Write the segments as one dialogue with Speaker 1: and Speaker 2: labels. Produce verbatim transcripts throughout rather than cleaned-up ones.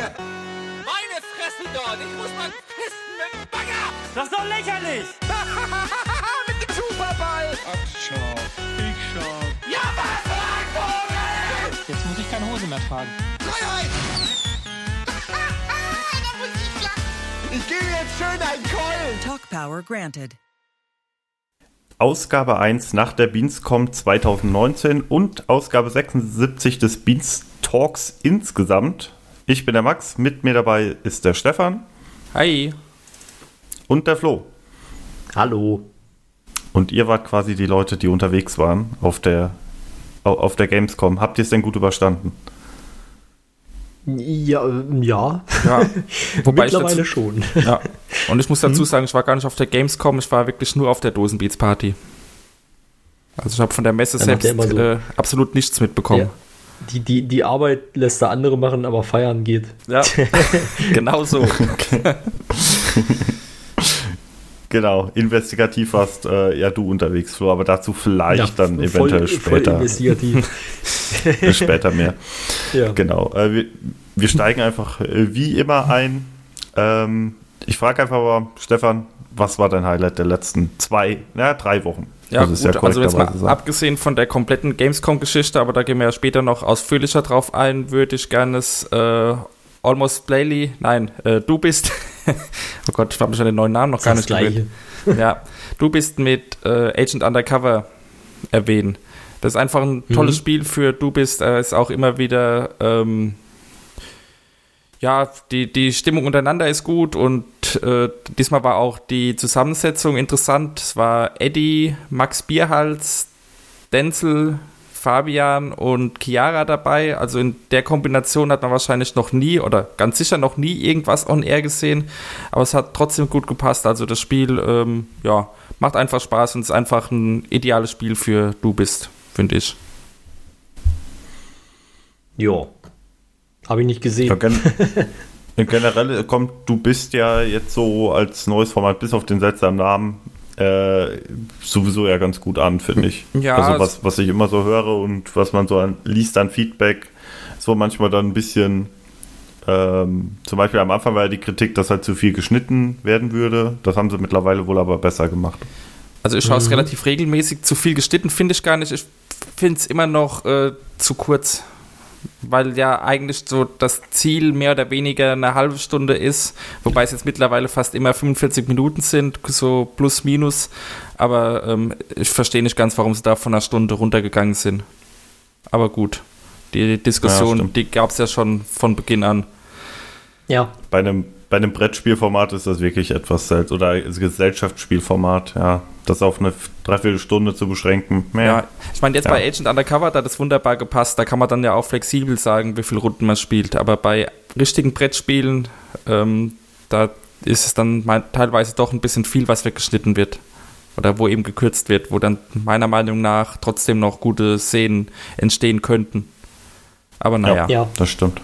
Speaker 1: Meine Fresse dort, ich muss mal pissen mit dem Bagger.
Speaker 2: Das ist doch lächerlich.
Speaker 1: Mit dem Superball.
Speaker 3: Ach, schau. Ich schau.
Speaker 1: Ja, was, Vogel?
Speaker 2: Jetzt muss ich keine Hose mehr tragen.
Speaker 1: Freiheit. Da muss ich lachen. Ich gebe jetzt schön einen Keulen.
Speaker 4: Talk Power granted.
Speaker 5: Ausgabe eins nach der Beanscom zwanzig neunzehn und Ausgabe sechsundsiebzig des Beans Talks insgesamt. Ich bin der Max, mit mir dabei ist der Stefan.
Speaker 6: Hi.
Speaker 5: Und der Flo.
Speaker 7: Hallo.
Speaker 5: Und ihr wart quasi die Leute, die unterwegs waren auf der, auf der Gamescom. Habt ihr es denn gut überstanden?
Speaker 7: Ja, ja.
Speaker 6: Ja. Wobei
Speaker 7: Mittlerweile
Speaker 6: ich dazu,
Speaker 7: schon.
Speaker 6: Ja. Und ich muss dazu sagen, ich war gar nicht auf der Gamescom, ich war wirklich nur auf der Dosenbeats Party. Also ich habe von der Messe
Speaker 7: Dann
Speaker 6: selbst
Speaker 7: so.
Speaker 6: äh, absolut nichts mitbekommen.
Speaker 7: Ja. Die, die, die Arbeit lässt da andere machen, aber feiern geht.
Speaker 6: Ja, genau so.
Speaker 5: Genau, investigativ warst äh, ja du unterwegs, Flo, aber dazu vielleicht
Speaker 7: Ja,
Speaker 5: dann
Speaker 7: voll,
Speaker 5: eventuell
Speaker 7: voll
Speaker 5: später.
Speaker 7: investigativ.
Speaker 5: Später mehr.
Speaker 7: Ja.
Speaker 5: Genau. Äh, wir, wir steigen einfach äh, wie immer ein. Ähm, ich frage einfach mal, Stefan, was war dein Highlight der letzten zwei, na, drei Wochen?
Speaker 6: Ja,
Speaker 5: Das ist
Speaker 6: gut,
Speaker 5: ja
Speaker 6: also jetzt mal
Speaker 5: korrekterweise sagen.
Speaker 6: abgesehen von der kompletten Gamescom-Geschichte, aber da gehen wir ja später noch ausführlicher drauf ein, würde ich gerne das äh, Almost Playly, nein, äh, du bist, oh Gott, ich habe schon den neuen Namen noch
Speaker 7: Das
Speaker 6: gar
Speaker 7: ist
Speaker 6: nicht
Speaker 7: das
Speaker 6: gehört. Ja, du bist mit äh, Agent Undercover erwähnen. Das ist einfach ein tolles
Speaker 7: Mhm.
Speaker 6: Spiel für Du bist, äh, ist auch immer wieder, ähm, ja, die, die Stimmung untereinander ist gut und äh, diesmal war auch die Zusammensetzung interessant. Es war Eddie, Max Bierhals, Denzel, Fabian und Chiara dabei. Also in der Kombination hat man wahrscheinlich noch nie oder ganz sicher noch nie irgendwas on air gesehen, aber es hat trotzdem gut gepasst. Also das Spiel, ähm, ja, macht einfach Spaß und ist einfach ein ideales Spiel für Du bist, finde ich.
Speaker 7: Ja. Habe ich nicht gesehen.
Speaker 5: Ja, gen generell kommt, du bist ja jetzt so als neues Format, bis auf den seltsamen Namen, äh, sowieso ja ganz gut an, finde ich.
Speaker 6: Ja,
Speaker 5: also was, was ich immer so höre und was man so an, liest an Feedback, so manchmal dann ein bisschen, ähm, zum Beispiel am Anfang war ja die Kritik, dass halt zu viel geschnitten werden würde. Das haben sie mittlerweile wohl aber besser gemacht.
Speaker 6: Also ich schaue es
Speaker 7: Mhm.
Speaker 6: relativ regelmäßig. Zu viel geschnitten finde ich gar nicht. Ich finde es immer noch äh, zu kurz. Weil ja eigentlich so das Ziel mehr oder weniger eine halbe Stunde ist, wobei es jetzt mittlerweile fast immer fünfundvierzig Minuten sind, so plus minus. Aber ähm, ich verstehe nicht ganz, warum sie da von einer Stunde runtergegangen sind. Aber gut, die Diskussion,
Speaker 5: Ja,
Speaker 6: die gab es ja schon von Beginn an.
Speaker 7: Ja.
Speaker 5: Bei einem, bei einem Brettspielformat ist das wirklich etwas seltsam. Oder ein Gesellschaftsspielformat, ja. Das auf eine Dreiviertelstunde zu beschränken. Mehr.
Speaker 6: Ja, ich meine, jetzt
Speaker 5: Ja.
Speaker 6: bei Agent Undercover, da hat das wunderbar gepasst. Da kann man dann ja auch flexibel sagen, wie viele Runden man spielt. Aber bei richtigen Brettspielen, ähm, da ist es dann mal, teilweise doch ein bisschen viel, was weggeschnitten wird. Oder wo eben gekürzt wird, wo dann meiner Meinung nach trotzdem noch gute Szenen entstehen könnten. Aber naja.
Speaker 7: Ja.
Speaker 5: Das stimmt.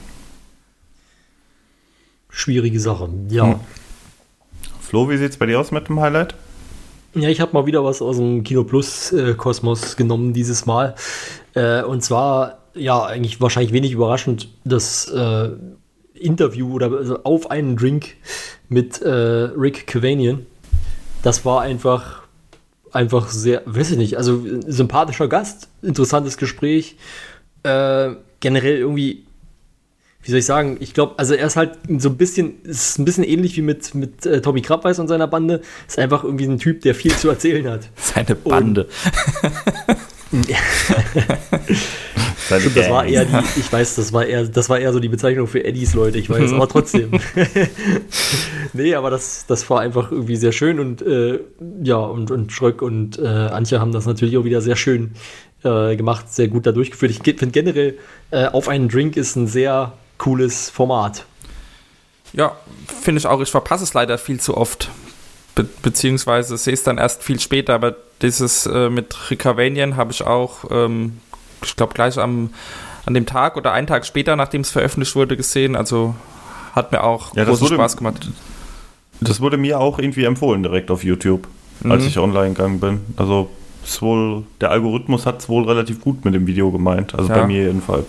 Speaker 7: Schwierige Sache. Ja.
Speaker 5: Hm. Flo, wie sieht's bei dir aus mit dem Highlight?
Speaker 7: Ja, ich habe mal wieder was aus dem Kino Plus äh, Kosmos genommen dieses Mal. Äh, und zwar, ja, eigentlich wahrscheinlich wenig überraschend, das äh, Interview oder also auf einen Drink mit äh, Rick Cavanian. Das war einfach, einfach sehr, weiß ich nicht, also sympathischer Gast, interessantes Gespräch. Äh, generell irgendwie, wie soll ich sagen, ich glaube, also er ist halt so ein bisschen, ist ein bisschen ähnlich wie mit, mit äh, Tobi Krabweis und seiner Bande, ist einfach irgendwie ein Typ, der viel zu erzählen hat.
Speaker 6: Seine Bande.
Speaker 5: Seine
Speaker 7: Stimmt, das war
Speaker 5: Gang.
Speaker 7: eher die, ich weiß, das war eher, das war eher so die Bezeichnung für Eddies Leute, ich weiß, aber trotzdem. Nee, aber das, das war einfach irgendwie sehr schön und äh, ja, und, und Schröck und äh, Antje haben das natürlich auch wieder sehr schön äh, gemacht, sehr gut da durchgeführt. Ich finde generell, äh, auf einen Drink ist ein sehr cooles Format.
Speaker 6: Ja, finde ich auch. Ich verpasse es leider viel zu oft. Be- beziehungsweise sehe es dann erst viel später. Aber dieses äh, mit Rick Cavanian habe ich auch, ähm, ich glaube, gleich am, an dem Tag oder einen Tag später, nachdem es veröffentlicht wurde, gesehen. Also hat mir auch
Speaker 5: Ja, das
Speaker 6: großen
Speaker 5: wurde-
Speaker 6: Spaß gemacht.
Speaker 5: Das wurde mir auch irgendwie empfohlen direkt auf YouTube, als
Speaker 6: Mhm.
Speaker 5: ich online gegangen bin. Also ist wohl, der Algorithmus hat es wohl relativ gut mit dem Video gemeint. Also
Speaker 6: Ja.
Speaker 5: bei mir jedenfalls.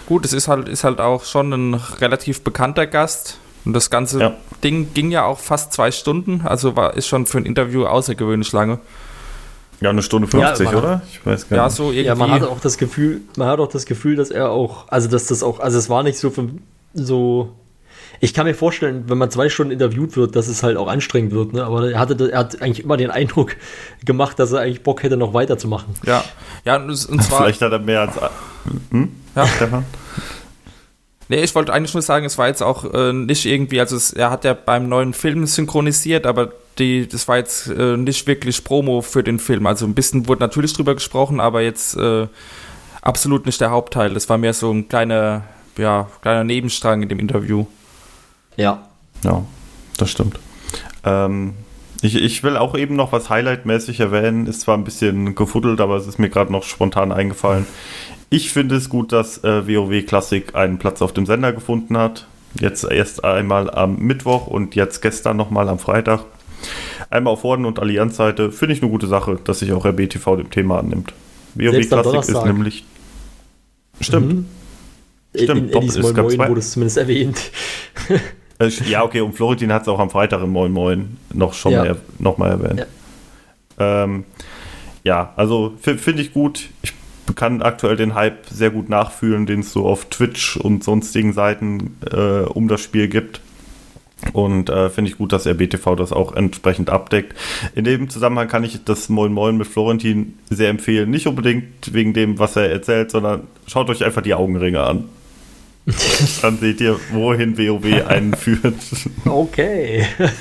Speaker 6: gut, es ist halt, ist halt auch schon ein relativ bekannter Gast. Und das ganze
Speaker 5: Ja.
Speaker 6: Ding ging ja auch fast zwei Stunden. Also war, ist schon für ein Interview außergewöhnlich lange.
Speaker 5: Ja, eine Stunde fünfzig,
Speaker 7: Ja, man-
Speaker 5: oder? Ich weiß gar
Speaker 6: Ja,
Speaker 5: nicht.
Speaker 6: so irgendwie.
Speaker 7: Ja, man hat auch das Gefühl, man hat auch das Gefühl, dass er auch, also dass das auch, also es war nicht so, von- so. Ich kann mir vorstellen, wenn man zwei Stunden interviewt wird, dass es halt auch anstrengend wird, ne? Aber er hatte, er hat eigentlich immer den Eindruck gemacht, dass er eigentlich Bock hätte, noch weiterzumachen.
Speaker 6: Ja, ja und, und zwar.
Speaker 5: Vielleicht hat er mehr als. Hm?
Speaker 6: Ja.
Speaker 5: Stefan?
Speaker 6: Nee, ich wollte eigentlich nur sagen, es war jetzt auch äh, nicht irgendwie, also es, er hat ja beim neuen Film synchronisiert, aber die, das war jetzt äh, nicht wirklich Promo für den Film. Also ein bisschen wurde natürlich drüber gesprochen, aber jetzt äh, absolut nicht der Hauptteil. Das war mehr so ein kleiner, ja, kleiner Nebenstrang in dem Interview.
Speaker 7: Ja.
Speaker 5: Ja, das stimmt. Ähm, ich, ich will auch eben noch was Highlight-mäßig erwähnen. Ist zwar ein bisschen gefuddelt, aber es ist mir gerade noch spontan eingefallen. Ich finde es gut, dass äh, WoW Classic einen Platz auf dem Sender gefunden hat. Jetzt erst einmal am Mittwoch und jetzt gestern nochmal am Freitag. Einmal auf Horden- und Allianz-Seite. Finde ich eine gute Sache, dass sich auch R B T V dem Thema annimmt. WoW
Speaker 7: Selbst am
Speaker 5: Classic ist
Speaker 7: Donnerstag.
Speaker 5: nämlich... Stimmt.
Speaker 7: Mhm.
Speaker 5: Stimmt,
Speaker 7: in
Speaker 5: doch,
Speaker 7: Eddies
Speaker 5: es
Speaker 7: Moin
Speaker 5: gab
Speaker 7: Moin
Speaker 5: zwei-
Speaker 7: wurde es zumindest erwähnt.
Speaker 5: Äh, Ja, okay, und Florentin hat es auch am Freitag im Moin Moin noch schon
Speaker 7: Ja.
Speaker 5: mal, noch mal erwähnt. Ja, ähm, ja also f- finde ich gut. Ich kann aktuell den Hype sehr gut nachfühlen, den es so auf Twitch und sonstigen Seiten äh, um das Spiel gibt. Und äh, finde ich gut, dass R B T V das auch entsprechend abdeckt. In dem Zusammenhang kann ich das Moin Moin mit Florentin sehr empfehlen. Nicht unbedingt wegen dem, was er erzählt, sondern schaut euch einfach die Augenringe an. Dann seht ihr, wohin WoW einen führt.
Speaker 7: Okay.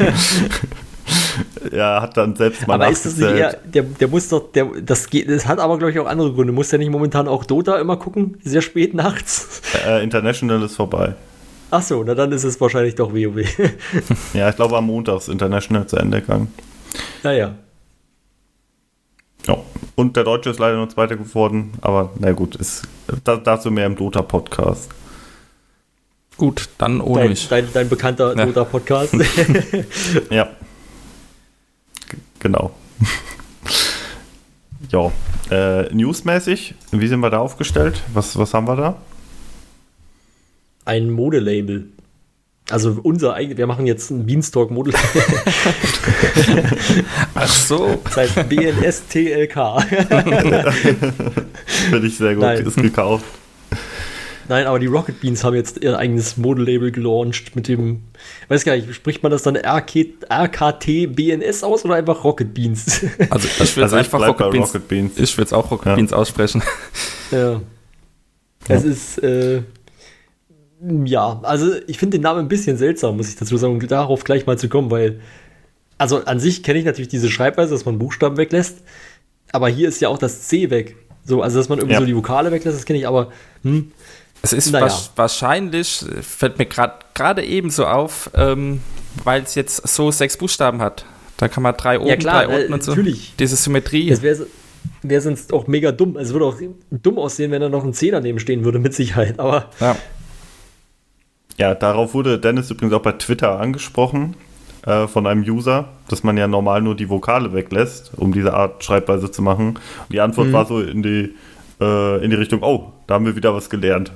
Speaker 5: Er hat dann selbst mal
Speaker 7: Aber ist das nicht
Speaker 5: nachgezählt.
Speaker 7: eher, der, der muss doch, der, das geht, das hat aber, glaube ich, auch andere Gründe. Muss der nicht momentan auch Dota immer gucken? Sehr spät nachts?
Speaker 5: Äh, International ist vorbei.
Speaker 7: Ach so, na dann ist es wahrscheinlich doch WoW.
Speaker 5: Ja, ich glaube am Montag ist International zu Ende gegangen.
Speaker 7: Naja.
Speaker 5: Ja. Und der Deutsche ist leider nur Zweiter geworden, aber na gut, ist da, dazu mehr im Dota-Podcast.
Speaker 6: Gut, dann ohne
Speaker 7: Dein,
Speaker 6: mich.
Speaker 7: dein, dein bekannter
Speaker 6: Ja.
Speaker 7: Dota-Podcast.
Speaker 5: Ja. G- genau. Ja. Äh, newsmäßig, wie sind wir da aufgestellt? Was, was haben wir da?
Speaker 7: Ein Modelabel. Also unser eigenes, wir machen jetzt ein Beanstalk-Modelabel.
Speaker 6: Ach so.
Speaker 7: Das heißt B N S T L K.
Speaker 5: Finde ich sehr gut,
Speaker 7: Nein.
Speaker 5: ist gekauft.
Speaker 7: Nein, aber die Rocket Beans haben jetzt ihr eigenes Modelabel gelauncht mit dem, weiß gar nicht, spricht man das dann R K T B N S aus oder einfach Rocket Beans?
Speaker 6: Also ich würde
Speaker 5: Also ich
Speaker 6: einfach
Speaker 5: bleib bei
Speaker 6: Rocket Beans,
Speaker 5: Rocket Beans.
Speaker 6: ich würde es auch Rocket
Speaker 5: Ja.
Speaker 6: Beans aussprechen.
Speaker 7: Ja. Es ist, äh, ja, also ich finde den Namen ein bisschen seltsam, muss ich dazu sagen, um darauf gleich mal zu kommen, weil, also an sich kenne ich natürlich diese Schreibweise, dass man Buchstaben weglässt, aber hier ist ja auch das C weg. So, also dass man irgendwie
Speaker 5: Ja.
Speaker 7: so die Vokale weglässt, das kenne ich, aber, hm,
Speaker 6: Es ist
Speaker 7: Naja.
Speaker 6: wasch- wahrscheinlich, fällt mir gerade eben so auf, ähm, weil es jetzt so sechs Buchstaben hat. Da kann man drei oben,
Speaker 7: ja klar,
Speaker 6: drei unten
Speaker 7: äh,
Speaker 6: und so.
Speaker 7: natürlich.
Speaker 6: Diese Symmetrie.
Speaker 7: Es wäre wär sonst auch mega dumm. Also es würde auch dumm aussehen, wenn da noch ein C daneben stehen würde, mit Sicherheit. Aber
Speaker 6: Ja.
Speaker 5: Ja, darauf wurde Dennis übrigens auch bei Twitter angesprochen äh, von einem User, dass man ja normal nur die Vokale weglässt, um diese Art Schreibweise zu machen. Und die Antwort
Speaker 7: Mhm.
Speaker 5: war so in die, äh, in die Richtung, oh, da haben wir wieder was gelernt.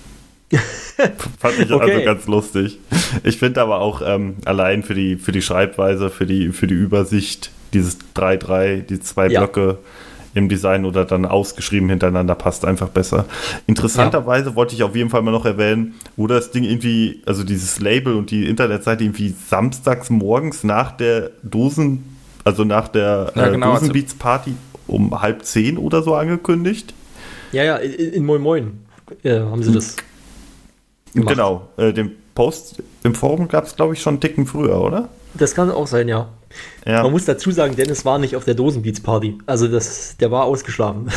Speaker 5: Fand ich
Speaker 7: Okay.
Speaker 5: also ganz lustig. Ich finde aber auch ähm, allein für die, für die Schreibweise, für die, für die Übersicht, dieses drei drei, die zwei
Speaker 7: Ja.
Speaker 5: Blöcke im Design oder dann ausgeschrieben hintereinander passt einfach besser. Interessanterweise wollte ich auf jeden Fall mal noch erwähnen, wo das Ding irgendwie, also dieses Label und die Internetseite irgendwie samstags morgens nach der Dosen, also nach der
Speaker 6: Ja,
Speaker 5: äh,
Speaker 6: genau, also-
Speaker 5: Dosenbeats Party um halb zehn oder so angekündigt.
Speaker 7: ja, ja, in, in Moin Moin äh, haben sie das gemacht.
Speaker 5: Genau, äh, den Post im Forum gab es, glaube ich, schon einen Ticken früher, oder?
Speaker 7: Das kann auch sein, ja.
Speaker 5: Ja.
Speaker 7: Man muss dazu sagen, Dennis war nicht auf der Dosenbeats Party. Also das, der war ausgeschlafen.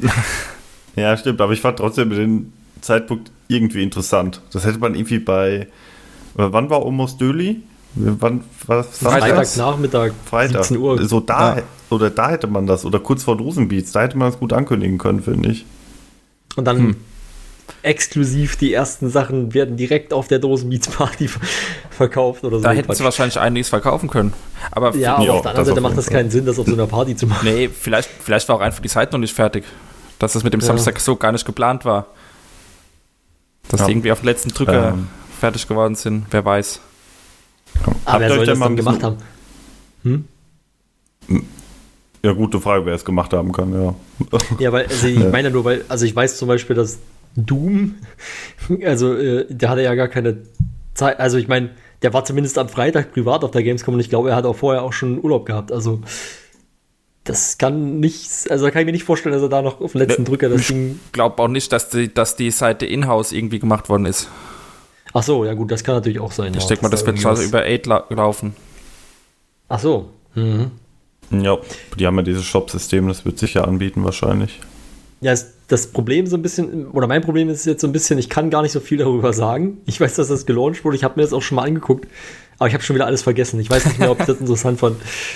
Speaker 5: Ja, stimmt, aber ich fand trotzdem den Zeitpunkt irgendwie interessant. Das hätte man irgendwie bei, äh, wann war Omos Döli? Wann war das?
Speaker 6: Freitags.
Speaker 7: Freitagnachmittag,
Speaker 5: Freitag.
Speaker 7: siebzehn Uhr.
Speaker 5: So da,
Speaker 6: Ja.
Speaker 5: oder da hätte man das, oder kurz vor Dosenbeats, da hätte man das gut ankündigen können, finde ich.
Speaker 7: Und dann
Speaker 5: Hm.
Speaker 7: exklusiv die ersten Sachen werden direkt auf der Dosenbeats Party ver- verkauft oder so.
Speaker 6: Da hätten
Speaker 7: Quatsch.
Speaker 6: sie wahrscheinlich einiges verkaufen können. Aber
Speaker 7: Ja,
Speaker 6: f-
Speaker 7: aber
Speaker 5: Ja,
Speaker 7: auf der anderen
Speaker 5: das
Speaker 7: Seite
Speaker 5: auf
Speaker 7: macht
Speaker 5: jeden
Speaker 7: das
Speaker 5: Fall.
Speaker 7: keinen Sinn, das auf so einer Party zu machen.
Speaker 6: nee, vielleicht, vielleicht war auch einfach die Seite noch nicht fertig. Dass das mit dem
Speaker 7: Ja.
Speaker 6: Samstag so gar nicht geplant war. Dass
Speaker 5: Ja.
Speaker 6: die irgendwie auf den letzten Drücker
Speaker 5: Ähm.
Speaker 6: fertig geworden sind, wer weiß.
Speaker 7: Aber wer
Speaker 5: Habt ihr
Speaker 7: soll
Speaker 5: euch
Speaker 7: das
Speaker 5: denn mal
Speaker 7: dann
Speaker 5: ein
Speaker 7: gemacht
Speaker 5: bisschen-
Speaker 7: haben? Hm?
Speaker 5: Ja, gute Frage, wer es gemacht haben kann, ja.
Speaker 7: Ja, weil, also ich
Speaker 5: Ja.
Speaker 7: meine nur, weil, also ich weiß zum Beispiel, dass Doom, also äh, der hatte ja gar keine Zeit, also ich meine, der war zumindest am Freitag privat auf der Gamescom und ich glaube, er hat auch vorher auch schon Urlaub gehabt, also das kann nicht, also da kann ich mir nicht vorstellen, dass er da noch auf den letzten
Speaker 6: Ne,
Speaker 7: Drücker das Ding,
Speaker 6: Ich glaube auch nicht, dass die, dass die Seite in-house irgendwie gemacht worden ist.
Speaker 7: ach so, ja gut, das kann natürlich auch sein.
Speaker 6: Ich
Speaker 7: ja,
Speaker 6: denke mal,
Speaker 7: dass
Speaker 6: das
Speaker 7: da
Speaker 6: wird schon
Speaker 7: irgendwas-
Speaker 6: über acht la- laufen.
Speaker 7: Ach so, mhm.
Speaker 5: Ja, die haben ja dieses Shop-System, das wird sicher anbieten wahrscheinlich.
Speaker 7: Ja, ist das Problem so ein bisschen, oder mein Problem ist jetzt so ein bisschen, ich kann gar nicht so viel darüber sagen. Ich weiß, dass das gelauncht wurde, ich habe mir das auch schon mal angeguckt, aber ich habe schon wieder alles vergessen. Ich weiß nicht mehr, ob ich das interessant fand.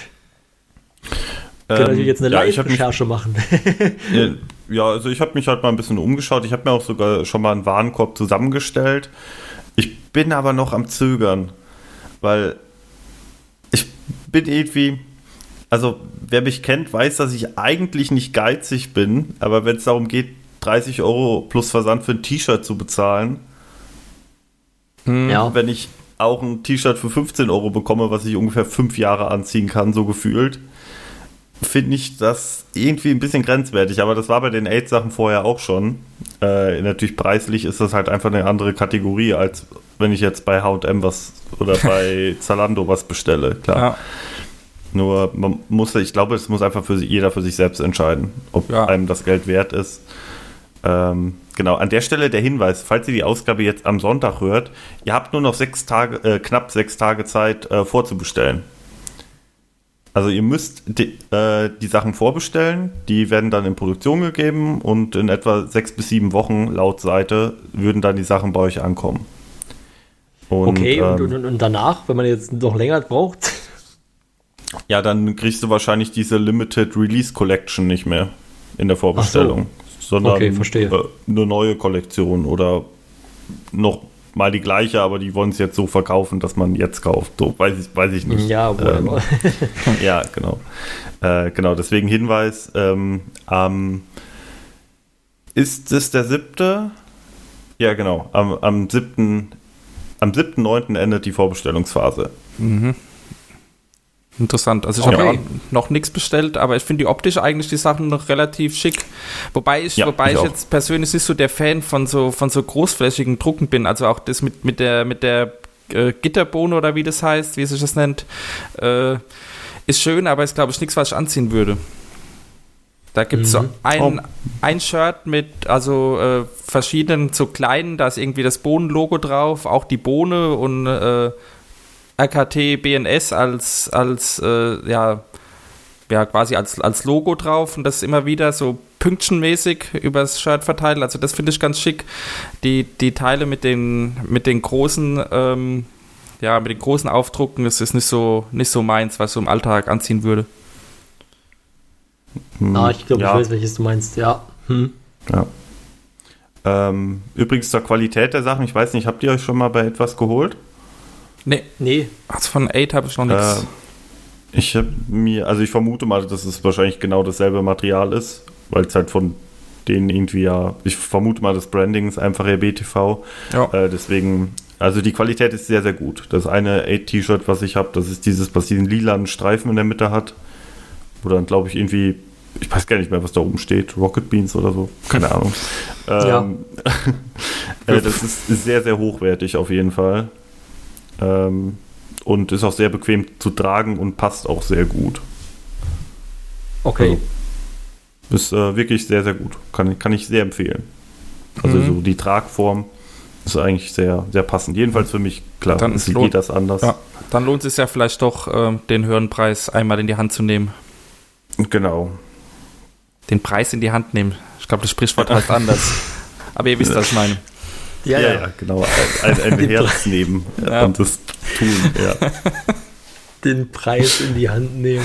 Speaker 7: Ich kann natürlich jetzt eine
Speaker 5: Ähm, ja, ich hab mich-
Speaker 7: Live-Recherche machen.
Speaker 5: Ja, ja, also ich habe mich halt mal ein bisschen umgeschaut. Ich habe mir auch sogar schon mal einen Warenkorb zusammengestellt. Ich bin aber noch am Zögern, weil ich bin irgendwie, also wer mich kennt, weiß, dass ich eigentlich nicht geizig bin, aber wenn es darum geht, dreißig Euro plus Versand für ein T-Shirt zu bezahlen,
Speaker 7: Ja,
Speaker 5: wenn ich auch ein T-Shirt für fünfzehn Euro bekomme, was ich ungefähr fünf Jahre anziehen kann, so gefühlt, finde ich das irgendwie ein bisschen grenzwertig. Aber das war bei den acht-Sachen vorher auch schon. Äh, natürlich preislich ist das halt einfach eine andere Kategorie, als wenn ich jetzt bei H und M was oder bei Zalando was bestelle. Klar.
Speaker 6: Ja.
Speaker 5: Nur man muss, ich glaube, es muss einfach für jeder für sich selbst entscheiden, ob
Speaker 6: Ja.
Speaker 5: einem das Geld wert ist. Ähm, genau, an der Stelle der Hinweis, falls ihr die Ausgabe jetzt am Sonntag hört, ihr habt nur noch sechs Tage, äh, knapp sechs Tage Zeit äh, vorzubestellen. Also ihr müsst die, äh, die Sachen vorbestellen, die werden dann in Produktion gegeben und in etwa sechs bis sieben Wochen laut Seite würden dann die Sachen bei euch ankommen. Und,
Speaker 7: okay,
Speaker 5: ähm,
Speaker 7: und, und, und danach, wenn man jetzt noch länger braucht,
Speaker 5: ja, dann kriegst du wahrscheinlich diese Limited Release Collection nicht mehr in der Vorbestellung, sondern
Speaker 7: Okay, verstehe.
Speaker 5: äh, eine neue Kollektion oder noch mal die gleiche, aber die wollen es jetzt so verkaufen, dass man jetzt kauft. So, weiß ich, weiß ich nicht.
Speaker 7: ja, whatever.
Speaker 5: Ähm, ja, genau. Äh, genau, deswegen Hinweis, ähm, ähm, ist es der siebte? Ja, genau, am, am siebten am siebten neunten endet die Vorbestellungsphase.
Speaker 6: Interessant. Also ich
Speaker 7: Okay.
Speaker 6: habe auch noch nichts bestellt, aber ich finde die optisch eigentlich die Sachen noch relativ schick. Wobei ich,
Speaker 5: Ja,
Speaker 6: wobei
Speaker 5: ich
Speaker 6: ich
Speaker 5: auch.
Speaker 6: jetzt persönlich nicht so der Fan von so von so großflächigen Drucken bin. Also auch das mit mit der mit der äh, Gitterbohne oder wie das heißt, wie sich das nennt, äh, ist schön, aber ist glaube ich nichts, was ich anziehen würde. Da gibt es so
Speaker 7: Mhm.
Speaker 6: ein,
Speaker 5: Oh.
Speaker 6: ein Shirt mit also äh, verschiedenen, so kleinen, da ist irgendwie das Bohnen-Logo drauf, auch die Bohne und äh, R K T B N S als, als äh, ja, ja, quasi als, als Logo drauf und das immer wieder so pünktchenmäßig übers Shirt verteilt. Also das finde ich ganz schick. Die, die Teile mit den, mit den großen, ähm, ja, mit den großen Aufdrucken, das ist nicht so, nicht so meins, was ich so im Alltag anziehen würde.
Speaker 5: Hm,
Speaker 7: ah, ich glaube,
Speaker 5: ja.
Speaker 7: ich weiß, welches du meinst, ja. Hm.
Speaker 5: Ja. Ähm, übrigens zur Qualität der Sachen, ich weiß nicht, habt ihr euch schon mal bei etwas geholt?
Speaker 6: Nee,
Speaker 7: Nee,
Speaker 6: also von acht habe ich noch nichts.
Speaker 5: Äh, ich habe mir, also ich vermute mal, dass es wahrscheinlich genau dasselbe Material ist, weil es halt von denen irgendwie ja, ich vermute mal, das Branding ist einfach R B T V.
Speaker 6: Ja.
Speaker 5: Äh, deswegen, also die Qualität ist sehr, sehr gut. Das eine acht-T-Shirt, was ich habe, das ist dieses, was diesen lilanen Streifen in der Mitte hat, wo dann, glaube ich, irgendwie, ich weiß gar nicht mehr, was da oben steht, Rocket Beans oder so, keine Ahnung. Ähm, äh, das ist, ist sehr, sehr hochwertig auf jeden Fall. Ähm, und ist auch sehr bequem zu tragen und passt auch sehr gut.
Speaker 7: okay.
Speaker 5: Ist äh, wirklich sehr, sehr gut. Kann, kann ich sehr empfehlen. Also
Speaker 6: Mhm.
Speaker 5: so die Tragform ist eigentlich sehr, sehr passend. Jedenfalls für mich, klar,
Speaker 6: Dann
Speaker 5: es
Speaker 6: ist lohnt-
Speaker 5: geht das anders.
Speaker 6: Ja, dann lohnt es sich ja vielleicht doch, ähm, den höheren Preis einmal in die Hand zu nehmen.
Speaker 5: Genau.
Speaker 6: Den Preis in die Hand nehmen. Ich glaube, das Sprichwort heißt anders. Aber ihr wisst, was ich meine.
Speaker 7: Ja,
Speaker 5: Ja,
Speaker 7: ja.
Speaker 5: ja, genau. Ein, ein, ein
Speaker 7: Den
Speaker 5: Herz nehmen äh,
Speaker 6: Ja.
Speaker 5: und das tun. Ja.
Speaker 7: Den Preis in die Hand nehmen.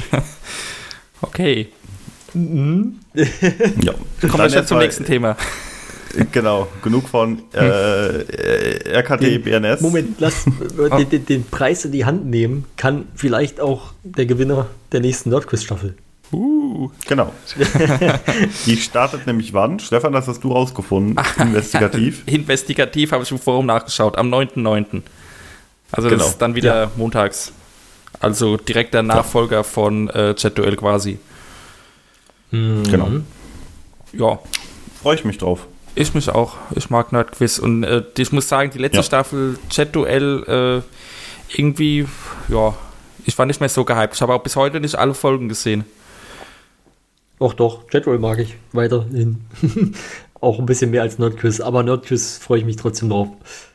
Speaker 6: Okay,
Speaker 5: ja.
Speaker 6: kommen wir
Speaker 5: Dann
Speaker 6: schon zum
Speaker 5: erstmal-
Speaker 6: nächsten Thema.
Speaker 5: Genau, genug von äh, äh, R K T B N S.
Speaker 7: Moment, lass den, den, den Preis in die Hand nehmen, kann vielleicht auch der Gewinner der nächsten Nerdquiz-Staffel.
Speaker 6: Uh. Uh.
Speaker 5: Genau. Die startet nämlich wann? Stefan, das hast du rausgefunden. Investigativ.
Speaker 6: Investigativ habe ich im Forum nachgeschaut, am neunten neunten Also
Speaker 5: Genau.
Speaker 6: das ist dann wieder
Speaker 7: Ja.
Speaker 6: montags. Also direkt der Nachfolger von äh, Chat-Duell quasi.
Speaker 5: Genau.
Speaker 6: Ja,
Speaker 5: Freue ich mich drauf.
Speaker 6: ich mich auch. Ich mag Nerdquiz. Und äh, ich muss sagen, die letzte
Speaker 5: Ja.
Speaker 6: Staffel Chat-Duell äh, irgendwie, ja, ich war nicht mehr so gehypt. Ich habe auch bis heute nicht alle Folgen gesehen.
Speaker 7: Doch, doch, Jetroll mag ich weiterhin. Auch ein bisschen mehr als Nerdquiz, aber Nerdquiz freue ich mich trotzdem drauf.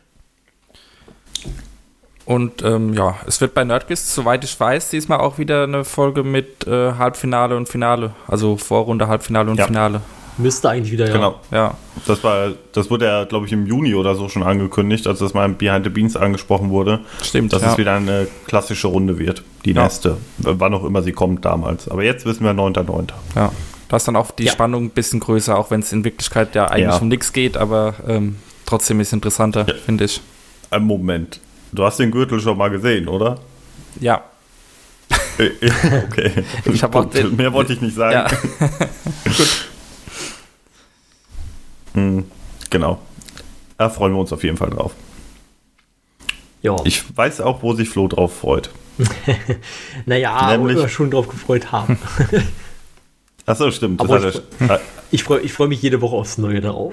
Speaker 6: Und ähm, ja, es wird bei Nerdquiz, soweit ich weiß, diesmal auch wieder eine Folge mit äh, Halbfinale und Finale. Also Vorrunde, Halbfinale und
Speaker 5: Ja.
Speaker 6: Finale.
Speaker 7: Müsste eigentlich wieder, ja.
Speaker 5: Genau.
Speaker 6: Ja,
Speaker 5: Das war, das wurde ja, glaube ich, im Juni oder so schon angekündigt, als das mal im Behind the Beans angesprochen wurde,
Speaker 6: stimmt.
Speaker 5: dass
Speaker 6: ja.
Speaker 5: es wieder eine klassische Runde wird. Die
Speaker 6: Ja.
Speaker 5: nächste. Wann auch immer sie kommt damals. Aber jetzt wissen wir neunter neunter
Speaker 6: Ja, da ist dann auch die
Speaker 7: Ja.
Speaker 6: Spannung ein bisschen größer, auch wenn es in Wirklichkeit ja eigentlich
Speaker 5: Ja.
Speaker 6: um nichts geht, aber ähm, trotzdem ist es interessanter,
Speaker 5: Ja.
Speaker 6: finde ich.
Speaker 5: Ein Moment. Du hast den Gürtel schon mal gesehen, oder?
Speaker 6: Ja,
Speaker 5: Äh, äh, okay.
Speaker 6: Ich hab auch
Speaker 5: Punkt.
Speaker 6: den-
Speaker 5: Mehr wollte ich nicht sagen.
Speaker 6: ja.
Speaker 5: Hm, genau. Da freuen wir uns auf jeden Fall drauf.
Speaker 7: Ja.
Speaker 5: Ich weiß auch, wo sich Flo drauf freut.
Speaker 7: Naja,
Speaker 5: Nämlich-
Speaker 7: wo wir schon drauf gefreut haben.
Speaker 5: Achso, stimmt. Das
Speaker 7: Aber
Speaker 5: hat er, äh,
Speaker 7: Ich freue ich freu mich jede Woche aufs Neue darauf.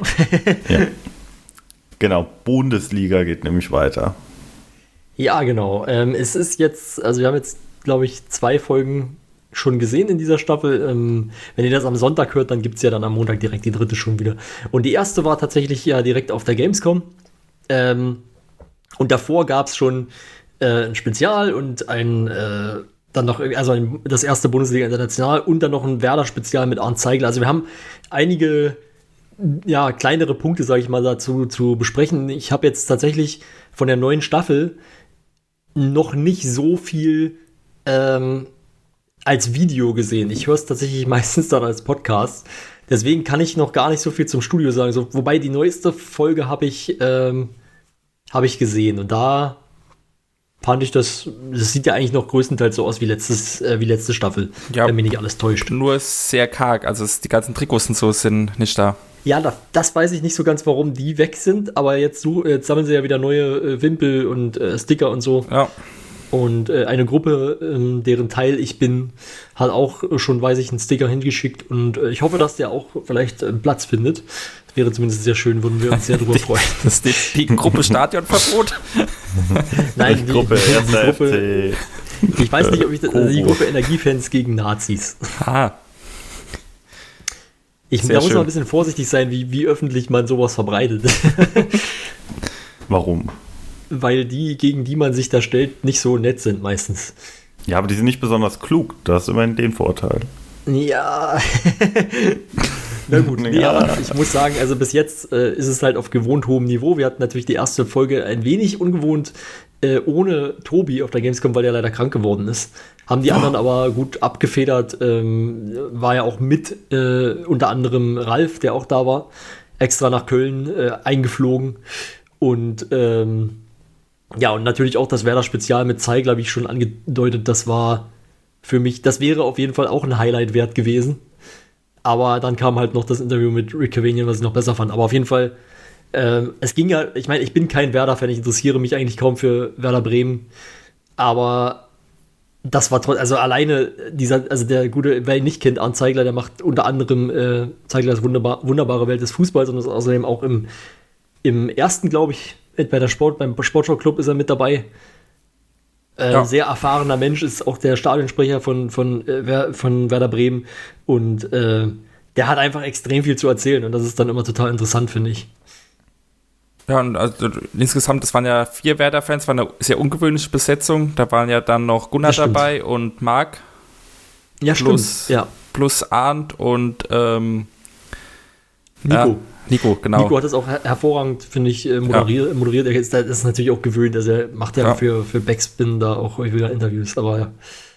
Speaker 5: genau. Bundesliga geht nämlich weiter.
Speaker 7: Ja, genau. Ähm, es ist jetzt, also wir haben jetzt, glaube ich, zwei Folgen schon gesehen in dieser Staffel. Ähm, wenn ihr das am Sonntag hört, dann gibt es ja dann am Montag direkt die dritte schon wieder. Und die erste war tatsächlich ja direkt auf der Gamescom. Ähm, und davor gab es schon äh, ein Spezial und ein äh, dann noch, also ein, das erste Bundesliga International und dann noch ein Werder-Spezial mit Arndt Zeigler. Also wir haben einige ja, kleinere Punkte, sage ich mal, dazu zu besprechen. Ich habe jetzt tatsächlich von der neuen Staffel noch nicht so viel ähm, als Video gesehen. Ich höre es tatsächlich meistens dann als Podcast. Deswegen kann ich noch gar nicht so viel zum Studio sagen. So, wobei die neueste Folge habe ich, ähm, hab ich gesehen. Und da fand ich das, das sieht ja eigentlich noch größtenteils so aus wie, letztes, äh, wie letzte Staffel,
Speaker 6: Ja.
Speaker 7: wenn mich nicht alles täuscht.
Speaker 6: Nur sehr karg, also es, die ganzen Trikots und so sind nicht da.
Speaker 7: Ja, da, das weiß ich nicht so ganz, warum die weg sind, aber jetzt, so, jetzt sammeln sie ja wieder neue äh, Wimpel und äh, Sticker und so.
Speaker 6: Ja,
Speaker 7: Und äh, eine Gruppe, ähm, deren Teil ich bin, hat auch schon, weiß ich, einen Sticker hingeschickt und äh, ich hoffe, dass der auch vielleicht äh, Platz findet. Das wäre zumindest sehr schön, würden wir uns sehr drüber freuen.
Speaker 6: das ist die, die Gruppe Stadionverbot.
Speaker 7: Nein, die,
Speaker 5: Gruppe
Speaker 7: die, die
Speaker 5: erster
Speaker 7: Gruppe,
Speaker 5: F C.
Speaker 7: ich weiß nicht, ob ich das, also die
Speaker 5: Kobo.
Speaker 7: Gruppe Energiefans gegen Nazis.
Speaker 6: Ah,
Speaker 7: Ich,
Speaker 6: Sehr
Speaker 7: da muss
Speaker 6: schön.
Speaker 7: man ein bisschen vorsichtig sein, wie, wie öffentlich man sowas verbreitet.
Speaker 5: Warum?
Speaker 7: Weil die, gegen die man sich da stellt, nicht so nett sind meistens.
Speaker 5: Ja, aber die sind nicht besonders klug. Das ist immerhin den Vorteil.
Speaker 7: Ja. Na gut, nee,
Speaker 5: Ja.
Speaker 7: aber ich muss sagen, also bis jetzt äh, ist es halt auf gewohnt hohem Niveau. Wir hatten natürlich die erste Folge ein wenig ungewohnt äh, ohne Tobi auf der Gamescom, weil er leider krank geworden ist. Haben die anderen aber gut abgefedert. Ähm, war ja auch mit äh, unter anderem Ralf, der auch da war, extra nach Köln äh, eingeflogen. Und ähm, ja, und natürlich auch das Werder-Spezial mit Zeigler, wie ich schon angedeutet, das war für mich, das wäre auf jeden Fall auch ein Highlight wert gewesen. Aber dann kam halt noch das Interview mit Rick Cavanian, was ich noch besser fand. Aber auf jeden Fall, ähm, es ging ja, ich meine, ich bin kein Werder-Fan, ich interessiere mich eigentlich kaum für Werder Bremen. Aber das war trotzdem, also alleine dieser, also der gute, wer ihn nicht kennt, Arndt Zeigler, der macht unter anderem äh, Zeiglers wunderbar, wunderbare Welt des Fußballs und ist außerdem auch im, im ersten, glaube ich, bei der Sport, beim Sportschau-Club ist er mit dabei. Äh,
Speaker 6: Ja.
Speaker 7: Sehr erfahrener Mensch, ist auch der Stadionsprecher von, von, äh, Wer- von Werder Bremen und äh, der hat einfach extrem viel zu erzählen und das ist dann immer total interessant, finde ich.
Speaker 6: ja, und also insgesamt, das waren ja vier Werder-Fans, war eine sehr ungewöhnliche Besetzung. Da waren ja dann noch Gunnar
Speaker 7: Das stimmt.
Speaker 6: dabei und Marc
Speaker 7: Ja,
Speaker 6: Plus-
Speaker 7: stimmt. Ja.
Speaker 6: plus Arndt und ähm,
Speaker 7: Nico.
Speaker 6: Ja, Nico, genau.
Speaker 7: Nico hat das auch her hervorragend, finde ich, äh, moderiert. moderiert. Er ist, das ist natürlich auch gewöhnt. Also er macht ja,
Speaker 6: Ja.
Speaker 7: für, für Backspin da auch häufiger Interviews. Aber ja.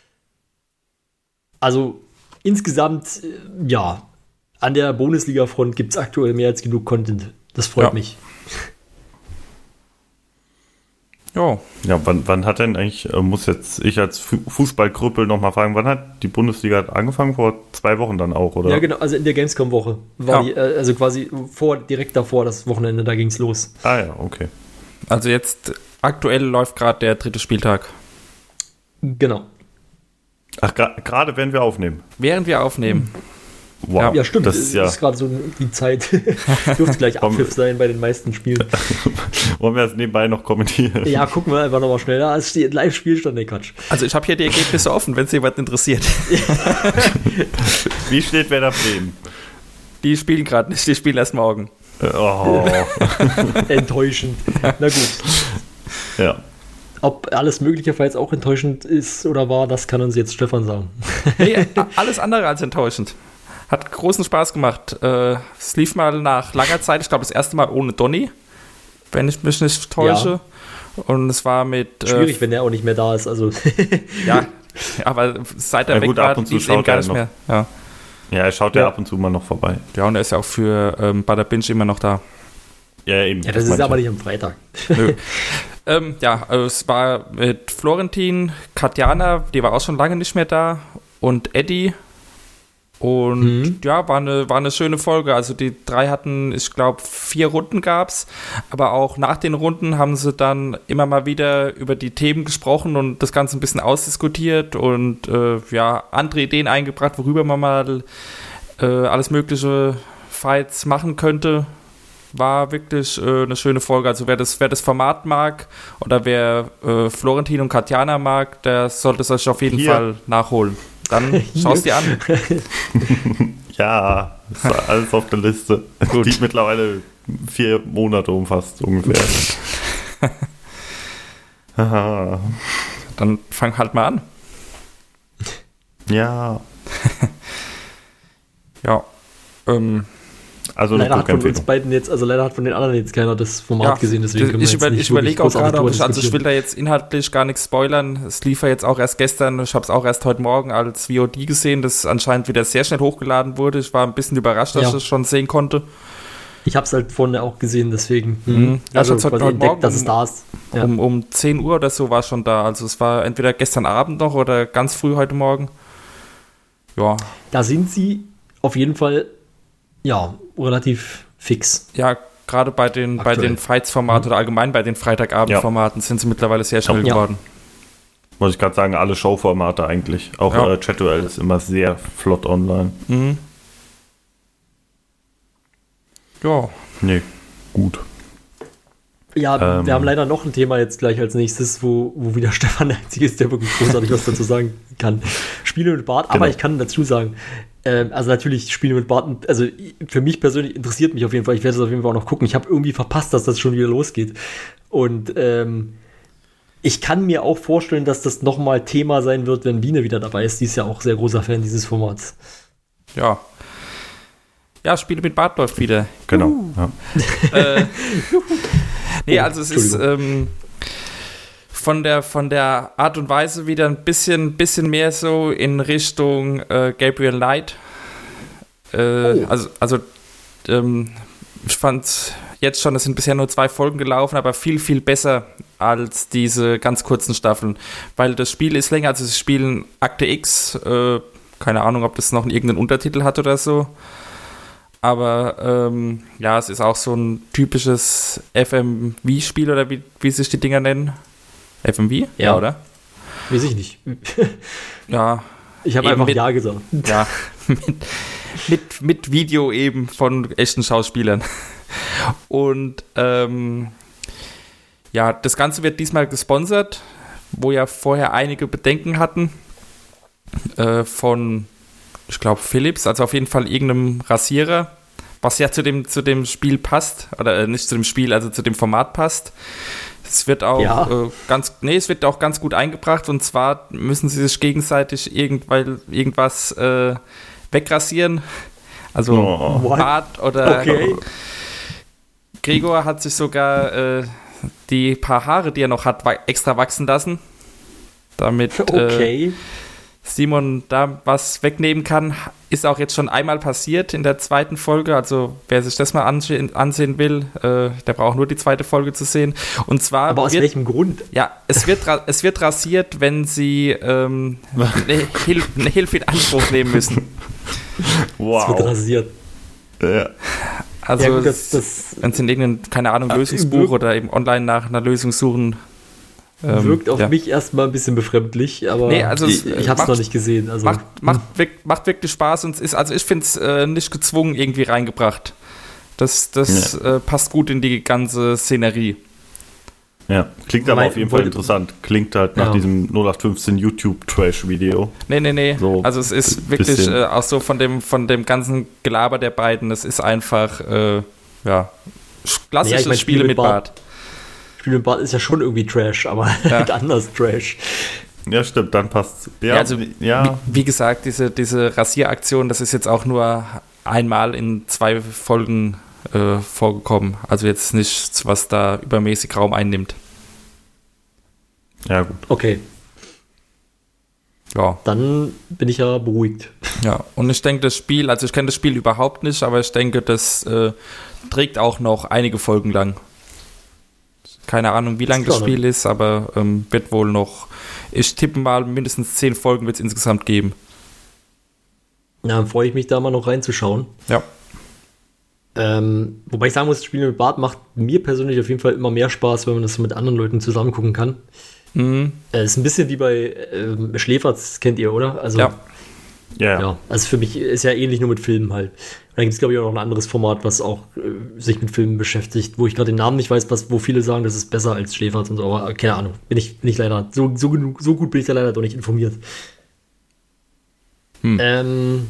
Speaker 7: Also insgesamt, äh, ja, an der Bundesliga-Front gibt es aktuell mehr als genug Content. Das freut
Speaker 6: Ja.
Speaker 7: mich.
Speaker 6: Ja.
Speaker 5: Ja, wann, wann hat denn eigentlich, äh, muss jetzt ich als Fu- Fußballkrüppel nochmal fragen, wann hat die Bundesliga angefangen? Vor zwei Wochen dann auch, oder?
Speaker 7: Ja, genau, also in der Gamescom-Woche war
Speaker 6: Ja.
Speaker 7: die, äh, also quasi vor, direkt davor, das Wochenende, da ging's los.
Speaker 5: Ah ja, okay.
Speaker 6: Also jetzt aktuell läuft gerade der dritte Spieltag.
Speaker 7: Genau.
Speaker 5: Ach, gra- gerade werden wir aufnehmen.
Speaker 6: Während wir aufnehmen.
Speaker 5: Wow.
Speaker 7: Ja, stimmt,
Speaker 5: Das
Speaker 7: das
Speaker 5: ist ja.
Speaker 7: ist gerade so die Zeit. Dürfte gleich Abpfiff sein bei den meisten Spielen.
Speaker 5: Wollen wir das nebenbei noch kommentieren?
Speaker 7: Ja, gucken wir einfach nochmal schnell. Da steht Live-Spielstand, nee, Quatsch.
Speaker 6: Also ich habe hier die Ergebnisse offen, wenn es jemand interessiert.
Speaker 5: Wie steht Werder Bremen?
Speaker 6: Die spielen gerade nicht, die spielen erst morgen.
Speaker 5: Äh, Oh,
Speaker 7: Enttäuschend. Na gut.
Speaker 5: ja.
Speaker 7: Ob alles Mögliche jetzt auch enttäuschend ist oder war, das kann uns jetzt Stefan sagen.
Speaker 6: Nee, alles andere als enttäuschend. Hat großen Spaß gemacht. Äh, es lief mal nach langer Zeit, ich glaube das erste Mal ohne Donny, wenn ich mich nicht täusche. Und es war mit...
Speaker 7: Schwierig,
Speaker 6: äh,
Speaker 7: wenn er auch nicht mehr da ist. Also
Speaker 6: Ja, aber seit er
Speaker 5: Ja,
Speaker 6: weg
Speaker 5: gut, ab
Speaker 6: war,
Speaker 5: und zu
Speaker 6: lief es eben
Speaker 5: schaut
Speaker 6: gar
Speaker 5: er
Speaker 6: nicht
Speaker 5: noch.
Speaker 6: mehr. Ja.
Speaker 5: Ja, er schaut ja.
Speaker 7: Ja.
Speaker 5: ab und zu mal noch vorbei.
Speaker 6: ja, und er ist ja auch für ähm, Bada Binge immer noch da.
Speaker 5: Ja, eben.
Speaker 7: ja, das ist
Speaker 5: meinte
Speaker 7: aber
Speaker 5: ich.
Speaker 7: nicht am Freitag.
Speaker 6: Nö. ähm, ja, also es war mit Florentin, Katjana, die war auch schon lange nicht mehr da, und Eddie. Und
Speaker 7: Mhm.
Speaker 6: ja, war eine, war eine schöne Folge. Also die drei hatten, ich glaube, vier Runden gab's. Aber auch nach den Runden haben sie dann immer mal wieder über die Themen gesprochen und das Ganze ein bisschen ausdiskutiert und äh, ja, andere Ideen eingebracht, worüber man mal äh, alles mögliche Fights machen könnte. War wirklich äh, eine schöne Folge. Also wer das, wer das Format mag oder wer äh, Florentin und Katjana mag, der sollte es euch auf jeden
Speaker 5: Hier.
Speaker 6: Fall nachholen. Dann schau es dir an.
Speaker 5: Ja, ist alles auf der Liste. Die mittlerweile vier Monate umfasst, ungefähr. Haha.
Speaker 6: Dann fang halt mal an.
Speaker 5: Ja.
Speaker 6: Ja. Ähm,
Speaker 5: Also eine
Speaker 7: Leider hat von uns
Speaker 5: Buchempfehlung.
Speaker 7: beiden jetzt, also leider hat von den anderen jetzt keiner das Format
Speaker 6: ja,
Speaker 7: gesehen, deswegen können wir
Speaker 6: ich,
Speaker 7: jetzt
Speaker 6: über,
Speaker 7: nicht
Speaker 6: ich überlege
Speaker 7: wirklich
Speaker 6: auch
Speaker 7: großartig
Speaker 6: gerade, ob
Speaker 7: drüber
Speaker 6: ich, also ich will
Speaker 7: diskutieren.
Speaker 6: da jetzt inhaltlich gar nichts spoilern. Es lief ja jetzt auch erst gestern, ich habe es auch erst heute Morgen als V O D gesehen, das anscheinend wieder sehr schnell hochgeladen wurde. Ich war ein bisschen überrascht, dass
Speaker 7: Ja.
Speaker 6: ich es schon sehen konnte.
Speaker 7: Ich habe es halt vorne auch gesehen, deswegen.
Speaker 6: Mhm.
Speaker 7: Mhm.
Speaker 6: Ja,
Speaker 7: Also
Speaker 6: ich hab's heute-
Speaker 7: quasi
Speaker 6: heute
Speaker 7: entdeckt,
Speaker 6: Morgen
Speaker 7: dass es
Speaker 6: um-
Speaker 7: da ist. Ja.
Speaker 6: Um, um zehn Uhr oder so war es schon da. Also es war entweder gestern Abend noch oder ganz früh heute Morgen. Ja,
Speaker 7: Da sind sie auf jeden Fall, ja, relativ fix.
Speaker 6: ja, gerade bei den, bei
Speaker 7: Aktuell.
Speaker 6: den Fights-Formaten oder allgemein bei den Freitagabend-Formaten sind sie mittlerweile sehr schnell
Speaker 5: Ja.
Speaker 6: geworden.
Speaker 5: Muss ich gerade sagen, alle Showformate eigentlich. Auch
Speaker 6: Ja.
Speaker 5: äh, Chat-Duell ist immer sehr flott online.
Speaker 6: Mhm. Ja,
Speaker 5: Nee, gut.
Speaker 7: Ja,
Speaker 5: Ähm.
Speaker 7: wir haben leider noch ein Thema jetzt gleich als nächstes, wo, wo wieder Stefan der Einzige ist, der wirklich großartig was dazu sagen kann. Spiele mit Bart, aber
Speaker 5: Genau.
Speaker 7: ich kann dazu sagen, ähm, also natürlich Spiele mit Bart, also für mich persönlich interessiert mich auf jeden Fall, ich werde es auf jeden Fall auch noch gucken. Ich habe irgendwie verpasst, dass das schon wieder losgeht. Und ähm, ich kann mir auch vorstellen, dass das nochmal Thema sein wird, wenn Biene wieder dabei ist. Die ist ja auch sehr großer Fan dieses Formats.
Speaker 6: ja. Ja, Spiele mit Bart läuft wieder.
Speaker 5: Genau. Ja.
Speaker 6: äh, nee,
Speaker 7: Oh,
Speaker 6: also es ist ähm, von, der, von der Art und Weise wieder ein bisschen, bisschen mehr so in Richtung äh, Gabriel Knight. Äh,
Speaker 7: Oh.
Speaker 6: Also, also ähm, ich fand jetzt schon, es sind bisher nur zwei Folgen gelaufen, aber viel, viel besser als diese ganz kurzen Staffeln. Weil das Spiel ist länger, also sie spielen Akte X, äh, keine Ahnung, ob das noch irgendeinen Untertitel hat oder so. Aber ähm, ja, es ist auch so ein typisches F M V-Spiel oder wie, wie sich die Dinger nennen. F M V?
Speaker 7: Ja.
Speaker 6: oder?
Speaker 7: Weiß ich nicht.
Speaker 6: Ja,
Speaker 7: Ich habe
Speaker 6: Eben
Speaker 7: einfach
Speaker 6: mit-
Speaker 7: Ja gesagt.
Speaker 6: ja. mit, mit, mit Video eben von echten Schauspielern. Und ähm, ja, das Ganze wird diesmal gesponsert, wo ja vorher einige Bedenken hatten äh, von, ich glaube, Philips, also auf jeden Fall irgendeinem Rasierer, was ja zu dem, zu dem Spiel passt, oder äh, nicht zu dem Spiel, also zu dem Format passt. Es wird auch
Speaker 7: Ja.
Speaker 6: äh, ganz, nee, es wird auch ganz gut eingebracht, und zwar müssen sie sich gegenseitig irgend, weil, irgendwas äh, wegrasieren. Also
Speaker 5: Oh.
Speaker 7: What?
Speaker 6: Bart oder
Speaker 7: Okay.
Speaker 6: Gregor hat sich sogar äh, die paar Haare, die er noch hat, wa- extra wachsen lassen. Damit, äh,
Speaker 7: Okay.
Speaker 6: Simon da was wegnehmen kann, ist auch jetzt schon einmal passiert in der zweiten Folge. Also wer sich das mal ansehen, ansehen will, äh, der braucht nur die zweite Folge zu sehen. Und zwar
Speaker 7: Aber aus
Speaker 6: wird,
Speaker 7: welchem Grund?
Speaker 6: Ja, es wird, es wird rasiert, wenn sie ähm, eine, Hil- eine Hilfe in Anspruch nehmen müssen.
Speaker 5: Wow.
Speaker 7: Es wird rasiert.
Speaker 5: Ja.
Speaker 6: Also,
Speaker 7: Ja, gut, das- das-
Speaker 6: wenn sie in irgendeinem, keine Ahnung, Lösungsbuch
Speaker 7: wirkt-
Speaker 6: oder eben online nach einer Lösung suchen. ähm,
Speaker 7: Wirkt auf
Speaker 6: ja.
Speaker 7: mich erstmal ein bisschen befremdlich, aber
Speaker 6: Nee, also
Speaker 7: ich,
Speaker 6: es,
Speaker 7: ich habe es
Speaker 6: macht-
Speaker 7: noch nicht gesehen. Also,
Speaker 6: Macht, macht, wirk- macht wirklich Spaß und es ist, also ich finde es äh, nicht gezwungen irgendwie reingebracht. Das, das äh, passt gut in die ganze Szenerie.
Speaker 5: Ja, klingt aber
Speaker 7: Weil-
Speaker 5: auf jeden Fall
Speaker 7: wollte-
Speaker 5: interessant. Klingt halt nach
Speaker 7: Ja.
Speaker 5: diesem null acht fünfzehn YouTube-Trash-Video.
Speaker 6: Nee, nee, nee.
Speaker 5: So
Speaker 6: also es ist
Speaker 5: bi-
Speaker 6: wirklich
Speaker 5: bisschen.
Speaker 6: äh, auch so von dem, von dem ganzen Gelaber der beiden, es ist einfach, äh, ja, klassisches
Speaker 7: Ja, ich mein,
Speaker 6: Spiele mit Bart.
Speaker 7: Spiel mit Bart ist ja schon irgendwie Trash, aber
Speaker 6: Ja.
Speaker 7: halt anders Trash.
Speaker 5: Ja, stimmt, dann passt's. Ja,
Speaker 6: Ja, also
Speaker 5: ja.
Speaker 6: Wie, wie gesagt, diese, diese Rasieraktion, das ist jetzt auch nur einmal in zwei Folgen äh, vorgekommen. Also jetzt nichts, was da übermäßig Raum einnimmt.
Speaker 5: ja, gut.
Speaker 7: Okay,
Speaker 6: Ja.
Speaker 7: dann bin ich ja beruhigt.
Speaker 6: Ja, und ich denke, das Spiel, also ich kenne das Spiel überhaupt nicht, aber ich denke, das äh, trägt auch noch einige Folgen lang. Keine Ahnung, wie lang das
Speaker 7: klar,
Speaker 6: Spiel ist, aber ähm, wird wohl noch, ich tippe mal, mindestens zehn Folgen wird es insgesamt geben.
Speaker 7: Ja, dann freue ich mich da mal noch reinzuschauen.
Speaker 6: Ja.
Speaker 7: Ähm, wobei ich sagen muss, das Spiel mit Bart macht mir persönlich auf jeden Fall immer mehr Spaß, wenn man das so mit anderen Leuten zusammen gucken kann.
Speaker 6: Mhm.
Speaker 7: Es äh, ist ein bisschen wie bei ähm, Schläferz, kennt ihr, oder? Also,
Speaker 6: Ja.
Speaker 5: Ja, ja.
Speaker 7: ja, also für mich ist ja ähnlich nur mit Filmen halt. Und dann gibt es, glaube ich, auch noch ein anderes Format, was auch äh, sich mit Filmen beschäftigt, wo ich gerade den Namen nicht weiß, was, wo viele sagen, das ist besser als Schläferz und so, aber äh, keine Ahnung. Bin ich, bin ich leider, so, so, genug, so gut bin ich da leider doch nicht informiert.
Speaker 6: Hm.
Speaker 7: Ähm,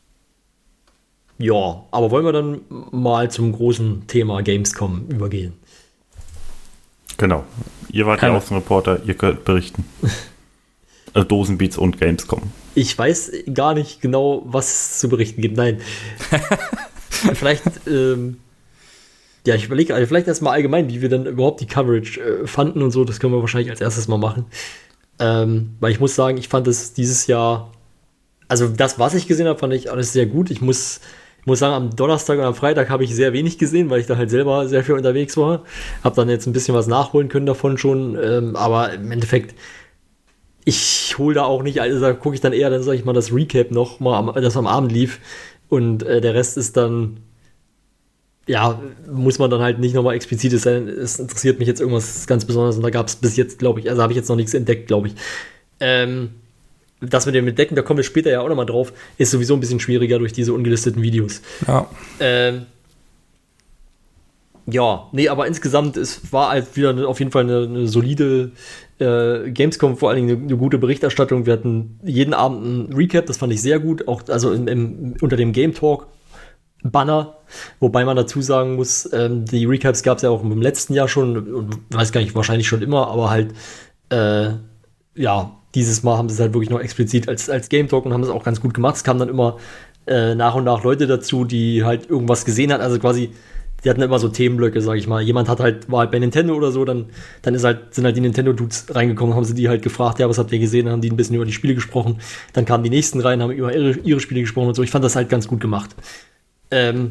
Speaker 7: ja, aber wollen wir dann mal zum großen Thema Gamescom übergehen?
Speaker 5: Genau. Ihr wart
Speaker 6: Keine-
Speaker 5: der Außenreporter, ihr könnt berichten. äh, Dosenbeats und Gamescom.
Speaker 7: Ich weiß gar nicht genau, was es zu berichten gibt. Nein. Vielleicht, ähm, ja, ich überlege, also vielleicht erstmal allgemein, wie wir dann überhaupt die Coverage äh, fanden und so. Das können wir wahrscheinlich als erstes mal machen. Ähm, weil ich muss sagen, ich fand es dieses Jahr, also das, was ich gesehen habe, fand ich alles sehr gut. Ich muss, ich muss sagen, am Donnerstag und am Freitag habe ich sehr wenig gesehen, weil ich da halt selber sehr viel unterwegs war. Habe dann jetzt ein bisschen was nachholen können davon schon. Ähm, aber im Endeffekt, ich hole da auch nicht, also da gucke ich dann eher, dann sage ich mal, das Recap noch, mal am, das am Abend lief. Und äh, der Rest ist dann, ja, muss man dann halt nicht nochmal explizit sein. Es interessiert mich jetzt irgendwas ganz Besonderes und da gab es bis jetzt, glaube ich, also habe ich jetzt noch nichts entdeckt, glaube ich. Ähm, das mit dem Entdecken, da kommen wir später ja auch nochmal drauf, ist sowieso ein bisschen schwieriger durch diese ungelisteten Videos.
Speaker 6: Ja.
Speaker 7: Ähm, ja, nee, aber insgesamt, es war halt wieder eine, auf jeden Fall eine, eine solide äh, Gamescom, vor allen Dingen eine, eine gute Berichterstattung. Wir hatten jeden Abend ein Recap, das fand ich sehr gut, auch also im, im, unter dem Game Talk Banner, wobei man dazu sagen muss, ähm, die Recaps gab es ja auch im letzten Jahr schon, und weiß gar nicht, wahrscheinlich schon immer, aber halt, äh, ja, dieses Mal haben sie es halt wirklich noch explizit als, als Game Talk und haben es auch ganz gut gemacht. Es kamen dann immer äh, nach und nach Leute dazu, die halt irgendwas gesehen hat, also quasi, die hatten immer so Themenblöcke, sag ich mal. Jemand hat halt, war halt bei Nintendo oder so, dann, dann ist halt, sind halt die Nintendo-Dudes reingekommen, haben sie die halt gefragt, ja, was habt ihr gesehen? Dann haben die ein bisschen über die Spiele gesprochen. Dann kamen die nächsten rein, haben über ihre, ihre Spiele gesprochen und so. Ich fand das halt ganz gut gemacht. Ähm,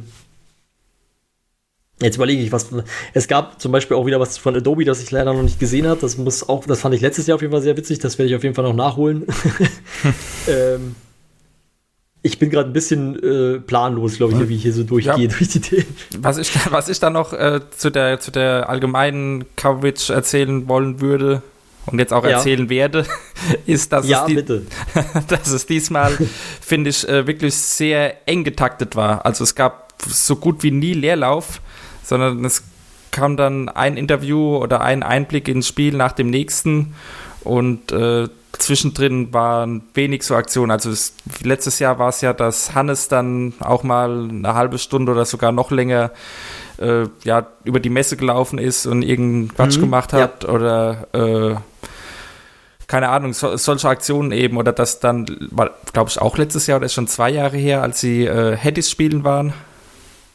Speaker 7: jetzt überlege ich, was. Es gab zum Beispiel auch wieder was von Adobe, das ich leider noch nicht gesehen habe. Das muss auch, das fand ich letztes Jahr auf jeden Fall sehr witzig. Das werde ich auf jeden Fall noch nachholen. ähm, ich bin gerade ein bisschen äh, planlos, glaube ich, wie ich hier so durchgehe
Speaker 6: Ja.
Speaker 7: durch die Themen.
Speaker 6: Was ich, was ich da noch äh, zu, der, zu der allgemeinen Coverage erzählen wollen würde und jetzt auch
Speaker 7: Ja.
Speaker 6: erzählen werde, ist, dass,
Speaker 7: Ja,
Speaker 6: es, die,
Speaker 7: bitte.
Speaker 6: dass es diesmal, finde ich, äh, wirklich sehr eng getaktet war. Also es gab so gut wie nie Leerlauf, sondern es kam dann ein Interview oder ein Einblick ins Spiel nach dem nächsten und äh, zwischendrin waren wenig so Aktionen. Also es, letztes Jahr war es ja, dass Hannes dann auch mal eine halbe Stunde oder sogar noch länger äh, ja, über die Messe gelaufen ist und irgendeinen Quatsch
Speaker 7: Mhm,
Speaker 6: gemacht hat oder äh, keine Ahnung, so, solche Aktionen eben oder das dann, war glaube ich auch letztes Jahr oder ist schon zwei Jahre her, als sie äh, Hattys spielen waren.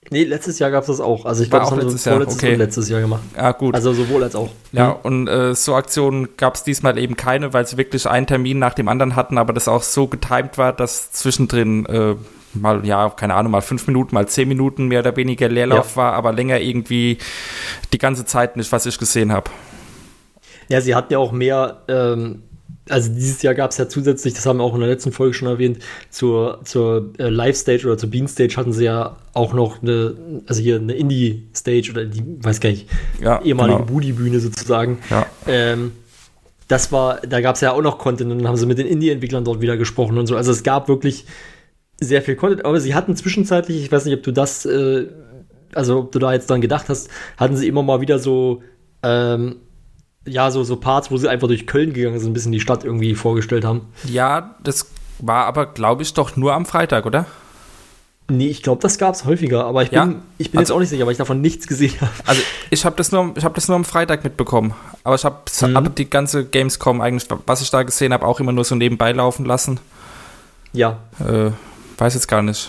Speaker 7: Nee, letztes Jahr gab es das auch. Also ich
Speaker 6: War
Speaker 7: glaube, das
Speaker 6: auch
Speaker 7: haben
Speaker 6: letztes
Speaker 7: sie
Speaker 6: Jahr,
Speaker 7: vorletztes
Speaker 6: okay.
Speaker 7: und letztes Jahr gemacht.
Speaker 6: Ja, gut.
Speaker 7: Also sowohl als auch.
Speaker 6: Ja, und äh, so Aktionen gab es diesmal eben keine, weil sie wirklich einen Termin nach dem anderen hatten, aber das auch so getimed war, dass zwischendrin äh, mal, ja, keine Ahnung, mal fünf Minuten, mal zehn Minuten mehr oder weniger Leerlauf
Speaker 7: Ja.
Speaker 6: war, aber länger irgendwie die ganze Zeit nicht, was ich gesehen habe.
Speaker 7: Ja, sie hatten ja auch mehr, ähm, also dieses Jahr gab es ja zusätzlich, das haben wir auch in der letzten Folge schon erwähnt, zur, zur äh, Live-Stage oder zur Bean-Stage hatten sie ja auch noch eine, also hier eine Indie-Stage oder die, weiß gar nicht,
Speaker 6: Ja,
Speaker 7: ehemalige
Speaker 6: genau.
Speaker 7: Budi-Bühne sozusagen.
Speaker 6: Ja.
Speaker 7: Ähm, das war, da gab es ja auch noch Content und dann haben sie mit den Indie-Entwicklern dort wieder gesprochen und so. Also es gab wirklich sehr viel Content, aber sie hatten zwischenzeitlich, ich weiß nicht, ob du das, äh, also ob du da jetzt dran gedacht hast, hatten sie immer mal wieder so, ähm, ja, so, so Parts, wo sie einfach durch Köln gegangen sind, ein bisschen die Stadt irgendwie vorgestellt haben.
Speaker 6: Ja, das war aber, glaube ich, doch nur am Freitag, oder?
Speaker 7: Nee, ich glaube, das gab es häufiger, aber ich bin,
Speaker 6: Ja?
Speaker 7: ich bin
Speaker 6: Also-
Speaker 7: jetzt auch nicht sicher, weil ich davon nichts gesehen habe.
Speaker 6: Also ich habe das nur, ich habe das nur am Freitag mitbekommen, aber ich habe
Speaker 7: Mhm.
Speaker 6: hab die ganze Gamescom eigentlich, was ich da gesehen habe, auch immer nur so nebenbei laufen lassen.
Speaker 7: Ja.
Speaker 6: Äh, weiß jetzt gar nicht.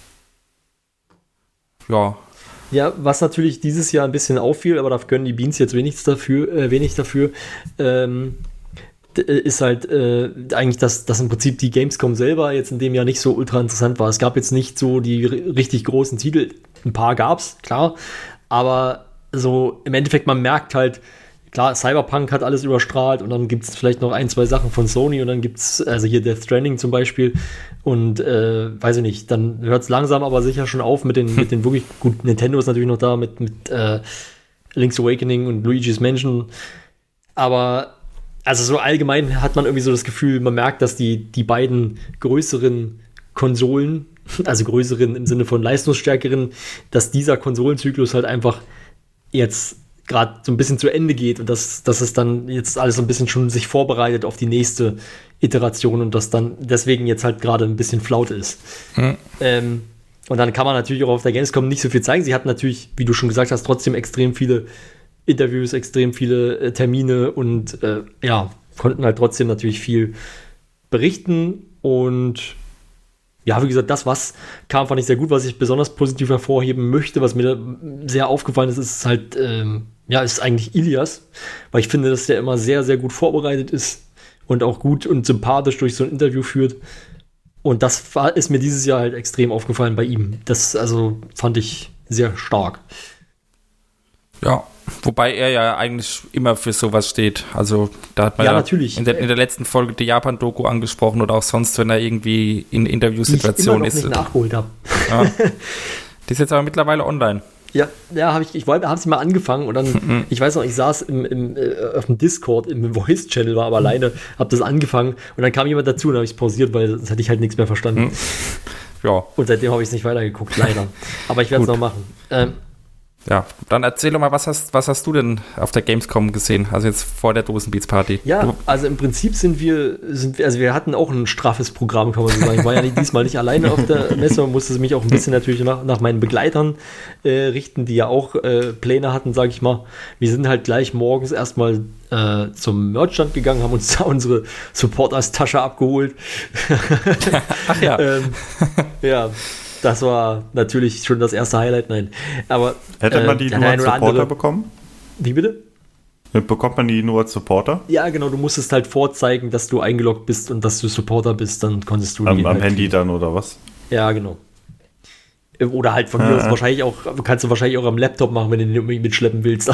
Speaker 6: Ja.
Speaker 7: Ja, was natürlich dieses Jahr ein bisschen auffiel, aber da können die Beans jetzt wenig dafür, äh, wenig dafür, ähm, d- äh, ist halt äh, eigentlich, dass, dass im Prinzip die Gamescom selber jetzt in dem Jahr nicht so ultra interessant war. Es gab jetzt nicht so die ri- richtig großen Titel. Ein paar gab's, klar. Aber so im Endeffekt, man merkt halt, klar, Cyberpunk hat alles überstrahlt und dann gibt es vielleicht noch ein, zwei Sachen von Sony und dann gibt es, also hier Death Stranding zum Beispiel und äh, weiß ich nicht, dann hört es langsam aber sicher schon auf mit den, mit den wirklich, gut, Nintendo ist natürlich noch da mit, mit äh, Link's Awakening und Luigi's Mansion, aber also so allgemein hat man irgendwie so das Gefühl, man merkt, dass die, die beiden größeren Konsolen, also größeren im Sinne von leistungsstärkeren, dass dieser Konsolenzyklus halt einfach jetzt gerade so ein bisschen zu Ende geht und dass, dass es dann jetzt alles so ein bisschen schon sich vorbereitet auf die nächste Iteration und dass dann deswegen jetzt halt gerade ein bisschen Flaute ist.
Speaker 6: Hm.
Speaker 7: Ähm, und dann kann man natürlich auch auf der Gamescom nicht so viel zeigen. Sie hatten natürlich, wie du schon gesagt hast, trotzdem extrem viele Interviews, extrem viele äh, Termine und äh, ja, konnten halt trotzdem natürlich viel berichten und ja, wie gesagt, das, was kam, fand ich sehr gut. Was ich besonders positiv hervorheben möchte, was mir sehr aufgefallen ist, ist halt, ähm, ja, ist eigentlich Ilias, weil ich finde, dass der immer sehr, sehr gut vorbereitet ist und auch gut und sympathisch durch so ein Interview führt. Und das war, ist mir dieses Jahr halt extrem aufgefallen bei ihm. Das, also, fand ich sehr stark.
Speaker 6: Ja, wobei er ja eigentlich immer für sowas steht. Also da hat man
Speaker 7: Ja,
Speaker 6: ja,
Speaker 7: natürlich.
Speaker 6: In, der, in der letzten Folge die Japan-Doku angesprochen oder auch sonst, wenn er irgendwie in
Speaker 7: Die ich immer
Speaker 6: Interviewsituationen
Speaker 7: noch
Speaker 6: ist.
Speaker 7: nicht nachgeholt habe.
Speaker 6: Ja. Die ist jetzt aber mittlerweile online.
Speaker 7: Ja, ja, habe ich, ich wollte, habe sie mal angefangen und dann, ich weiß noch, ich saß im, im, äh, auf dem Discord, im Voice-Channel, war aber alleine, habe das angefangen und dann kam jemand dazu und habe ich es pausiert, weil sonst hätte ich halt nichts mehr verstanden.
Speaker 6: Ja,
Speaker 7: Und seitdem habe ich es nicht weitergeguckt, leider. Aber ich werde es
Speaker 6: Gut.
Speaker 7: noch machen. Ähm,
Speaker 6: ja. Dann erzähl doch mal, was hast, was hast du denn auf der Gamescom gesehen? Also jetzt vor der Dosenbeats-Party.
Speaker 7: ja,
Speaker 6: Du,
Speaker 7: also im Prinzip sind wir, sind wir, also wir hatten auch ein straffes Programm, kann man so sagen. Ich war ja nicht, diesmal nicht alleine auf der Messe und musste mich auch ein bisschen natürlich nach, nach meinen Begleitern äh, richten, die ja auch äh, Pläne hatten, sage ich mal. Wir sind halt gleich morgens erstmal äh, zum Merchstand gegangen, haben uns da unsere Supporters-Tasche abgeholt.
Speaker 6: ach ja.
Speaker 7: ähm, ja, das war natürlich schon das erste Highlight, nein. Aber
Speaker 5: Hätte man
Speaker 7: äh,
Speaker 5: die
Speaker 7: der
Speaker 5: nur
Speaker 7: ein
Speaker 5: als
Speaker 7: oder
Speaker 5: Supporter
Speaker 7: andere-
Speaker 5: bekommen?
Speaker 7: Wie bitte?
Speaker 5: Bekommt man die nur als Supporter?
Speaker 7: Ja, genau, du musstest halt vorzeigen, dass du eingeloggt bist und dass du Supporter bist, dann konntest du
Speaker 5: Am,
Speaker 7: die
Speaker 5: am
Speaker 7: halt
Speaker 5: Handy
Speaker 7: kriegen.
Speaker 5: dann oder was?
Speaker 7: Ja, genau. Oder halt von mir aus wahrscheinlich auch, kannst du wahrscheinlich auch am Laptop machen, wenn du den unbedingt mitschleppen willst. ja,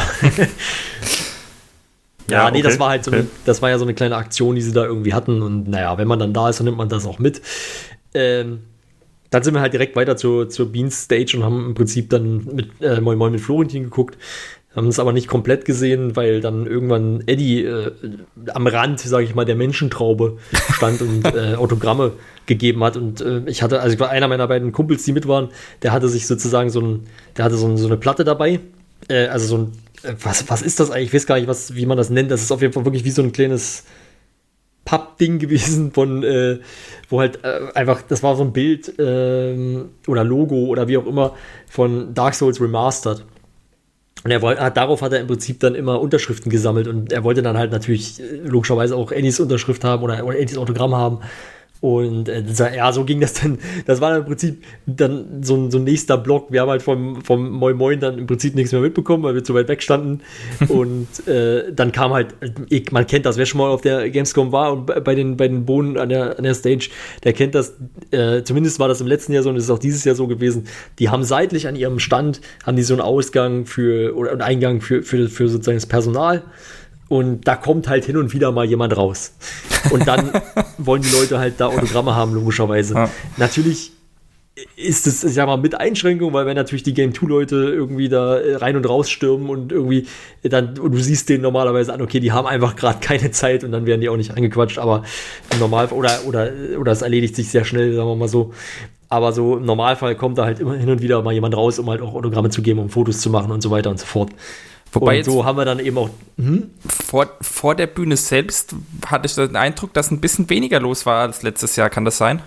Speaker 5: Ja,
Speaker 7: nee,
Speaker 5: okay,
Speaker 7: das war halt so eine,
Speaker 5: okay.
Speaker 7: das war ja so eine kleine Aktion, die sie da irgendwie hatten und naja, wenn man dann da ist, dann nimmt man das auch mit. Ähm, dann sind wir halt direkt weiter zur, zur Beans Stage und haben im Prinzip dann mit äh, Moin Moin mit Florentin geguckt. Haben es aber nicht komplett gesehen, weil dann irgendwann Eddie äh, am Rand, sage ich mal, der Menschentraube stand und äh, Autogramme gegeben hat. Und äh, ich hatte, also ich war einer meiner beiden Kumpels, die mit waren, der hatte sich sozusagen so ein, der hatte so, ein, so eine Platte dabei. Äh, also so ein, äh, was, was ist das eigentlich? Ich weiß gar nicht, was, wie man das nennt. Das ist auf jeden Fall wirklich wie so ein kleines Pappding gewesen von, äh, wo halt äh, einfach, das war so ein Bild ähm, oder Logo oder wie auch immer von Dark Souls Remastered. Und er wollte, hat, darauf hat er im Prinzip dann immer Unterschriften gesammelt und er wollte dann halt natürlich äh, logischerweise auch Eddies Unterschrift haben oder, oder Eddies Autogramm haben. Und äh, das, ja, so ging das dann. Das war dann im Prinzip dann so ein, so ein nächster Block. Wir haben halt vom, vom Moin Moin dann im Prinzip nichts mehr mitbekommen, weil wir zu weit weg standen. Und äh, dann kam halt, ich, man kennt das, wer schon mal auf der Gamescom war und bei den, bei den Bohnen an der, an der Stage, der kennt das. Äh, zumindest war das im letzten Jahr so und es ist auch dieses Jahr so gewesen. Die haben seitlich an ihrem Stand, haben die so einen Ausgang für, oder einen Eingang für, für, für sozusagen das Personal. Und da kommt halt hin und wieder mal jemand raus. Und dann wollen die Leute halt da Autogramme haben, logischerweise. Ja. Natürlich ist es, ich sag mal, mit Einschränkung, weil wenn natürlich die Game zwei Leute irgendwie da rein und raus stürmen und irgendwie dann, und du siehst denen normalerweise an, okay, die haben einfach gerade keine Zeit und dann werden die auch nicht angequatscht, aber im Normalfall, oder, oder, oder es erledigt sich sehr schnell, sagen wir mal so. Aber so im Normalfall kommt da halt immer hin und wieder mal jemand raus, um halt auch Autogramme zu geben, um Fotos zu machen und so weiter und so fort.
Speaker 6: Wobei
Speaker 7: und so haben wir dann eben auch hm?
Speaker 6: vor, vor der Bühne selbst hatte ich den Eindruck, dass ein bisschen weniger los war als letztes Jahr. Kann das sein?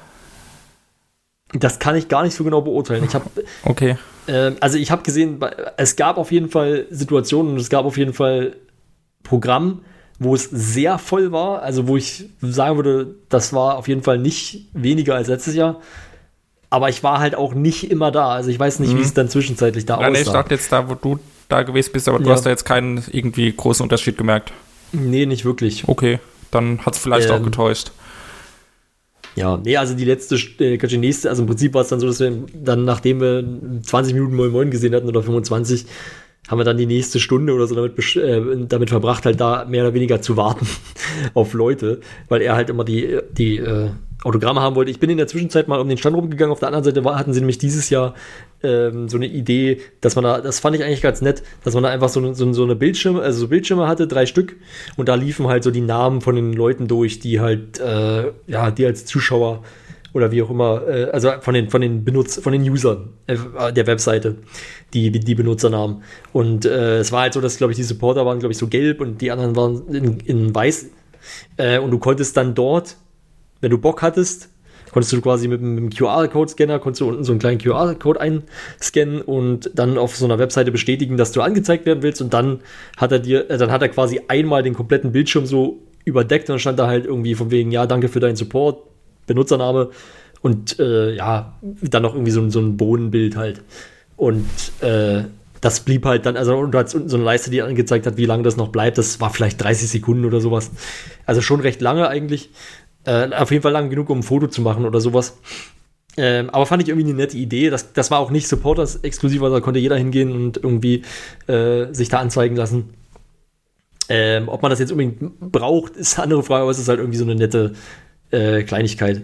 Speaker 7: Das kann ich gar nicht so genau beurteilen. Ich habe
Speaker 6: okay.
Speaker 7: äh, also ich habe gesehen, es gab auf jeden Fall Situationen und es gab auf jeden Fall Programm, wo es sehr voll war. Also wo ich sagen würde, das war auf jeden Fall nicht weniger als letztes Jahr. Aber ich war halt auch nicht immer da. Also ich weiß nicht, mhm. wie es dann zwischenzeitlich da aussah.
Speaker 6: Nee, ich dachte jetzt da, wo du da gewesen bist, aber du ja. hast da jetzt keinen irgendwie großen Unterschied gemerkt.
Speaker 7: Nee, nicht wirklich.
Speaker 6: Okay, dann hat es vielleicht ähm, auch getäuscht.
Speaker 7: Ja, nee, also die letzte, äh, die nächste, also im Prinzip war es dann so, dass wir dann, nachdem wir zwanzig Minuten Moin Moin gesehen hatten oder fünfundzwanzig, haben wir dann die nächste Stunde oder so damit, äh, damit verbracht, halt da mehr oder weniger zu warten auf Leute, weil er halt immer die, die äh, Autogramme haben wollte. Ich bin in der Zwischenzeit mal um den Stand rumgegangen. Auf der anderen Seite war, hatten sie nämlich dieses Jahr ähm, so eine Idee, dass man da, das fand ich eigentlich ganz nett, dass man da einfach so, so, so eine Bildschirme, also so Bildschirme hatte, drei Stück, und da liefen halt so die Namen von den Leuten durch, die halt, äh, ja, die als Zuschauer oder wie auch immer, äh, also von den, von den Benutz, von den Usern äh, der Webseite, die, die Benutzernamen. Und äh, es war halt so, dass, glaube ich, die Supporter waren, glaube ich, so gelb und die anderen waren in, in weiß. Äh, und du konntest dann dort, wenn du Bock hattest, konntest du quasi mit einem Q R-Code-Scanner, konntest du unten so einen kleinen Q R-Code einscannen und dann auf so einer Webseite bestätigen, dass du angezeigt werden willst, und dann hat er dir, äh, dann hat er quasi einmal den kompletten Bildschirm so überdeckt und dann stand da halt irgendwie von wegen, ja, danke für deinen Support, Benutzername und äh, ja, dann noch irgendwie so, so ein Bodenbild halt. Und äh, das blieb halt dann, also und du hattest unten so eine Leiste, die angezeigt hat, wie lange das noch bleibt. Das war vielleicht dreißig Sekunden oder sowas. Also schon recht lange eigentlich. Äh, auf jeden Fall lang genug, um ein Foto zu machen oder sowas. Ähm, aber fand ich irgendwie eine nette Idee. Das, das war auch nicht Supporters-exklusiv, also da konnte jeder hingehen und irgendwie äh, sich da anzeigen lassen. Ähm, ob man das jetzt unbedingt braucht, ist eine andere Frage, aber es ist halt irgendwie so eine nette äh, Kleinigkeit.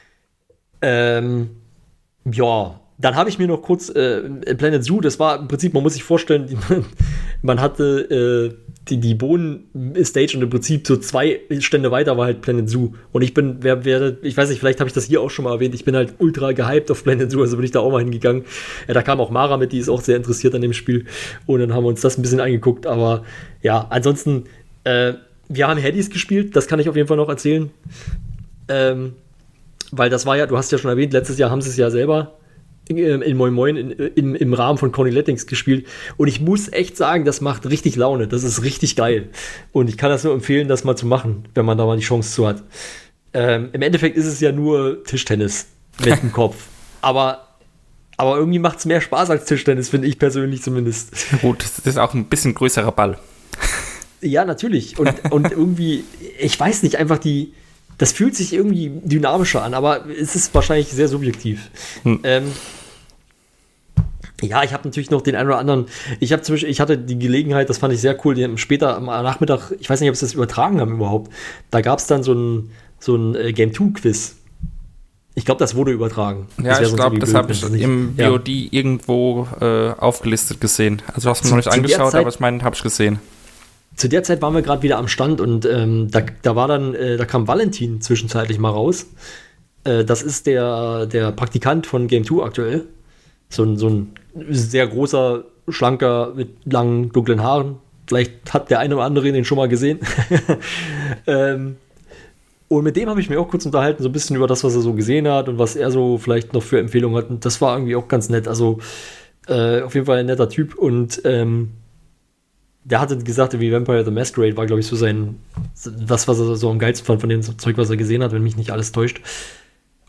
Speaker 7: Ähm, ja, dann habe ich mir noch kurz äh, Planet Zoo, das war im Prinzip, man muss sich vorstellen, die, man hatte äh, die, die Bohnen-Stage und im Prinzip so zwei Stände weiter war halt Planet Zoo. Und ich bin, wer, wer, ich weiß nicht, vielleicht habe ich das hier auch schon mal erwähnt, ich bin halt ultra gehypt auf Planet Zoo, also bin ich da auch mal hingegangen. Ja, da kam auch Mara mit, die ist auch sehr interessiert an dem Spiel. Und dann haben wir uns das ein bisschen angeguckt, aber ja, ansonsten, äh, wir haben Hades gespielt, das kann ich auf jeden Fall noch erzählen. Ähm, weil das war ja, du hast ja schon erwähnt, letztes Jahr haben sie es ja selber in, in Moin Moin in, in, im Rahmen von Coney Lettings gespielt, und ich muss echt sagen, das macht richtig Laune, das ist richtig geil, und ich kann das nur empfehlen, das mal zu machen, wenn man da mal die Chance zu hat. Ähm, im Endeffekt ist es ja nur Tischtennis mit dem Kopf, aber aber irgendwie macht es mehr Spaß als Tischtennis, finde ich persönlich zumindest.
Speaker 6: Gut, das ist auch ein bisschen größerer Ball.
Speaker 7: Ja, natürlich, und, und irgendwie, ich weiß nicht, einfach die das fühlt sich irgendwie dynamischer an, aber es ist wahrscheinlich sehr subjektiv. Hm. Ähm, ja, ich habe natürlich noch den einen oder anderen, ich habe zum Beispiel, ich hatte die Gelegenheit, das fand ich sehr cool, die haben später am Nachmittag, ich weiß nicht, ob sie das übertragen haben überhaupt, da gab es dann so ein, so ein äh, Game zwei Quiz. Ich glaube, das wurde übertragen.
Speaker 6: Ja, ich glaube, das habe ich im V O D ja. irgendwo äh, aufgelistet gesehen. Also du hast mir noch nicht angeschaut, Zeit, aber ich meine, habe ich gesehen.
Speaker 7: Zu der Zeit waren wir gerade wieder am Stand und ähm, da, da war dann, äh, da kam Valentin zwischenzeitlich mal raus. Äh, das ist der, der Praktikant von Game zwei aktuell. So ein, so ein sehr großer, schlanker, mit langen, dunklen Haaren. Vielleicht hat der eine oder andere den schon mal gesehen. ähm, und mit dem habe ich mich auch kurz unterhalten, so ein bisschen über das, was er so gesehen hat und was er so vielleicht noch für Empfehlungen hat. Und das war irgendwie auch ganz nett. Also äh, auf jeden Fall ein netter Typ und ähm, der hatte gesagt, wie Vampire the Masquerade war, glaube ich, so sein, das, was er so am geilsten fand von dem Zeug, was er gesehen hat, wenn mich nicht alles täuscht.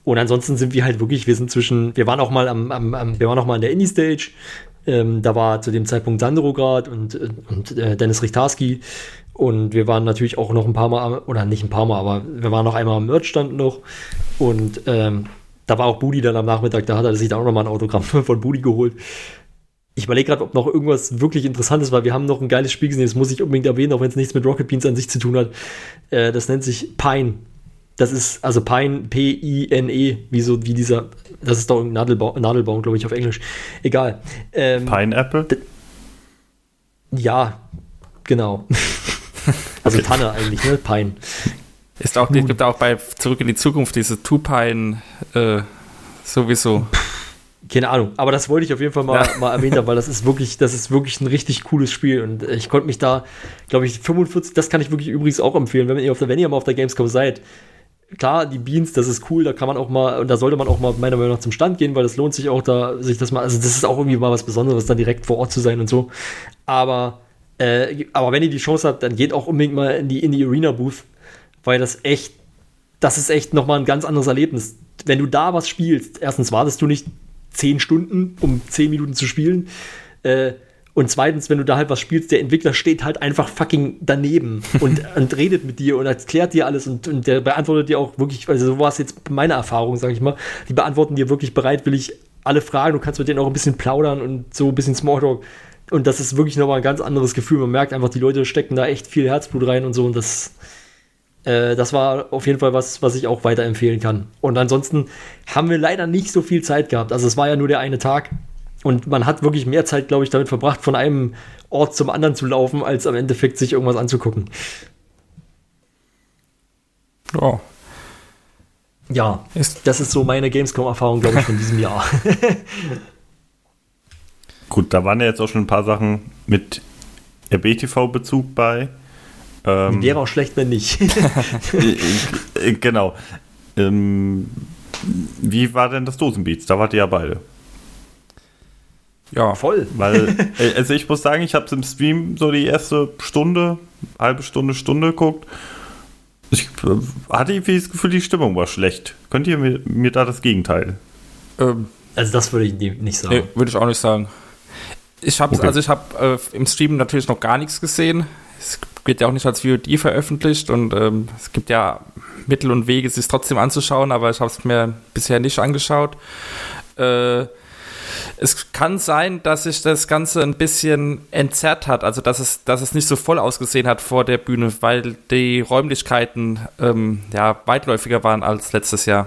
Speaker 7: Und ansonsten sind wir halt wirklich, wir sind zwischen, wir waren auch mal am, am, am wir waren auch mal an der Indie-Stage. Ähm, da war zu dem Zeitpunkt Sandro gerade und, und äh, Dennis Richtarski. Und wir waren natürlich auch noch ein paar Mal, oder nicht ein paar Mal, aber wir waren noch einmal am Merch-Stand noch. Und ähm, da war auch Budi dann am Nachmittag, da hat er sich dann auch nochmal ein Autogramm von Budi geholt. Ich überlege gerade, ob noch irgendwas wirklich Interessantes war. Wir haben noch ein geiles Spiel gesehen, das muss ich unbedingt erwähnen, auch wenn es nichts mit Rocket Beans an sich zu tun hat. Äh, das nennt sich Pine. Das ist, also Pine, P I N E, wie so, wie dieser, das ist doch ein Nadelbaum, Nadelbaum, glaube ich, auf Englisch. Egal. Ähm,
Speaker 5: Pineapple?
Speaker 7: D- ja, genau. Also okay. Tanne eigentlich, ne? Pine.
Speaker 6: Ist auch, es gibt auch bei Zurück in die Zukunft diese Two-Pine äh, sowieso.
Speaker 7: Keine Ahnung, aber das wollte ich auf jeden Fall mal, ja. mal erwähnt haben, weil das ist wirklich, das ist wirklich ein richtig cooles Spiel und ich konnte mich da, glaube ich, fünfundvierzig, das kann ich wirklich übrigens auch empfehlen, wenn ihr, auf der, wenn ihr mal auf der Gamescom seid. Klar, die Beans, das ist cool, da kann man auch mal, und da sollte man auch mal meiner Meinung nach zum Stand gehen, weil das lohnt sich auch da, sich das mal, also das ist auch irgendwie mal was Besonderes, dann direkt vor Ort zu sein und so. Aber, äh, aber wenn ihr die Chance habt, dann geht auch unbedingt mal in die, in die Arena-Booth, weil das echt, das ist echt nochmal ein ganz anderes Erlebnis. Wenn du da was spielst, erstens wartest du nicht zehn Stunden, um zehn Minuten zu spielen, äh, und zweitens, wenn du da halt was spielst, der Entwickler steht halt einfach fucking daneben und, und redet mit dir und erklärt dir alles und, und der beantwortet dir auch wirklich, also so war es jetzt meine Erfahrung, sag ich mal, die beantworten dir wirklich bereitwillig alle Fragen, du kannst mit denen auch ein bisschen plaudern und so ein bisschen Smalltalk und das ist wirklich nochmal ein ganz anderes Gefühl, man merkt einfach, die Leute stecken da echt viel Herzblut rein und so und das äh, das war auf jeden Fall was, was ich auch weiterempfehlen kann. Und ansonsten haben wir leider nicht so viel Zeit gehabt, also es war ja nur der eine Tag. Und man hat wirklich mehr Zeit, glaube ich, damit verbracht, von einem Ort zum anderen zu laufen, als am Endeffekt sich irgendwas anzugucken.
Speaker 6: Oh.
Speaker 7: Ja, das ist so meine Gamescom-Erfahrung, glaube ich, von diesem Jahr.
Speaker 5: Gut, da waren ja jetzt auch schon ein paar Sachen mit R B T V-Bezug bei. Ähm,
Speaker 7: Wäre auch schlecht, wenn nicht.
Speaker 5: Genau. Ähm, wie war denn das Dosenbeats? Da wart ihr ja beide.
Speaker 6: Ja,
Speaker 7: voll.
Speaker 5: Weil, also ich muss sagen, ich habe es im Stream so die erste Stunde, halbe Stunde, Stunde geguckt. Ich hatte irgendwie das Gefühl, die Stimmung war schlecht. Könnt ihr mir, mir da das Gegenteil?
Speaker 7: Ähm, also das würde ich nicht sagen.
Speaker 6: Nee, würde ich auch nicht sagen. Ich habe
Speaker 5: okay.
Speaker 6: also ich habe äh, im Stream natürlich noch gar nichts gesehen. Es wird ja auch nicht als V O D veröffentlicht und ähm, es gibt ja Mittel und Wege, es sich trotzdem anzuschauen, aber ich habe es mir bisher nicht angeschaut. Äh, Es kann sein, dass sich das Ganze ein bisschen entzerrt hat, also dass es, dass es nicht so voll ausgesehen hat vor der Bühne, weil die Räumlichkeiten ähm, ja, weitläufiger waren als letztes Jahr.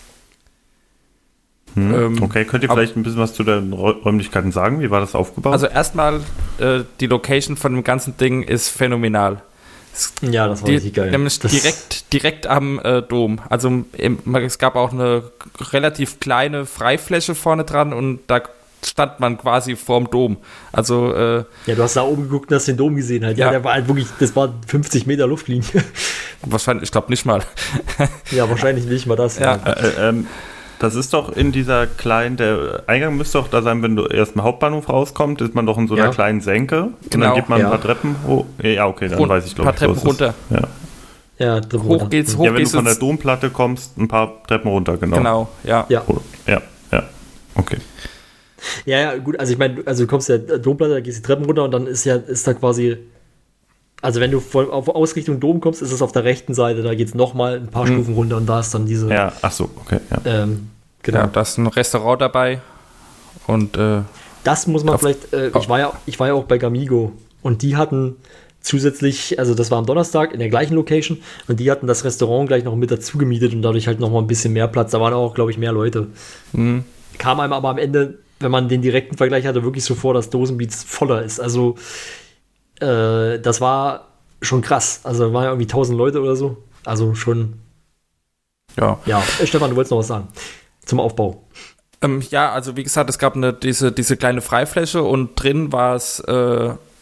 Speaker 5: Hm,
Speaker 6: ähm,
Speaker 5: okay, könnt ihr vielleicht ein bisschen was zu den Räumlichkeiten sagen? Wie war das aufgebaut?
Speaker 6: Also erstmal, äh, die Location von dem ganzen Ding ist phänomenal.
Speaker 7: Ja, das war
Speaker 6: Die,
Speaker 7: richtig geil.
Speaker 6: Nämlich
Speaker 7: das
Speaker 6: direkt, direkt am äh, Dom. Also im, es gab auch eine relativ kleine Freifläche vorne dran und da stand man quasi vorm Dom. Also äh,
Speaker 7: ja, du hast da oben geguckt und hast den Dom gesehen halt. Ja,
Speaker 6: ja.
Speaker 7: der war halt wirklich, das war fünfzig Meter Luftlinie.
Speaker 6: Wahrscheinlich, ich glaube nicht mal.
Speaker 7: Ja, wahrscheinlich nicht mal das.
Speaker 6: Ja.
Speaker 7: Ja.
Speaker 5: Äh, ähm, das ist doch in dieser kleinen, der Eingang müsste doch da sein, wenn du erst im Hauptbahnhof rauskommst, ist man doch in so einer
Speaker 7: Ja.
Speaker 5: kleinen Senke. Und
Speaker 6: Genau.
Speaker 5: dann geht man
Speaker 7: Ja.
Speaker 5: ein paar Treppen hoch. Ja, okay, dann
Speaker 6: Rund,
Speaker 5: weiß ich, glaube
Speaker 6: paar
Speaker 5: ich.
Speaker 6: Treppen
Speaker 5: so ist es.
Speaker 6: runter.
Speaker 5: Ja.
Speaker 7: Ja, drin
Speaker 6: Hoch
Speaker 7: runter.
Speaker 6: geht's, hoch
Speaker 5: ja, wenn du
Speaker 6: geht's
Speaker 5: von der
Speaker 6: ins-
Speaker 5: Domplatte kommst, ein paar Treppen runter, genau.
Speaker 6: Genau, ja.
Speaker 7: Ja.
Speaker 5: Oh, ja, ja, okay.
Speaker 7: Ja, ja, gut, also ich meine, also du kommst ja Domplatte, da gehst die Treppen runter und dann ist ja, ist da quasi, also wenn du voll auf Ausrichtung Dom kommst, ist es auf der rechten Seite, da geht es nochmal ein paar
Speaker 5: Hm.
Speaker 7: Stufen runter und da ist dann diese,
Speaker 5: Ja, ach so, okay, ja.
Speaker 7: ähm, genau.
Speaker 6: Ja, da ist ein Restaurant dabei und äh,
Speaker 7: Das muss man
Speaker 6: Auf-
Speaker 7: vielleicht, äh, ich, war ja, ich war ja auch bei Gamigo und die hatten zusätzlich, also das war am Donnerstag in der gleichen Location und die hatten das Restaurant gleich noch mit dazu gemietet und dadurch halt noch mal ein bisschen mehr Platz, da waren auch, glaube ich, mehr Leute.
Speaker 6: mh,
Speaker 7: Kam einem aber am Ende, wenn man den direkten Vergleich hatte, wirklich so vor, dass Dosenbeats voller ist. Also äh, das war schon krass. Also da waren ja irgendwie tausend Leute oder so. Also schon,
Speaker 6: ja.
Speaker 7: ja. Äh, Stefan, du wolltest noch was sagen zum Aufbau.
Speaker 6: Ähm, ja, also wie gesagt, es gab eine, diese, diese kleine Freifläche und drin war es äh,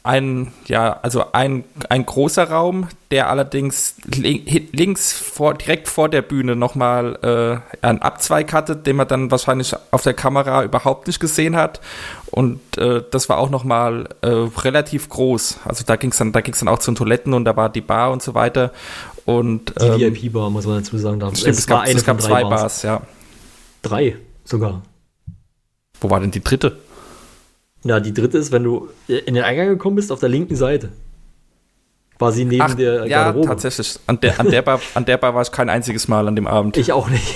Speaker 6: ein, ja, also ein, ein großer Raum, der allerdings li- links vor, direkt vor der Bühne nochmal äh, einen Abzweig hatte, den man dann wahrscheinlich auf der Kamera überhaupt nicht gesehen hat. Und äh, das war auch nochmal äh, relativ groß. Also da ging es dann, da ging's dann auch zu den Toiletten und da war die Bar und so weiter. Und,
Speaker 7: die
Speaker 6: ähm,
Speaker 7: V I P-Bar, muss man dazu sagen. Da.
Speaker 6: Stimmt, es, es gab, es gab zwei Bars. Bars, ja.
Speaker 7: Drei sogar.
Speaker 6: Wo war denn die dritte?
Speaker 7: Ja, die dritte ist, wenn du in den Eingang gekommen bist, auf der linken Seite. Quasi neben
Speaker 6: Ach,
Speaker 7: der
Speaker 6: ja,
Speaker 7: Garderobe.
Speaker 6: Ja, tatsächlich. An der, an, der Bar, an der Bar war ich kein einziges Mal an dem Abend.
Speaker 7: Ich auch nicht.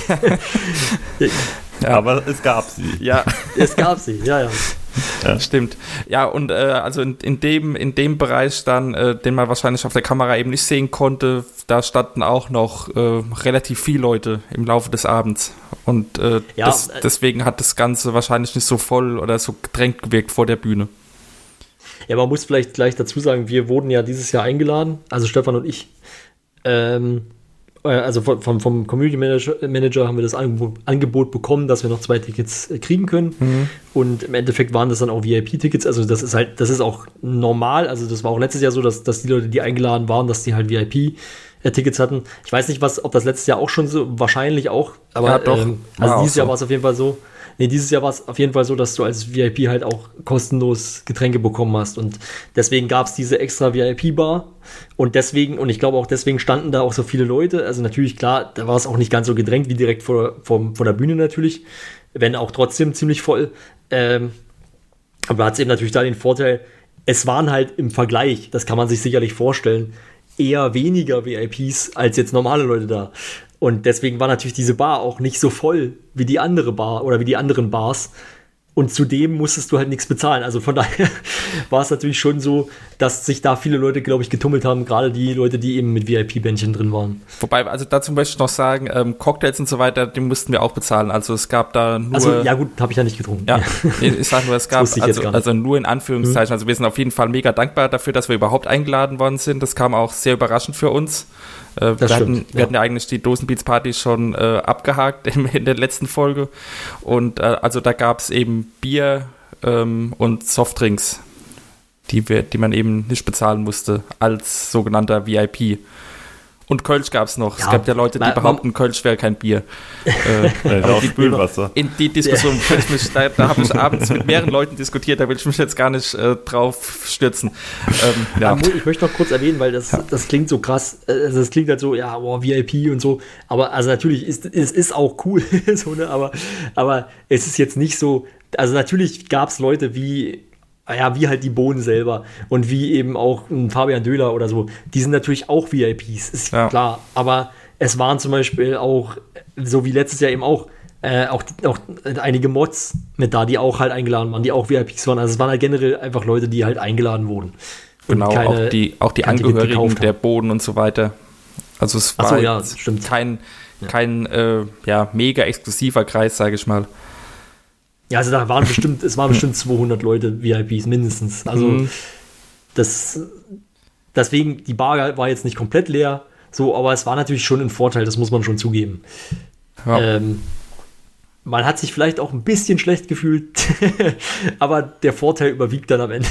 Speaker 5: ja. Aber es gab sie.
Speaker 6: Ja.
Speaker 7: Es gab sie, ja, ja.
Speaker 6: Ja. Stimmt. Ja, und äh, also in, in, dem, in dem Bereich dann, äh, den man wahrscheinlich auf der Kamera eben nicht sehen konnte, da standen auch noch äh, relativ viele Leute im Laufe des Abends. Und äh,
Speaker 7: ja,
Speaker 6: das, deswegen hat das Ganze wahrscheinlich nicht so voll oder so gedrängt gewirkt vor der Bühne.
Speaker 7: Ja, man muss vielleicht gleich dazu sagen, wir wurden ja dieses Jahr eingeladen, also Stefan und ich. Ähm, also vom, vom Community Manager, Manager haben wir das Angebot, Angebot bekommen, dass wir noch zwei Tickets äh, kriegen können. Mhm. Und im Endeffekt waren das dann auch V I P-Tickets. Also das ist halt, das ist auch normal. Also das war auch letztes Jahr so, dass, dass die Leute, die eingeladen waren, dass die halt V I P-Tickets hatten. Ich weiß nicht, was, ob das letztes Jahr auch schon so, wahrscheinlich auch. Aber
Speaker 6: ja, doch.
Speaker 7: Ähm, also dieses
Speaker 6: so.
Speaker 7: Jahr war es auf jeden Fall so. Nee, dieses Jahr war es auf jeden Fall so, dass du als V I P halt auch kostenlos Getränke bekommen hast. Und deswegen gab es diese extra V I P-Bar. Und deswegen, und ich glaube auch deswegen standen da auch so viele Leute. Also natürlich, klar, da war es auch nicht ganz so gedrängt wie direkt vor, vor, vor der Bühne natürlich. Wenn auch trotzdem ziemlich voll. Ähm, aber hat es eben natürlich da den Vorteil, es waren halt im Vergleich, das kann man sich sicherlich vorstellen, eher weniger V I Ps als jetzt normale Leute da. Und deswegen war natürlich diese Bar auch nicht so voll wie die andere Bar oder wie die anderen Bars. Und zudem musstest du halt nichts bezahlen. Also von daher war es natürlich schon so, dass sich da viele Leute, glaube ich, getummelt haben. Gerade die Leute, die eben mit V I P-Bändchen drin waren.
Speaker 6: Wobei, also dazu möchte ich noch sagen, ähm, Cocktails und so weiter, die mussten wir auch bezahlen. Also es gab da nur...
Speaker 7: Also ja gut, habe ich ja nicht getrunken.
Speaker 6: Ja, ich sag nur, es gab also, also nur in Anführungszeichen.
Speaker 7: Mhm.
Speaker 6: Also wir sind auf jeden Fall mega dankbar dafür, dass wir überhaupt eingeladen worden sind. Das kam auch sehr überraschend für uns. Äh, wir, hatten,
Speaker 7: stimmt,
Speaker 6: wir
Speaker 7: ja.
Speaker 6: hatten ja eigentlich die Dosenbeats-Party schon äh, abgehakt in, in der letzten Folge. Und äh, also da gab es eben Bier ähm, und Softdrinks, die, wir, die man eben nicht bezahlen musste als sogenannter V I P. Und Kölsch gab es noch. Ja, es gab ja Leute, die man, behaupten, man, Kölsch wäre kein Bier. äh,
Speaker 5: ja, auch Spülwasser.
Speaker 6: In die Diskussion, ja. ich mich, da, da habe ich abends mit mehreren Leuten diskutiert, da will ich mich jetzt gar nicht äh, drauf stürzen. Ähm, ja.
Speaker 7: Ich möchte noch kurz erwähnen, weil das, ja. das klingt so krass. Also das klingt halt so, ja, oh, V I P und so. Aber also natürlich ist es ist auch cool, so, ne? aber, aber es ist jetzt nicht so. Also natürlich gab es Leute wie. Ja, wie halt die Bohnen selber und wie eben auch ein Fabian Döhler oder so, die sind natürlich auch V I Ps, ist ja. klar, aber es waren zum Beispiel auch, so wie letztes Jahr eben auch, äh, auch, auch einige Mods mit da, die auch halt eingeladen waren, die auch V I Ps waren, also es waren halt generell einfach Leute, die halt eingeladen wurden.
Speaker 6: Genau, keine, auch die, auch die Angehörigen der Bohnen und so weiter, also es war
Speaker 7: so, ja,
Speaker 6: kein, kein äh, ja, mega exklusiver Kreis, sage ich mal.
Speaker 7: Ja, also da waren bestimmt, es waren bestimmt zweihundert Leute V I Ps mindestens. Also mhm. das, deswegen, die Bar war jetzt nicht komplett leer, so, aber es war natürlich schon ein Vorteil, das muss man schon zugeben. Ja. Ähm, man hat sich vielleicht auch ein bisschen schlecht gefühlt, aber der Vorteil überwiegt dann am Ende.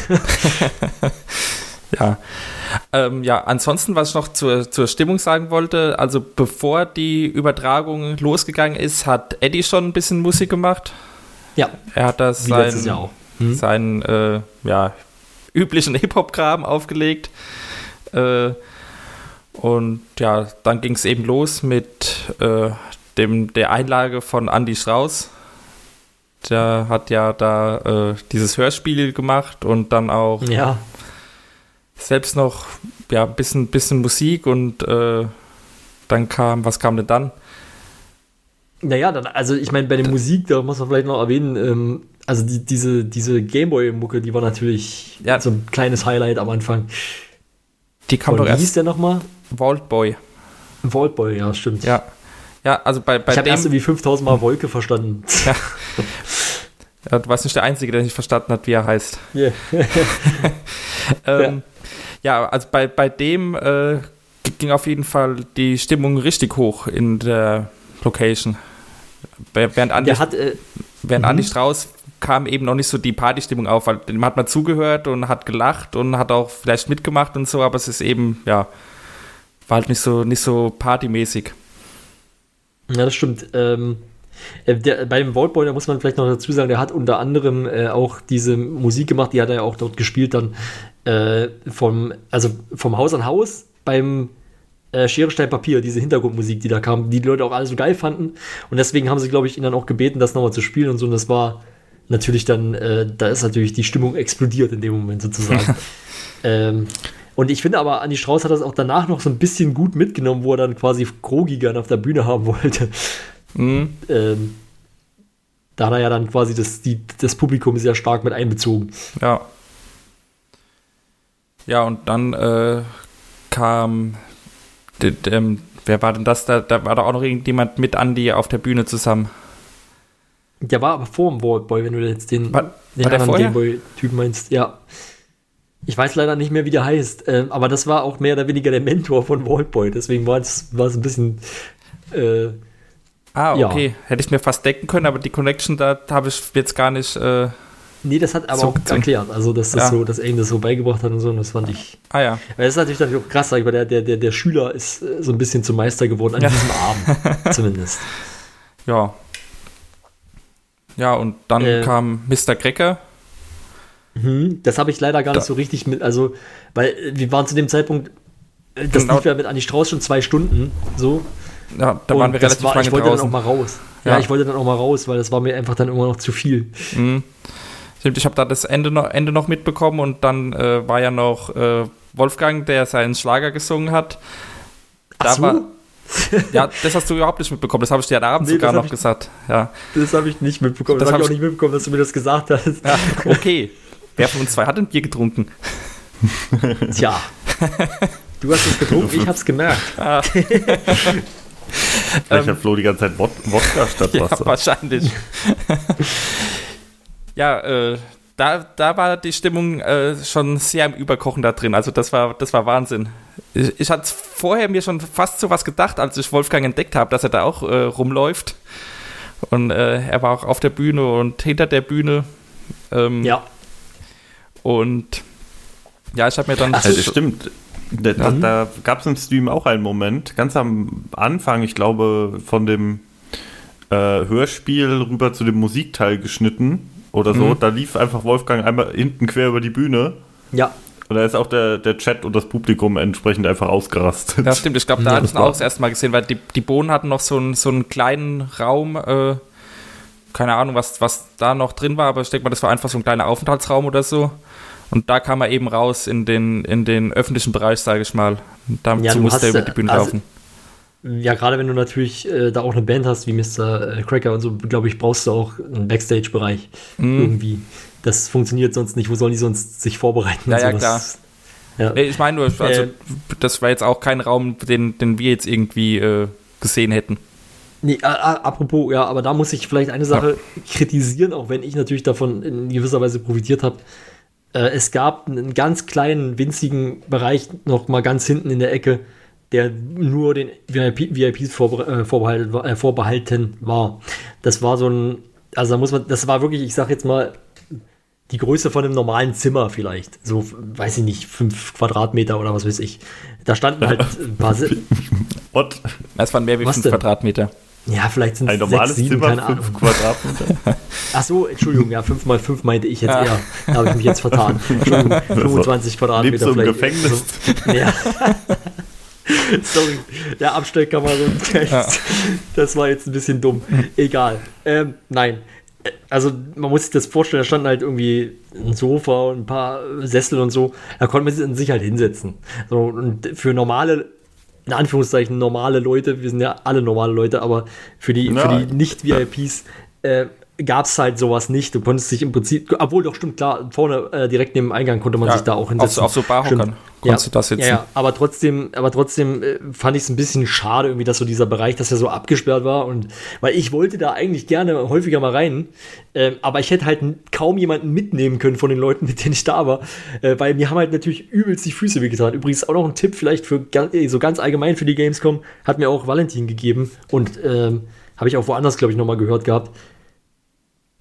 Speaker 6: Ja. Ähm, ja, ansonsten, was ich noch zur, zur Stimmung sagen wollte, also bevor die Übertragung losgegangen ist, hat Eddie schon ein bisschen Musik gemacht.
Speaker 7: Ja,
Speaker 6: er hat das seinen, hm? seinen äh, ja, üblichen Hip-Hop-Kram aufgelegt. Äh, und ja, dann ging es eben los mit äh, dem, der Einlage von Andy Strauß. Der hat ja da äh, dieses Hörspiel gemacht und dann auch
Speaker 7: ja.
Speaker 6: selbst noch ja, ein bisschen, bisschen Musik und äh, dann kam, was kam denn dann?
Speaker 7: Naja, dann, also ich meine, bei der Musik, da muss man vielleicht noch erwähnen, ähm, also die, diese, diese Gameboy-Mucke, die war natürlich
Speaker 6: ja.
Speaker 7: so ein kleines Highlight am Anfang.
Speaker 6: Die kam doch
Speaker 7: erst. Wie hieß der nochmal?
Speaker 6: Vaultboy.
Speaker 7: Vaultboy, ja, stimmt.
Speaker 6: Ja, ja also bei, bei
Speaker 7: Ich habe erst irgendwie fünftausend Mal Wolke verstanden.
Speaker 6: Ja. Ja, du warst nicht der Einzige, der nicht verstanden hat, wie er heißt. Yeah. ähm, ja. ja, also bei, bei dem äh, ging auf jeden Fall die Stimmung richtig hoch in der Location. Während Andi,
Speaker 7: der hat, äh,
Speaker 6: während Andi Strauß kam eben noch nicht so die Partystimmung auf, weil dem hat man zugehört und hat gelacht und hat auch vielleicht mitgemacht und so, aber es ist eben, ja, war halt nicht so, nicht so partymäßig.
Speaker 7: Ja, das stimmt. Ähm, der, bei dem Vault Boy, da muss man vielleicht noch dazu sagen, der hat unter anderem äh, auch diese Musik gemacht, die hat er ja auch dort gespielt dann äh, vom, also vom Haus an Haus beim äh, Schere, Stein, Papier, diese Hintergrundmusik, die da kam, die die Leute auch alle so geil fanden und deswegen haben sie, glaube ich, ihn dann auch gebeten, das nochmal zu spielen und so und das war natürlich dann, äh, da ist natürlich die Stimmung explodiert in dem Moment sozusagen. ähm, Und ich finde aber, Andi Strauß hat das auch danach noch so ein bisschen gut mitgenommen, wo er dann quasi Krogi gern auf der Bühne haben wollte. Mhm. Ähm, da hat er ja dann quasi das, die, das Publikum sehr stark mit einbezogen.
Speaker 6: Ja. Ja, und dann äh, kam, d- d- ähm, wer war denn das? Da, da war da auch noch irgendjemand mit Andi auf der Bühne zusammen.
Speaker 7: Der war aber vor dem Vault Boy, wenn du jetzt den,
Speaker 6: war,
Speaker 7: den
Speaker 6: war
Speaker 7: anderen Gameboy-Typ meinst. Ja. Ich weiß leider nicht mehr, wie der heißt, äh, aber das war auch mehr oder weniger der Mentor von Vault Boy, deswegen war es, war es ein bisschen äh,
Speaker 6: Ah, okay.
Speaker 7: Ja.
Speaker 6: Hätte ich mir fast denken können, aber die Connection, da habe ich jetzt gar nicht äh,
Speaker 7: nee, das hat aber
Speaker 6: so
Speaker 7: auch erklärt, also dass das
Speaker 6: ja.
Speaker 7: so, dass er ihm das so beigebracht hat und so, und das fand ich.
Speaker 6: Ah ja.
Speaker 7: Weil das ist natürlich dann auch krass, sag ich mal, der, der, der, der Schüler ist äh, so ein bisschen zum Meister geworden an
Speaker 6: ja.
Speaker 7: diesem Abend, zumindest.
Speaker 6: Ja. Ja, und dann
Speaker 7: äh,
Speaker 6: kam Mister Grecker.
Speaker 7: Mhm, das habe ich leider gar
Speaker 6: da.
Speaker 7: nicht so richtig mit, also, weil äh, wir waren zu dem Zeitpunkt, äh, das
Speaker 6: genau.
Speaker 7: lief ja mit Andi Strauß schon zwei Stunden, so.
Speaker 6: Ja, da
Speaker 7: und
Speaker 6: waren wir relativ
Speaker 7: war,
Speaker 6: lange
Speaker 7: ich wollte
Speaker 6: draußen.
Speaker 7: dann auch mal raus. Ja.
Speaker 6: Ja,
Speaker 7: ich wollte dann auch mal raus, weil das war mir einfach dann immer noch zu viel.
Speaker 6: Mhm. Ich habe da das Ende noch, Ende noch mitbekommen und dann äh, war ja noch äh, Wolfgang, der seinen Schlager gesungen hat. Da
Speaker 7: Ach so?
Speaker 6: war, ja, das hast du überhaupt nicht mitbekommen. Das habe ich dir am Abend
Speaker 7: Nee,
Speaker 6: sogar noch
Speaker 7: ich,
Speaker 6: gesagt. Ja.
Speaker 7: Das habe ich nicht mitbekommen. Das,
Speaker 6: Das
Speaker 7: habe
Speaker 6: hab
Speaker 7: ich auch nicht mitbekommen, dass du mir das gesagt hast.
Speaker 6: Ja, okay. Wer von uns zwei hat ein Bier getrunken?
Speaker 7: Tja. Du hast es getrunken, ich habe es gemerkt.
Speaker 5: Ah. Vielleicht hat Flo die ganze Zeit Wod- Wodka statt Wasser.
Speaker 6: Ja, wahrscheinlich. ja, äh, da, da war die Stimmung äh, schon sehr im Überkochen da drin. Also das war, das war Wahnsinn. Ich, ich hatte vorher mir schon fast so was gedacht, als ich Wolfgang entdeckt habe, dass er da auch äh, rumläuft. Und äh, er war auch auf der Bühne und hinter der Bühne. Ähm,
Speaker 7: ja.
Speaker 6: Und ja, ich habe mir dann...
Speaker 5: Ach, das stimmt. Da, da, da gab es im Stream auch einen Moment, ganz am Anfang, ich glaube, von dem äh, Hörspiel rüber zu dem Musikteil geschnitten oder so. Mhm. Da lief einfach Wolfgang einmal hinten quer über die Bühne.
Speaker 7: Ja.
Speaker 5: Und da ist auch der, der Chat und das Publikum entsprechend einfach ausgerastet.
Speaker 6: Ja, stimmt. Ich glaube, da
Speaker 5: ja,
Speaker 6: hatte ich ihn auch das erste Mal gesehen, weil die, die Bohnen hatten noch so einen, so einen kleinen Raum, äh, keine Ahnung, was, was da noch drin war, aber ich denke mal, das war einfach so ein kleiner Aufenthaltsraum oder so. Und da kam er eben raus in den, in den öffentlichen Bereich, sage ich mal. Und dazu
Speaker 7: ja,
Speaker 6: musste er über
Speaker 7: ja,
Speaker 6: die Bühne
Speaker 7: also,
Speaker 6: laufen.
Speaker 7: Ja, gerade wenn du natürlich äh, da auch eine Band hast, wie Mister Cracker und so, glaube ich, brauchst du auch einen Backstage-Bereich mm. irgendwie. Das funktioniert sonst nicht. Wo sollen die sonst sich vorbereiten?
Speaker 6: Ja,
Speaker 7: und
Speaker 6: ja,
Speaker 7: so?
Speaker 6: klar.
Speaker 7: Das, ja.
Speaker 6: Nee, ich meine nur, also, äh, das war jetzt auch kein Raum, den, den wir jetzt irgendwie äh, gesehen hätten.
Speaker 7: Nee, äh, apropos, ja, aber da muss ich vielleicht eine Sache ja. kritisieren, auch wenn ich natürlich davon in gewisser Weise profitiert habe. Äh, es gab einen ganz kleinen, winzigen Bereich noch mal ganz hinten in der Ecke, der nur den V I P, V I Ps vorbe- äh, vorbehalten, äh, vorbehalten war. Das war so ein, also da muss man, das war wirklich, ich sag jetzt mal, die Größe von einem normalen Zimmer vielleicht. So, weiß ich nicht, fünf Quadratmeter oder was weiß ich. Da standen halt ein paar...
Speaker 5: What?
Speaker 6: Es waren mehr wie
Speaker 7: was
Speaker 6: fünf
Speaker 7: denn?
Speaker 6: Quadratmeter.
Speaker 7: Ja, vielleicht sind es
Speaker 5: ein normales
Speaker 7: sechs, sieben,
Speaker 5: Zimmer,
Speaker 7: keine
Speaker 5: fünf
Speaker 7: Ahnung.
Speaker 5: Quadratmeter.
Speaker 7: Ach so, Entschuldigung, ja, fünf mal fünf meinte ich jetzt
Speaker 6: Ja.
Speaker 7: eher. Da habe ich mich jetzt vertan. Entschuldigung, fünfundzwanzig Quadratmeter
Speaker 5: Lebst du im
Speaker 7: vielleicht.
Speaker 5: Gefängnis?
Speaker 7: So, ja. Sorry, der Abstellkammer,
Speaker 6: Ja.
Speaker 7: das war jetzt ein bisschen dumm. Egal. Ähm, nein. Also man muss sich das vorstellen, da standen halt irgendwie ein Sofa und ein paar Sessel und so. Da konnte man sich halt hinsetzen. So, und für normale, in Anführungszeichen normale Leute, wir sind ja alle normale Leute, aber für die, für die Nicht-V I Ps äh, gab es halt sowas nicht. Du konntest dich im Prinzip, obwohl doch stimmt, klar, vorne äh, direkt neben dem Eingang konnte man
Speaker 6: Ja,
Speaker 7: sich da auch hinsetzen.
Speaker 6: Auf so, auf so Barhockern konntest
Speaker 7: Ja,
Speaker 6: du das sitzen.
Speaker 7: ja, ja, aber trotzdem, aber trotzdem äh, fand ich es ein bisschen schade, irgendwie, dass so dieser Bereich, dass er so abgesperrt war. Und weil ich wollte da eigentlich gerne häufiger mal rein, äh, aber ich hätte halt n- kaum jemanden mitnehmen können von den Leuten, mit denen ich da war, äh, weil mir haben halt natürlich übelst die Füße wehgetan. Übrigens auch noch ein Tipp vielleicht für ganz, so ganz allgemein für die Gamescom, hat mir auch Valentin gegeben und ähm, habe ich auch woanders, glaube ich, nochmal gehört gehabt.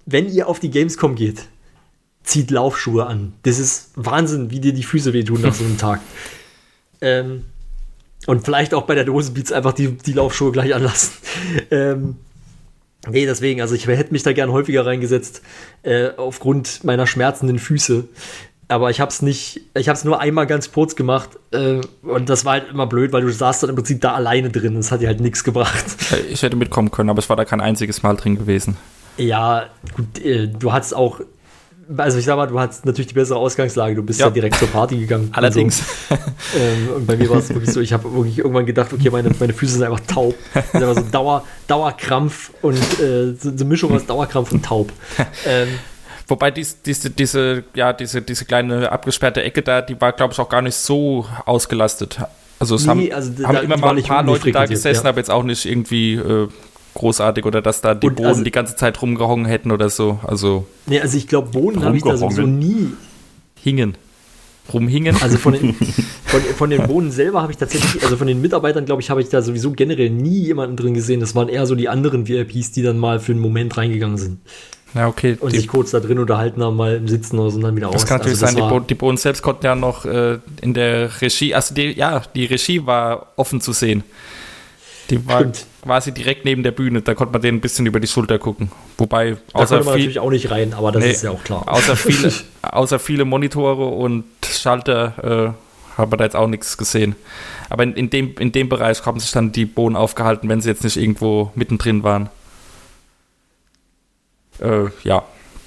Speaker 7: wenn ihr auf die Gamescom geht, zieht Laufschuhe an. Das ist Wahnsinn, wie dir die Füße wehtun nach so einem Tag. Ähm, und vielleicht auch bei der Dosenbeats einfach die, die Laufschuhe gleich anlassen. Ähm, nee, deswegen, also ich hätte mich da gern häufiger reingesetzt, äh, aufgrund meiner schmerzenden Füße. Aber ich hab's nicht, ich hab's nur einmal ganz kurz gemacht äh, und das war halt immer blöd, weil du saßt dann im Prinzip da alleine drin. Das hat dir halt nichts gebracht.
Speaker 6: Ich hätte mitkommen können, aber es war da kein einziges Mal drin gewesen.
Speaker 7: Ja, gut, äh, du hattest auch, also ich sag mal, du hattest natürlich die bessere Ausgangslage. Du bist ja,
Speaker 6: ja
Speaker 7: direkt zur Party gegangen.
Speaker 6: Allerdings.
Speaker 7: Und, so. ähm, und bei mir war es wirklich so, ich habe wirklich irgendwann gedacht, okay, meine, meine Füße sind einfach taub. Das ist einfach so Dauer, Dauerkrampf und äh, so eine Mischung aus Dauerkrampf und taub. Ähm,
Speaker 6: Wobei dies, diese, diese, ja, diese, diese kleine abgesperrte Ecke da, die war, glaube ich, auch gar nicht so ausgelastet. Also es
Speaker 7: nee,
Speaker 6: haben,
Speaker 7: also
Speaker 6: haben
Speaker 7: da,
Speaker 6: immer mal ein paar Leute da gesessen,
Speaker 7: ja.
Speaker 6: aber jetzt auch nicht irgendwie äh, großartig oder dass da die
Speaker 7: und
Speaker 6: Bohnen
Speaker 7: also,
Speaker 6: die ganze Zeit rumgehongen hätten oder so. Also,
Speaker 7: nee, also ich glaube, Bohnen habe ich da sowieso nie.
Speaker 6: Hingen. Rumhingen.
Speaker 7: Also von den, von, von den Bohnen selber habe ich tatsächlich, also von den Mitarbeitern, glaube ich, habe ich da sowieso generell nie jemanden drin gesehen. Das waren eher so die anderen V I Ps, die dann mal für einen Moment reingegangen sind.
Speaker 6: Ja, okay.
Speaker 7: Und
Speaker 6: die,
Speaker 7: sich kurz da drin unterhalten haben, mal im Sitzen oder so und dann wieder raus.
Speaker 6: Das kann natürlich
Speaker 7: also
Speaker 6: sein, die, Bo- die Bohnen selbst konnten ja noch äh, in der Regie, also die, ja, die Regie war offen zu sehen. Die war
Speaker 7: Stimmt.
Speaker 6: quasi direkt neben der Bühne, da konnte man denen ein bisschen über die Schulter gucken. Wobei,
Speaker 7: da
Speaker 6: außer
Speaker 7: konnte man
Speaker 6: viel,
Speaker 7: natürlich auch nicht rein, aber das
Speaker 6: nee,
Speaker 7: ist ja auch klar.
Speaker 6: Außer viele, außer viele Monitore und Schalter äh, haben wir da jetzt auch nichts gesehen. Aber in, in, dem, in dem Bereich haben sich dann die Bohnen aufgehalten, wenn sie jetzt nicht irgendwo mittendrin waren. Äh, ja.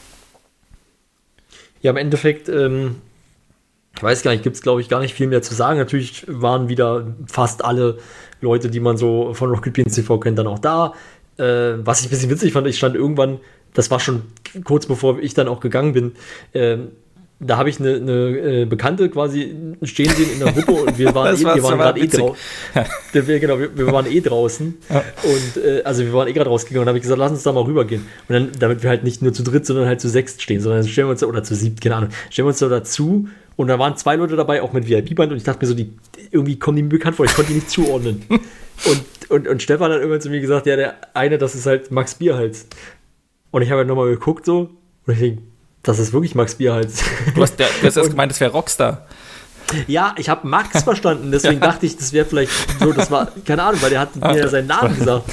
Speaker 7: Ja, im Endeffekt, ähm, ich weiß gar nicht, gibt es glaube ich gar nicht viel mehr zu sagen. Natürlich waren wieder fast alle Leute, die man so von Rocket Beans T V kennt, dann auch da. Äh, was ich ein bisschen witzig fand, ich stand irgendwann, das war schon kurz bevor ich dann auch gegangen bin, äh, da habe ich eine, eine äh, Bekannte quasi stehen sehen in der Gruppe und wir waren, eh, wir waren gerade eh draußen. Genau, wir, wir waren eh draußen. Ja. Und äh, also wir waren eh gerade rausgegangen und habe ich gesagt, lass uns da mal rübergehen. Und dann, damit wir halt nicht nur zu dritt, sondern halt zu sechst stehen, sondern stellen wir uns da, oder zu siebt, keine Ahnung, stellen wir uns da dazu. Und da waren zwei Leute dabei, auch mit V I P-Band, und ich dachte mir so, die irgendwie kommen die mir bekannt vor, ich konnte die nicht zuordnen. und, und, und Stefan hat irgendwann zu mir gesagt, ja, der eine, das ist halt Max Bierhals. Und ich habe halt nochmal geguckt so und ich denke, das ist wirklich Max Bierhals.
Speaker 6: Du hast, der, du hast erst gemeint, das wäre Rockstar.
Speaker 7: Ja, ich habe Max verstanden, deswegen ja. dachte ich, das wäre vielleicht so, das war, keine Ahnung, weil der hat mir ja seinen Namen gesagt.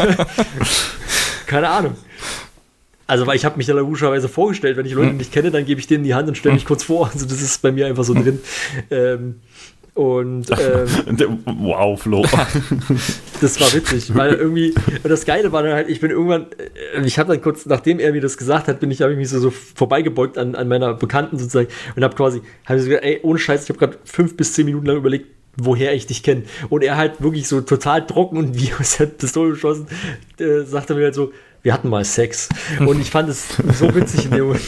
Speaker 7: Keine Ahnung. Also, weil ich habe mich da logischerweise vorgestellt, wenn ich Leute nicht kenne, dann gebe ich denen die Hand und stelle mich kurz vor. Also, das ist bei mir einfach so drin. Ähm, und ähm,
Speaker 5: wow, Flo.
Speaker 7: Das war witzig, weil irgendwie, und das Geile war dann halt, ich bin irgendwann, ich habe dann kurz, nachdem er mir das gesagt hat, bin ich, habe ich mich so, so vorbeigebeugt an, an meiner Bekannten sozusagen und habe quasi, habe ich so gesagt, ey, ohne Scheiß, ich habe gerade fünf bis zehn Minuten lang überlegt, woher ich dich kenne. Und er halt wirklich so total trocken und wie aus der Pistole geschossen, äh, sagte mir halt so, wir hatten mal Sex. Und ich fand es so witzig in dem Moment.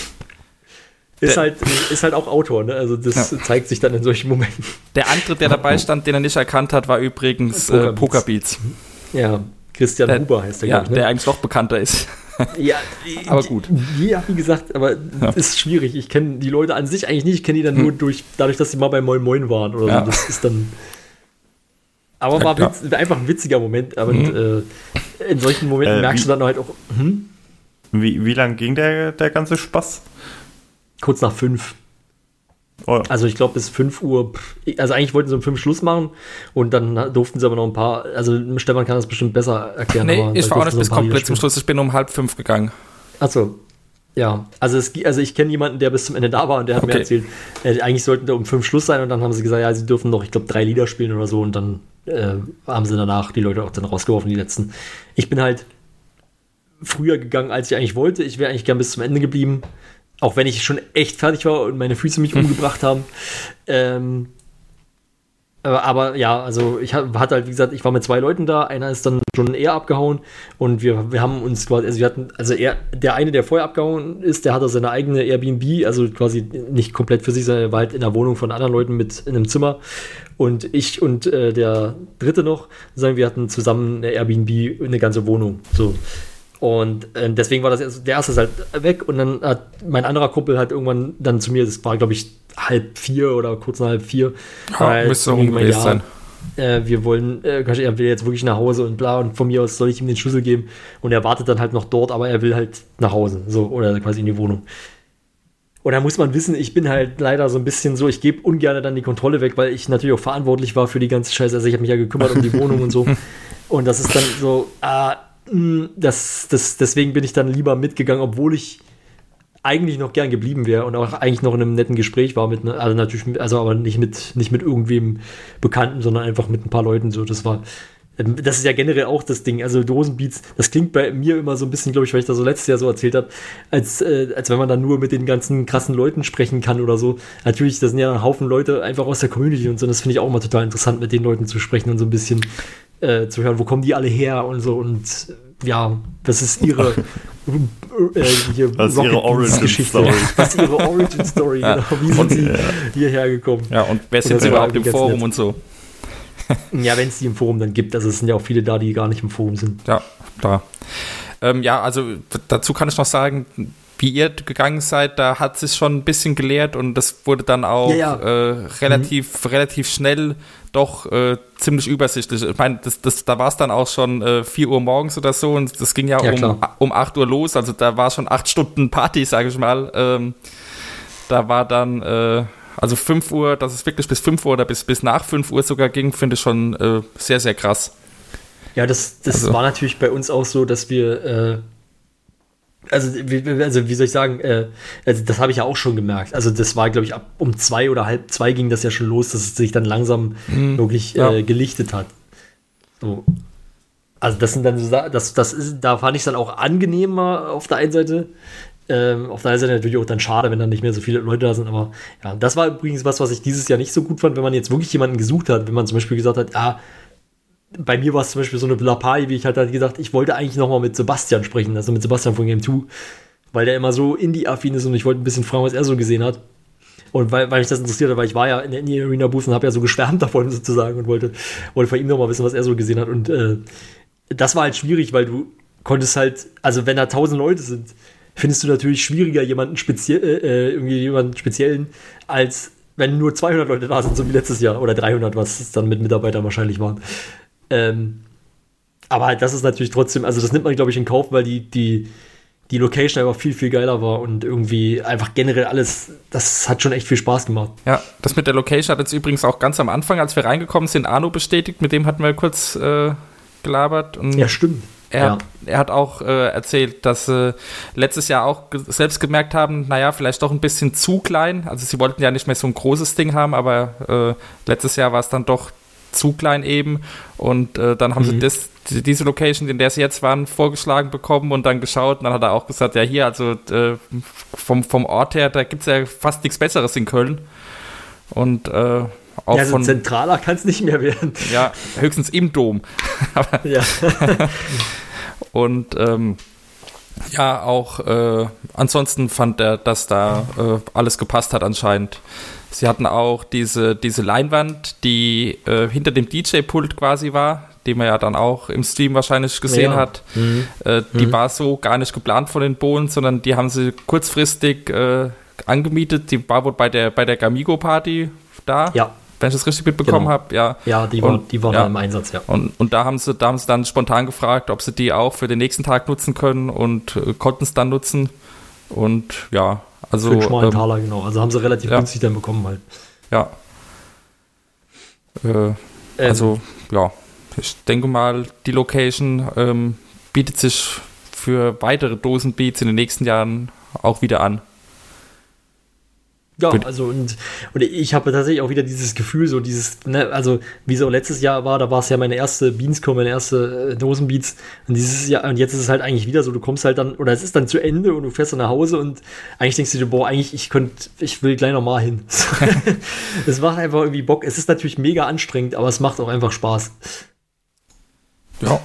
Speaker 7: Ist halt, ist halt auch Autor, ne? Also das ja. zeigt sich dann in solchen Momenten.
Speaker 6: Der andere, der dabei stand, den er nicht erkannt hat, war übrigens Pokerbeats. Äh, Pokerbeats.
Speaker 7: Ja, Christian der, Huber heißt der,
Speaker 6: ja,
Speaker 7: glaube ich. Ne?
Speaker 6: Der eigentlich noch bekannter ist.
Speaker 7: Ja,
Speaker 6: aber gut.
Speaker 7: Ja, wie gesagt, aber ja. ist schwierig. Ich kenne die Leute an sich eigentlich nicht. Ich kenne die dann hm. nur durch, dadurch, dass sie mal bei Moin Moin waren oder ja. so. Das ist dann. Aber war ja, witz, einfach ein witziger Moment. Aber mhm. äh, in solchen Momenten äh, merkst wie, du dann halt auch. Hm?
Speaker 5: Wie, wie lang ging der, der ganze Spaß?
Speaker 7: Kurz nach fünf. Oh ja. Also ich glaube bis fünf Uhr, also eigentlich wollten sie um fünf Schluss machen und dann durften sie aber noch ein paar, also Stefan kann das bestimmt besser erklären.
Speaker 6: Nee,
Speaker 7: aber
Speaker 6: ich war auch nicht bis komplett
Speaker 7: Lieder
Speaker 6: zum Schluss, ich bin um halb fünf gegangen.
Speaker 7: Achso, ja, also, es, also ich kenne jemanden, der bis zum Ende da war und der hat okay. mir erzählt, äh, eigentlich sollten da um fünf Schluss sein und dann haben sie gesagt, ja, sie dürfen noch, ich glaube, drei Lieder spielen oder so und dann äh, haben sie danach die Leute auch dann rausgeworfen, die letzten. Ich bin halt früher gegangen, als ich eigentlich wollte, ich wäre eigentlich gern bis zum Ende geblieben. Auch wenn ich schon echt fertig war und meine Füße mich umgebracht haben. Ähm, aber, aber ja, also ich hatte halt, wie gesagt, ich war mit zwei Leuten da. Einer ist dann schon eher abgehauen und wir, wir haben uns quasi, also wir hatten, also er, der eine, der vorher abgehauen ist, der hatte seine eigene Airbnb, also quasi nicht komplett für sich, sondern er war halt in der Wohnung von anderen Leuten mit in einem Zimmer. Und ich und äh, der dritte noch, sagen wir hatten zusammen eine Airbnb, eine ganze Wohnung. So. Und äh, deswegen war das erst, der erste ist halt weg und dann hat mein anderer Kumpel halt irgendwann dann zu mir, das war glaube ich halb vier oder kurz nach halb vier.
Speaker 6: Ja, müsste um gewesen sein.
Speaker 7: äh, wir wollen, äh, er will jetzt wirklich nach Hause und bla, und von mir aus soll ich ihm den Schlüssel geben. Und er wartet dann halt noch dort, aber er will halt nach Hause, so, oder quasi in die Wohnung. Und da muss man wissen, ich bin halt leider so ein bisschen so, ich gebe ungern dann die Kontrolle weg, weil ich natürlich auch verantwortlich war für die ganze Scheiße. Also ich habe mich ja gekümmert um die Wohnung und so. Und das ist dann so, ah, mh, das, das, deswegen bin ich dann lieber mitgegangen, obwohl ich eigentlich noch gern geblieben wäre und auch eigentlich noch in einem netten Gespräch war mit, also natürlich, also aber nicht mit, nicht mit irgendwem Bekannten, sondern einfach mit ein paar Leuten so. Das war, das ist ja generell auch das Ding. Also Dosenbeats, das klingt bei mir immer so ein bisschen, glaube ich, weil ich das so letztes Jahr so erzählt habe, als, äh, als wenn man dann nur mit den ganzen krassen Leuten sprechen kann oder so. Natürlich, das sind ja ein Haufen Leute einfach aus der Community und so. Das finde ich auch immer total interessant, mit den Leuten zu sprechen und so ein bisschen äh, zu hören, wo kommen die alle her und so. Und ja, das ist ihre äh, hier
Speaker 5: was ist ihre Origin-Story.
Speaker 7: Was ist ihre Origin-Story,
Speaker 6: ja.
Speaker 7: Genau. Wie sind
Speaker 6: und,
Speaker 7: sie
Speaker 6: ja.
Speaker 7: hierher gekommen?
Speaker 6: Ja, und wer sind sie überhaupt im Forum und so?
Speaker 7: Ja, wenn es die im Forum dann gibt. Also es sind ja auch viele da, die gar nicht im Forum sind.
Speaker 6: Ja, klar. Ähm, ja, also dazu kann ich noch sagen, wie ihr gegangen seid, da hat sich schon ein bisschen gelehrt und das wurde dann auch ja, ja. Äh, relativ, mhm. relativ schnell doch äh, ziemlich übersichtlich. Ich meine, das, das, da war es dann auch schon äh, vier Uhr morgens oder so und das ging ja, ja um, um acht Uhr los. Also da war schon acht Stunden Party, sage ich mal. Ähm, da war dann äh, also fünf Uhr, dass es wirklich bis fünf Uhr oder bis, bis nach fünf Uhr sogar ging, finde ich schon äh, sehr, sehr krass. Ja, das, das also. war natürlich bei uns auch so, dass wir, äh, also, wie, also wie soll ich sagen, äh, also das habe ich ja auch schon gemerkt. Also das war, glaube ich, ab um zwei oder halb zwei ging das ja schon los, dass es sich dann langsam mhm. wirklich ja. äh, gelichtet hat. So. Also das sind dann so, das, das ist, da fand ich es dann auch angenehmer auf der einen Seite. Ähm, auf der anderen Seite natürlich auch dann schade, wenn dann nicht mehr so viele Leute da sind, aber ja, das war übrigens was, was ich dieses Jahr nicht so gut fand, wenn man jetzt wirklich jemanden gesucht hat, wenn man zum Beispiel gesagt hat, ah, bei mir war es zum Beispiel so eine Lappai, wie ich halt, halt gesagt, ich wollte eigentlich nochmal mit Sebastian sprechen, also mit Sebastian von Game zwei, weil der immer so Indie-affin ist und ich wollte ein bisschen fragen, was er so gesehen hat. Und weil, weil mich das interessiert hat, weil ich war ja in der Indie-Arena-Booth und habe ja so geschwärmt davon sozusagen und wollte, wollte von ihm nochmal wissen, was er so gesehen hat. Und äh, das war halt schwierig, weil du konntest halt, also wenn da tausend Leute sind, findest du natürlich schwieriger, jemanden speziell, äh, irgendwie jemanden speziellen, als wenn nur zweihundert Leute da sind, so wie letztes Jahr, oder dreihundert, was es dann mit Mitarbeitern wahrscheinlich waren. Ähm, aber das ist natürlich trotzdem, also das nimmt man, glaube ich, in Kauf, weil die, die, die Location einfach viel, viel geiler war und irgendwie einfach generell alles, das hat schon echt viel Spaß gemacht. Ja, das mit der Location hat jetzt übrigens auch ganz am Anfang, als wir reingekommen sind, Arno bestätigt, mit dem hatten wir kurz äh, gelabert. Und ja, stimmt. Er, ja. er hat auch äh, erzählt, dass sie äh, letztes Jahr auch ge- selbst gemerkt haben, naja, vielleicht doch ein bisschen zu klein. Also sie wollten ja nicht mehr so ein großes Ding haben, aber äh, letztes Jahr war es dann doch zu klein eben. Und äh, dann haben mhm. sie das, die, diese Location, in der sie jetzt waren, vorgeschlagen bekommen und dann geschaut. Und dann hat er auch gesagt, ja hier, also äh, vom, vom Ort her, da gibt es ja fast nichts Besseres in Köln. Und äh, auch ja, also von zentraler kann es nicht mehr werden. Ja, höchstens im Dom. Aber ja. Und ähm, ja, auch äh, ansonsten fand er, dass da äh, alles gepasst hat anscheinend. Sie hatten auch diese, diese Leinwand, die äh, hinter dem D J-Pult quasi war, die man ja dann auch im Stream wahrscheinlich gesehen ja. hat. Mhm. Äh, die mhm. war so gar nicht geplant von den Bohlen, sondern die haben sie kurzfristig äh, angemietet. Die war wohl bei der, bei der Gamigo-Party da. Ja. Wenn ich das richtig mitbekommen genau. habe, ja. Ja, die war, und, die war ja. da im Einsatz, ja. Und, und da haben sie, da haben sie dann spontan gefragt, ob sie die auch für den nächsten Tag nutzen können und äh, konnten es dann nutzen. Und ja, also. Für den schmalen ähm, Taler, genau. Also haben sie relativ ja. günstig dann bekommen halt. Ja. Äh, ähm. Also, ja. Ich denke mal, die Location ähm, bietet sich für weitere Dosenbeats in den nächsten Jahren auch wieder an. Ja, also und, und ich habe tatsächlich auch wieder dieses Gefühl, so dieses, ne, also wie so letztes Jahr war, da war es ja meine erste Beanscom, meine erste äh, Dosenbeats und dieses Jahr, und jetzt ist es halt eigentlich wieder so, du kommst halt dann, oder es ist dann zu Ende und du fährst dann nach Hause und eigentlich denkst du dir, boah, eigentlich, ich könnte, ich will gleich nochmal hin. Es macht einfach irgendwie Bock, es ist natürlich mega anstrengend, aber es macht auch einfach Spaß. Ja,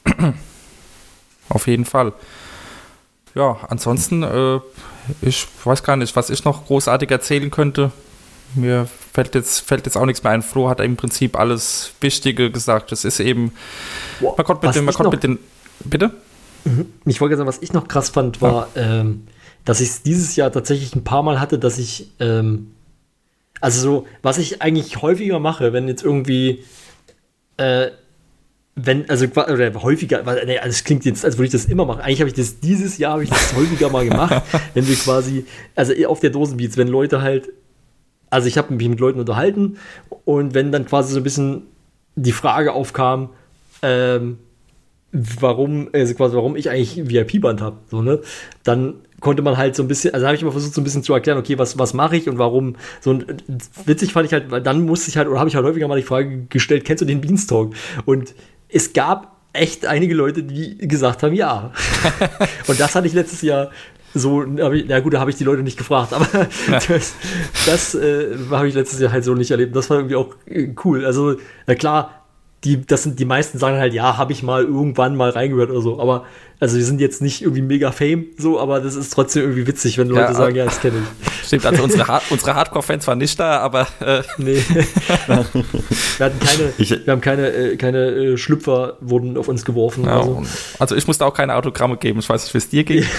Speaker 6: auf jeden Fall. Ja, ansonsten, äh, ich weiß gar nicht, was ich noch großartig erzählen könnte. Mir fällt jetzt, fällt jetzt auch nichts mehr ein. Flo hat im Prinzip alles Wichtige gesagt. Das ist eben, wow, man konnte mit dem, man konnte mit den, bitte? Ich wollte sagen, was ich noch krass fand, war, ja. ähm, dass ich es dieses Jahr tatsächlich ein paar Mal hatte, dass ich, ähm, also so, was ich eigentlich häufiger mache, wenn jetzt irgendwie
Speaker 7: äh, wenn, also oder häufiger, weil, nee, also es klingt jetzt, als würde ich das immer machen. Eigentlich habe ich das, dieses Jahr habe ich das häufiger mal gemacht, wenn wir quasi, also auf der Dosenbeats, wenn Leute halt, also ich habe mich mit Leuten unterhalten und wenn dann quasi so ein bisschen die Frage aufkam, ähm, warum, also quasi warum ich eigentlich ein V I P-Band habe, so, ne, dann konnte man halt so ein bisschen, also habe ich immer versucht so ein bisschen zu erklären, okay, was, was mache ich und warum, so und witzig fand ich halt, weil dann musste ich halt, oder habe ich halt häufiger mal die Frage gestellt, kennst du den Beanstalk? Und es gab echt einige Leute, die gesagt haben, ja. Und das hatte ich letztes Jahr so, ich, na gut, da habe ich die Leute nicht gefragt, aber ja. das, das äh, habe ich letztes Jahr halt so nicht erlebt. Das war irgendwie auch äh, cool. Also, na klar, die, das sind die meisten sagen halt, ja, habe ich mal irgendwann mal reingehört oder so, aber also wir sind jetzt nicht irgendwie mega Fame, so, aber das ist trotzdem irgendwie witzig, wenn Leute ja, sagen, ja, das kenne ich.
Speaker 6: Stimmt, also unsere, Hard- unsere Hardcore-Fans waren nicht da, aber äh.
Speaker 7: nee. wir hatten keine, ich, wir haben keine, äh, keine äh, Schlüpfer wurden auf uns geworfen.
Speaker 6: Ja,
Speaker 7: also.
Speaker 6: also ich musste auch keine Autogramme geben, ich weiß nicht, wie es dir ging.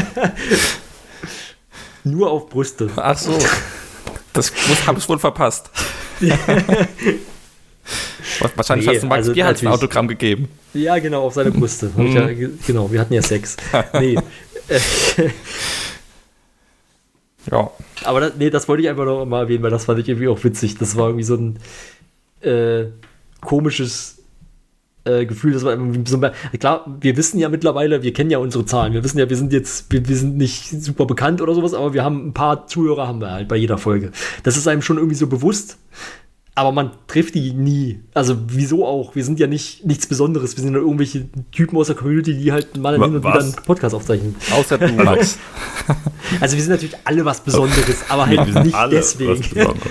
Speaker 7: Nur auf Brüste.
Speaker 6: Ach so, das habe ich wohl verpasst. Wahrscheinlich nee, hast du Max also Bierhals ein Autogramm gegeben.
Speaker 7: Ja, genau, auf seine Brüste. Mm. Ja, genau, wir hatten ja Sex. Nee.
Speaker 6: ja.
Speaker 7: Aber das, nee, das wollte ich einfach noch mal erwähnen, weil das fand ich irgendwie auch witzig. Das war irgendwie so ein äh, komisches äh, Gefühl. Das war irgendwie so, klar, wir wissen ja mittlerweile, wir kennen ja unsere Zahlen. Wir wissen ja, wir sind jetzt, wir, wir sind nicht super bekannt oder sowas, aber wir haben ein paar Zuhörer haben wir halt bei jeder Folge. Das ist einem schon irgendwie so bewusst. Aber man trifft die nie. Also wieso auch? Wir sind ja nicht nichts Besonderes. Wir sind ja irgendwelche Typen aus der Community, die halt mal hin und wieder einen Podcast aufzeichnen.
Speaker 6: Außer du, Max.
Speaker 7: Also wir sind natürlich alle was Besonderes, aber halt
Speaker 5: wir sind
Speaker 7: nicht
Speaker 5: alle
Speaker 7: deswegen.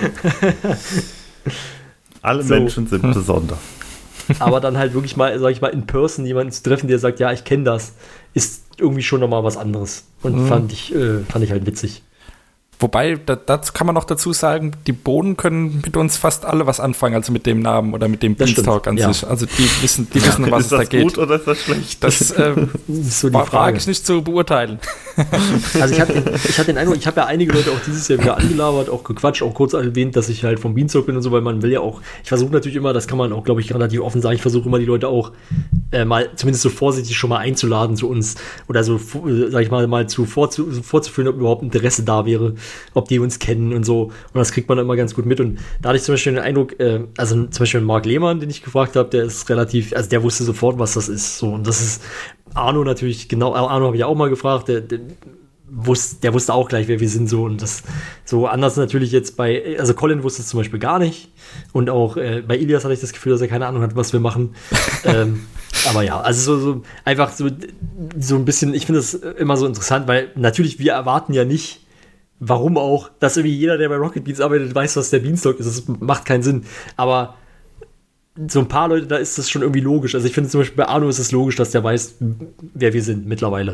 Speaker 5: Alle so. Menschen sind besonders.
Speaker 7: Aber dann halt wirklich mal, sag ich mal, in person jemanden zu treffen, der sagt, ja, ich kenne das, ist irgendwie schon nochmal was anderes. Und mhm. fand ich, äh, fand ich halt witzig.
Speaker 6: Wobei, da, dazu kann man noch dazu sagen, die Bohnen können mit uns fast alle was anfangen, also mit dem Namen oder mit dem Beanstalk an ja. sich. Also die wissen, die wissen, um was es da geht.
Speaker 5: Ist das gut oder ist das schlecht?
Speaker 6: Das ähm, ist so die Frage, ich nicht zu beurteilen.
Speaker 7: Also ich hatte den, ich hatte den Eindruck, ich habe ja einige Leute auch dieses Jahr wieder angelabert, auch gequatscht, auch kurz erwähnt, dass ich halt vom Beanstalk bin und so, weil man will ja auch, ich versuche natürlich immer, das kann man auch, glaube ich, relativ offen sagen, ich versuche immer die Leute auch äh, mal, zumindest so vorsichtig schon mal einzuladen zu uns oder so, sag ich mal, mal zu vorzu, vorzuführen, ob überhaupt Interesse da wäre, ob die uns kennen und so. Und das kriegt man dann immer ganz gut mit. Und da hatte ich zum Beispiel den Eindruck, äh, also zum Beispiel Marc Lehmann, den ich gefragt habe, der ist relativ, also der wusste sofort, was das ist. So, und das ist Arno natürlich, genau, Arno habe ich auch mal gefragt, der, der, wusste, der wusste auch gleich, wer wir sind. So, und das so anders natürlich jetzt bei, also Colin wusste es zum Beispiel gar nicht. Und auch äh, bei Ilias hatte ich das Gefühl, dass er keine Ahnung hat, was wir machen. ähm, aber ja, also so, so einfach so, so ein bisschen, ich finde das immer so interessant, weil natürlich wir erwarten ja nicht, warum auch, dass irgendwie jeder, der bei Rocket Beans arbeitet, weiß, was der Beanstalk ist. Das macht keinen Sinn. Aber so ein paar Leute, da ist das schon irgendwie logisch. Also ich finde zum Beispiel bei Arno ist es logisch, dass der weiß, wer wir sind mittlerweile.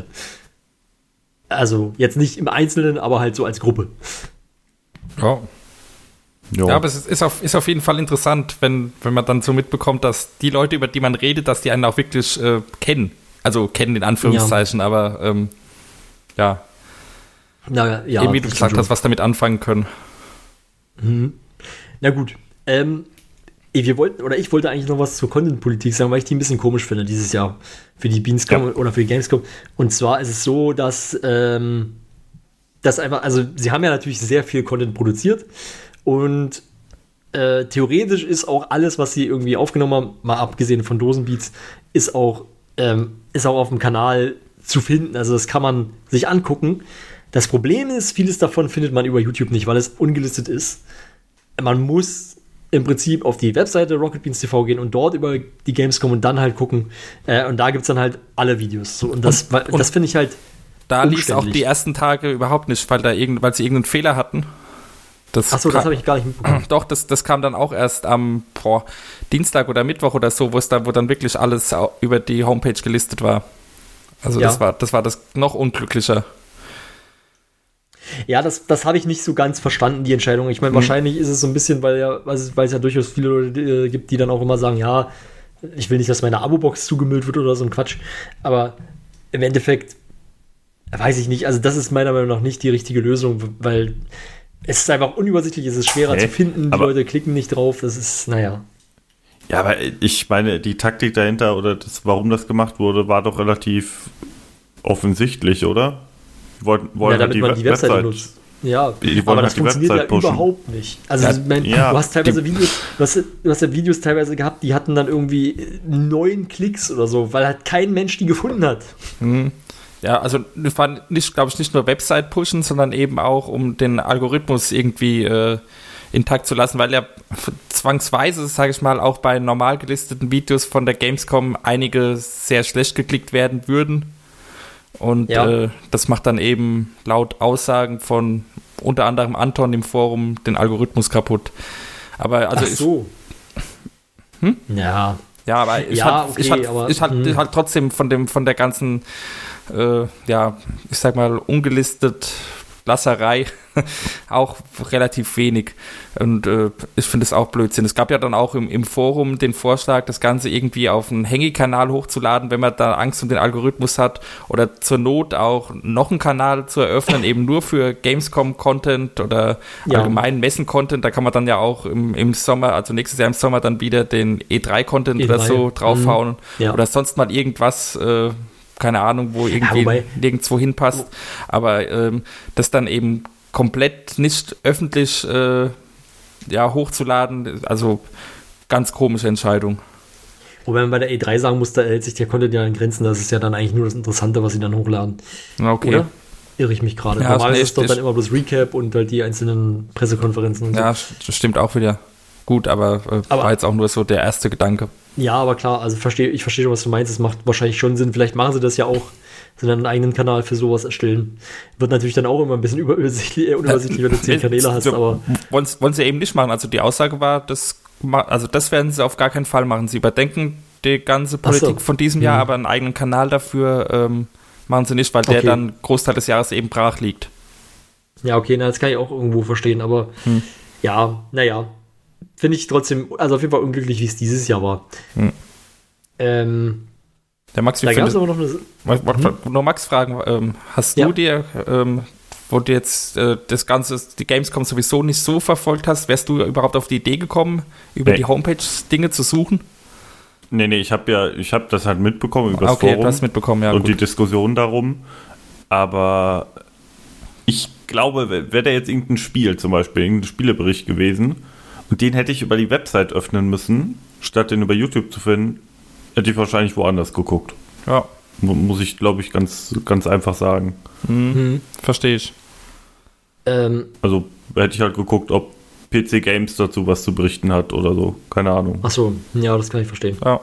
Speaker 7: Also jetzt nicht im Einzelnen, aber halt so als Gruppe.
Speaker 6: Ja. Jo. Ja, aber es ist auf, ist auf jeden Fall interessant, wenn, wenn man dann so mitbekommt, dass die Leute, über die man redet, dass die einen auch wirklich äh, kennen. Also kennen in Anführungszeichen, ja. aber ähm, ja.
Speaker 7: Na, ja,
Speaker 6: eben wie du gesagt schon. hast, was damit anfangen können.
Speaker 7: Mhm. Na gut. Ähm, wir wollten, oder ich wollte eigentlich noch was zur Content-Politik sagen, weil ich die ein bisschen komisch finde dieses Jahr für die Beanscom ja. oder für die Gamescom. Und zwar ist es so, dass ähm, das einfach, also sie haben ja natürlich sehr viel Content produziert und äh, theoretisch ist auch alles, was sie irgendwie aufgenommen haben, mal abgesehen von Dosenbeats, ist auch, ähm, ist auch auf dem Kanal zu finden. Also das kann man sich angucken. Das Problem ist, vieles davon findet man über YouTube nicht, weil es ungelistet ist. Man muss im Prinzip auf die Webseite Rocket Beans T V gehen und dort über die Gamescom und dann halt gucken. Äh, und da gibt es dann halt alle Videos. So, und das, und, das finde ich halt
Speaker 6: da lief es auch die ersten Tage überhaupt nicht, weil, da irgend, weil sie irgendeinen Fehler hatten. Das
Speaker 7: Achso, das habe ich gar nicht mitbekommen.
Speaker 6: Doch, das, das kam dann auch erst am boah, Dienstag oder Mittwoch oder so, wo es da, wo dann wirklich alles über die Homepage gelistet war. Also ja. das war das war das noch unglücklicher.
Speaker 7: Ja, das, das habe ich nicht so ganz verstanden, die Entscheidung. Ich meine, mhm. wahrscheinlich ist es so ein bisschen, weil, ja, weil, es, weil es ja durchaus viele Leute äh, gibt, die dann auch immer sagen, ja, ich will nicht, dass meine Abo-Box zugemüllt wird oder so ein Quatsch. Aber im Endeffekt weiß ich nicht. Also das ist meiner Meinung nach nicht die richtige Lösung, weil es ist einfach unübersichtlich, es ist schwerer hey, zu finden, die Leute klicken nicht drauf. Das ist, naja.
Speaker 5: Ja, aber ich meine, die Taktik dahinter oder das, warum das gemacht wurde, war doch relativ offensichtlich, oder? Die wollten, wollen
Speaker 7: ja, damit
Speaker 5: die
Speaker 7: man
Speaker 5: Web-
Speaker 7: die Webseite
Speaker 5: Website
Speaker 7: nutzt. Ja,
Speaker 5: Die wollen
Speaker 7: aber
Speaker 5: halt
Speaker 7: das
Speaker 5: die
Speaker 7: funktioniert
Speaker 5: Website
Speaker 7: ja
Speaker 5: pushen.
Speaker 7: überhaupt nicht. Also
Speaker 5: Ja,
Speaker 7: ich mein,
Speaker 5: ja,
Speaker 7: du hast teilweise
Speaker 5: die-
Speaker 7: Videos, du hast, du hast ja Videos teilweise gehabt, die hatten dann irgendwie neun Klicks oder so, weil halt kein Mensch die gefunden hat.
Speaker 6: Mhm. Ja, also das war nicht, glaube ich, nicht nur Website pushen, sondern eben auch, um den Algorithmus irgendwie äh, intakt zu lassen, weil ja zwangsweise, sage ich mal, auch bei normal gelisteten Videos von der Gamescom einige sehr schlecht geklickt werden würden. Und
Speaker 7: Ja.
Speaker 6: äh, das macht dann eben laut Aussagen von unter anderem Anton im Forum den Algorithmus kaputt. Aber also
Speaker 7: Ach so.
Speaker 6: Hm?
Speaker 7: Ja.
Speaker 6: ich, ja, aber ich
Speaker 7: Ja,
Speaker 6: halt,
Speaker 7: okay,
Speaker 6: ich halt,
Speaker 7: aber-
Speaker 6: ich halt,
Speaker 7: hm.
Speaker 6: ich halt trotzdem von dem von der ganzen äh, ja, ich sag mal ungelistet Lasserei auch relativ wenig. Und äh, ich finde es auch Blödsinn. Es gab ja dann auch im, im Forum den Vorschlag, das Ganze irgendwie auf einen Hängekanal hochzuladen, wenn man da Angst um den Algorithmus hat. Oder zur Not auch noch einen Kanal zu eröffnen, eben nur für Gamescom-Content oder
Speaker 7: Ja.
Speaker 6: allgemeinen Messen-Content. Da kann man dann ja auch im, im Sommer, also nächstes Jahr im Sommer, dann wieder den E drei Content
Speaker 7: E
Speaker 6: oder
Speaker 7: drei,
Speaker 6: so draufhauen.
Speaker 7: mhm. Ja.
Speaker 6: Oder sonst mal irgendwas, äh, keine Ahnung, wo irgendwie
Speaker 7: wobei-
Speaker 6: nirgendwo hinpasst. Aber ähm, das dann eben komplett nicht öffentlich äh, ja, hochzuladen, also ganz komische Entscheidung.
Speaker 7: Wobei man bei der E drei sagen muss, da hält sich der Content ja in Grenzen. Das ist ja dann eigentlich nur das Interessante, was sie dann hochladen.
Speaker 6: Okay.
Speaker 7: Oder? Irre ich mich gerade.
Speaker 6: Ja,
Speaker 7: Normal
Speaker 6: nee,
Speaker 7: ist es doch
Speaker 6: ich-
Speaker 7: dann immer bloß Recap und halt die einzelnen Pressekonferenzen und so.
Speaker 6: Ja, st- stimmt auch wieder. Gut, aber, äh,
Speaker 7: Aber-
Speaker 6: war jetzt auch nur so der erste Gedanke.
Speaker 7: Ja, aber klar, also verstehe, ich verstehe schon, was du meinst. Es macht wahrscheinlich schon Sinn. Vielleicht machen sie das ja auch, sie dann einen eigenen Kanal für sowas erstellen. Wird natürlich dann auch immer ein bisschen übersichtlich, äh, unübersichtlich, wenn du zehn Kanäle hast,
Speaker 6: So,
Speaker 7: aber
Speaker 6: wollen, wollen sie eben nicht machen. Also die Aussage war, das, ma- also das werden sie auf gar keinen Fall machen. Sie überdenken die ganze
Speaker 7: Ach so.
Speaker 6: Politik von diesem Jahr,
Speaker 7: Mhm.
Speaker 6: aber einen eigenen Kanal dafür ähm, machen sie nicht, weil der
Speaker 7: Okay.
Speaker 6: dann Großteil des Jahres eben brach liegt.
Speaker 7: ja, okay, na, das kann ich auch irgendwo verstehen, aber
Speaker 6: Hm.
Speaker 7: ja, naja, finde ich trotzdem, also auf jeden Fall unglücklich, wie es dieses Jahr war.
Speaker 6: Hm.
Speaker 7: Ähm,
Speaker 6: Der Max, wie
Speaker 7: da gab es
Speaker 6: findest,
Speaker 7: aber noch eine,
Speaker 6: warte, warte, nur Max fragen, ähm, hast
Speaker 7: Ja.
Speaker 6: du dir, ähm, wo du jetzt äh, das Ganze, die Gamescom sowieso nicht so verfolgt hast, wärst du überhaupt auf die Idee gekommen, über
Speaker 5: Nee.
Speaker 6: die Homepage Dinge zu suchen?
Speaker 5: Nee, nee, ich habe ja, ich habe das halt mitbekommen über das
Speaker 6: Okay,
Speaker 5: Forum
Speaker 6: du hast mitbekommen, ja.
Speaker 5: und
Speaker 6: gut.
Speaker 5: die Diskussion darum. Aber ich glaube, wäre da jetzt irgendein Spiel zum Beispiel, irgendein Spielebericht gewesen und den hätte ich über die Website öffnen müssen, statt den über YouTube zu finden, hätte ich wahrscheinlich woanders geguckt.
Speaker 6: Ja,
Speaker 5: Mu- Muss ich, glaube ich, ganz, ganz einfach sagen.
Speaker 6: mhm. verstehe ich.
Speaker 7: ähm,
Speaker 5: Also hätte ich halt geguckt, ob P C Games dazu was zu berichten hat oder so. Keine Ahnung.
Speaker 7: ach so, ja, das kann ich verstehen.
Speaker 6: Ja.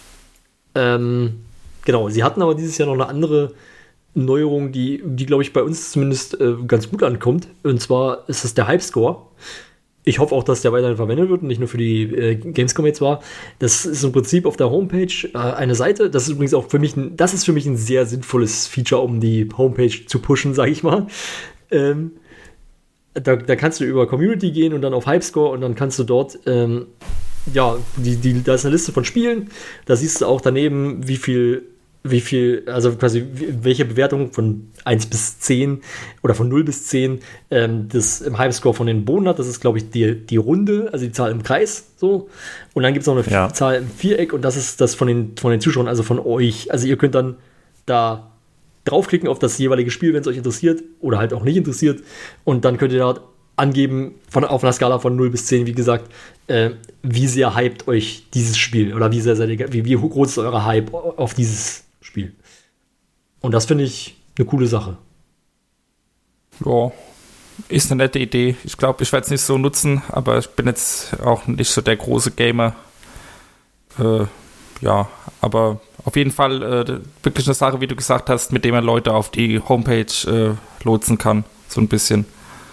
Speaker 7: Ähm, genau, sie hatten aber dieses Jahr noch eine andere Neuerung, die, die glaube ich, bei uns zumindest äh, ganz gut ankommt. Und zwar ist es der Hype-Score. Ich hoffe auch, dass der weiterhin verwendet wird und nicht nur für die äh, Gamescom jetzt war. Das ist im Prinzip auf der Homepage äh, eine Seite. Das ist übrigens auch für mich ein, das ist für mich ein sehr sinnvolles Feature, um die Homepage zu pushen, sage ich mal. Ähm, da, da kannst du über Community gehen und dann auf Hype-Score und dann kannst du dort ähm, ja, die, die, da ist eine Liste von Spielen. Da siehst du auch daneben, wie viel, wie viel, also quasi wie- welche Bewertung von eins bis zehn oder von null bis zehn ähm, das im Hype-Score von den Bohnen hat. Das ist, glaube ich, die, die Runde, also die Zahl im Kreis. So. Und dann gibt es noch eine
Speaker 5: Ja.
Speaker 7: Zahl im Viereck und das ist das von den, von den Zuschauern, also von euch. Also ihr könnt dann da draufklicken auf das jeweilige Spiel, wenn es euch interessiert oder halt auch nicht interessiert. Und dann könnt ihr da angeben, von, auf einer Skala von null bis zehn, wie gesagt, äh, wie sehr hypt euch dieses Spiel oder wie sehr seid ihr, wie, wie groß ist euer Hype auf dieses Spiel. Und das finde ich eine coole Sache.
Speaker 6: Ja, ist eine nette Idee. Ich glaube, ich werde es nicht so nutzen, aber ich bin jetzt auch nicht so der große Gamer. Äh, ja, aber auf jeden Fall äh, wirklich eine Sache, wie du gesagt hast, mit der man Leute auf die Homepage äh, lotsen kann. So ein bisschen.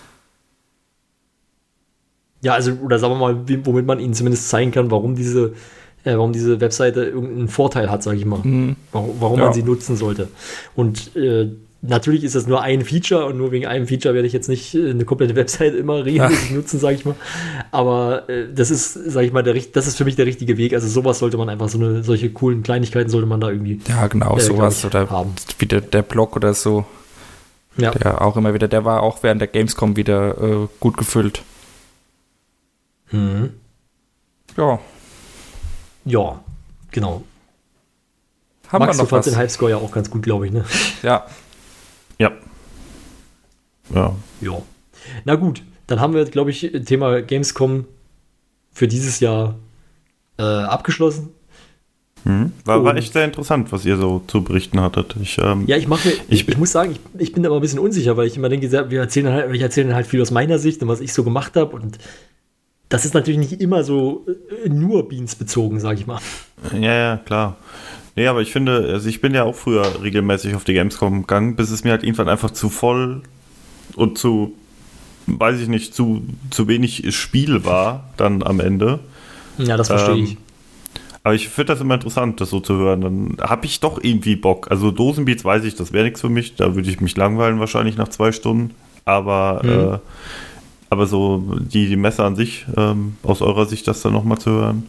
Speaker 7: Ja, also, oder sagen wir mal, wie, womit man ihnen zumindest zeigen kann, warum diese, äh, warum diese Webseite irgendeinen Vorteil hat, sage ich mal.
Speaker 6: Mhm.
Speaker 7: Warum, warum
Speaker 6: Ja.
Speaker 7: man sie nutzen sollte. Und äh, natürlich ist das nur ein Feature und nur wegen einem Feature werde ich jetzt nicht äh, eine komplette Website immer regelmäßig nutzen, sage ich mal. Aber äh, das ist, sage ich mal, der, richt- das ist für mich der richtige Weg. Also sowas sollte man einfach, so eine, solche coolen Kleinigkeiten sollte man da irgendwie
Speaker 6: Ja, genau,
Speaker 7: äh,
Speaker 6: sowas.
Speaker 7: glaub ich,
Speaker 6: Oder
Speaker 7: haben.
Speaker 6: wie der, der Blog oder so.
Speaker 7: Ja.
Speaker 6: Der auch immer wieder, der war auch während der Gamescom wieder äh, gut gefüllt.
Speaker 7: Mhm.
Speaker 6: Ja.
Speaker 7: ja, genau.
Speaker 6: Haben
Speaker 7: Max,
Speaker 6: wir
Speaker 7: du
Speaker 6: noch
Speaker 7: fandst
Speaker 6: was?
Speaker 7: den Highscore ja auch ganz gut, glaube ich, ne?
Speaker 6: Ja.
Speaker 5: Ja. Ja.
Speaker 7: Ja. Na gut, dann haben wir, glaube ich, Thema Gamescom für dieses Jahr äh, abgeschlossen.
Speaker 5: Mhm. War, war
Speaker 7: Und-
Speaker 5: echt sehr interessant, was ihr so zu berichten hattet. Ich, ähm,
Speaker 7: Ja, ich mache mir, ich,
Speaker 5: Ich-
Speaker 7: ich muss sagen, ich, ich bin da aber ein bisschen unsicher, weil ich immer denke, wir erzählen halt, ich erzähle halt viel aus meiner Sicht und was ich so gemacht habe und das ist natürlich nicht immer so äh, nur Beans bezogen, sage ich mal.
Speaker 5: Ja, ja, klar. Nee, aber ich finde, also ich bin ja auch früher regelmäßig auf die Gamescom gegangen, bis es mir halt irgendwann einfach zu voll und zu, weiß ich nicht, zu, zu wenig Spiel war dann am Ende.
Speaker 7: Ja, das verstehe
Speaker 5: Ähm,
Speaker 7: ich.
Speaker 5: Aber ich finde das immer interessant, das so zu hören. Dann habe ich doch irgendwie Bock. Also Dosenbeats weiß ich, das wäre nichts für mich. Da würde ich mich langweilen wahrscheinlich nach zwei Stunden. Aber,
Speaker 7: Mhm.
Speaker 5: äh, aber so die, die Messe an sich, ähm, aus eurer Sicht das dann nochmal zu hören.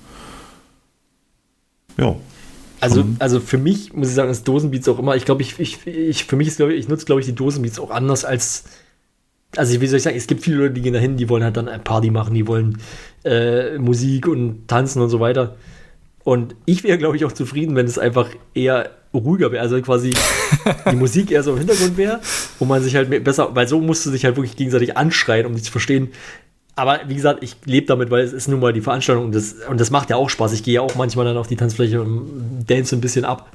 Speaker 5: Ja.
Speaker 7: Also,
Speaker 5: Mhm.
Speaker 7: also für mich muss ich sagen, ist Dosenbeats auch immer, ich glaube, ich, ich, ich, für mich ist, glaube ich, ich nutze, glaube ich, die Dosenbeats auch anders als, also wie soll ich sagen, es gibt viele Leute, die gehen dahin, die wollen halt dann eine Party machen, die wollen äh, Musik und tanzen und so weiter. Und ich wäre, glaube ich, auch zufrieden, wenn es einfach eher ruhiger wäre, also quasi die Musik eher so im Hintergrund wäre, wo man sich halt mehr- besser, weil so musst du dich halt wirklich gegenseitig anschreien, um dich zu verstehen. Aber wie gesagt, ich lebe damit, weil es ist nun mal die Veranstaltung und das, und das macht ja auch Spaß. Ich gehe ja auch manchmal dann auf die Tanzfläche und dance ein bisschen ab.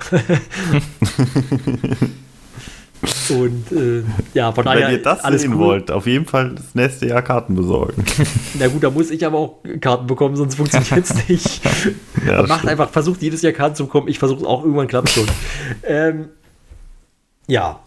Speaker 7: Und äh, ja, von daher
Speaker 5: Wenn ihr das
Speaker 7: alles
Speaker 5: sehen
Speaker 7: cool.
Speaker 5: wollt, auf jeden Fall das nächste Jahr Karten besorgen.
Speaker 7: Na gut, da muss ich aber auch Karten bekommen, sonst funktioniert es nicht.
Speaker 5: Ja, das
Speaker 7: Macht
Speaker 5: stimmt.
Speaker 7: einfach, versucht jedes Jahr Karten zu bekommen. Ich versuche es auch, irgendwann klappt schon. ähm, ja.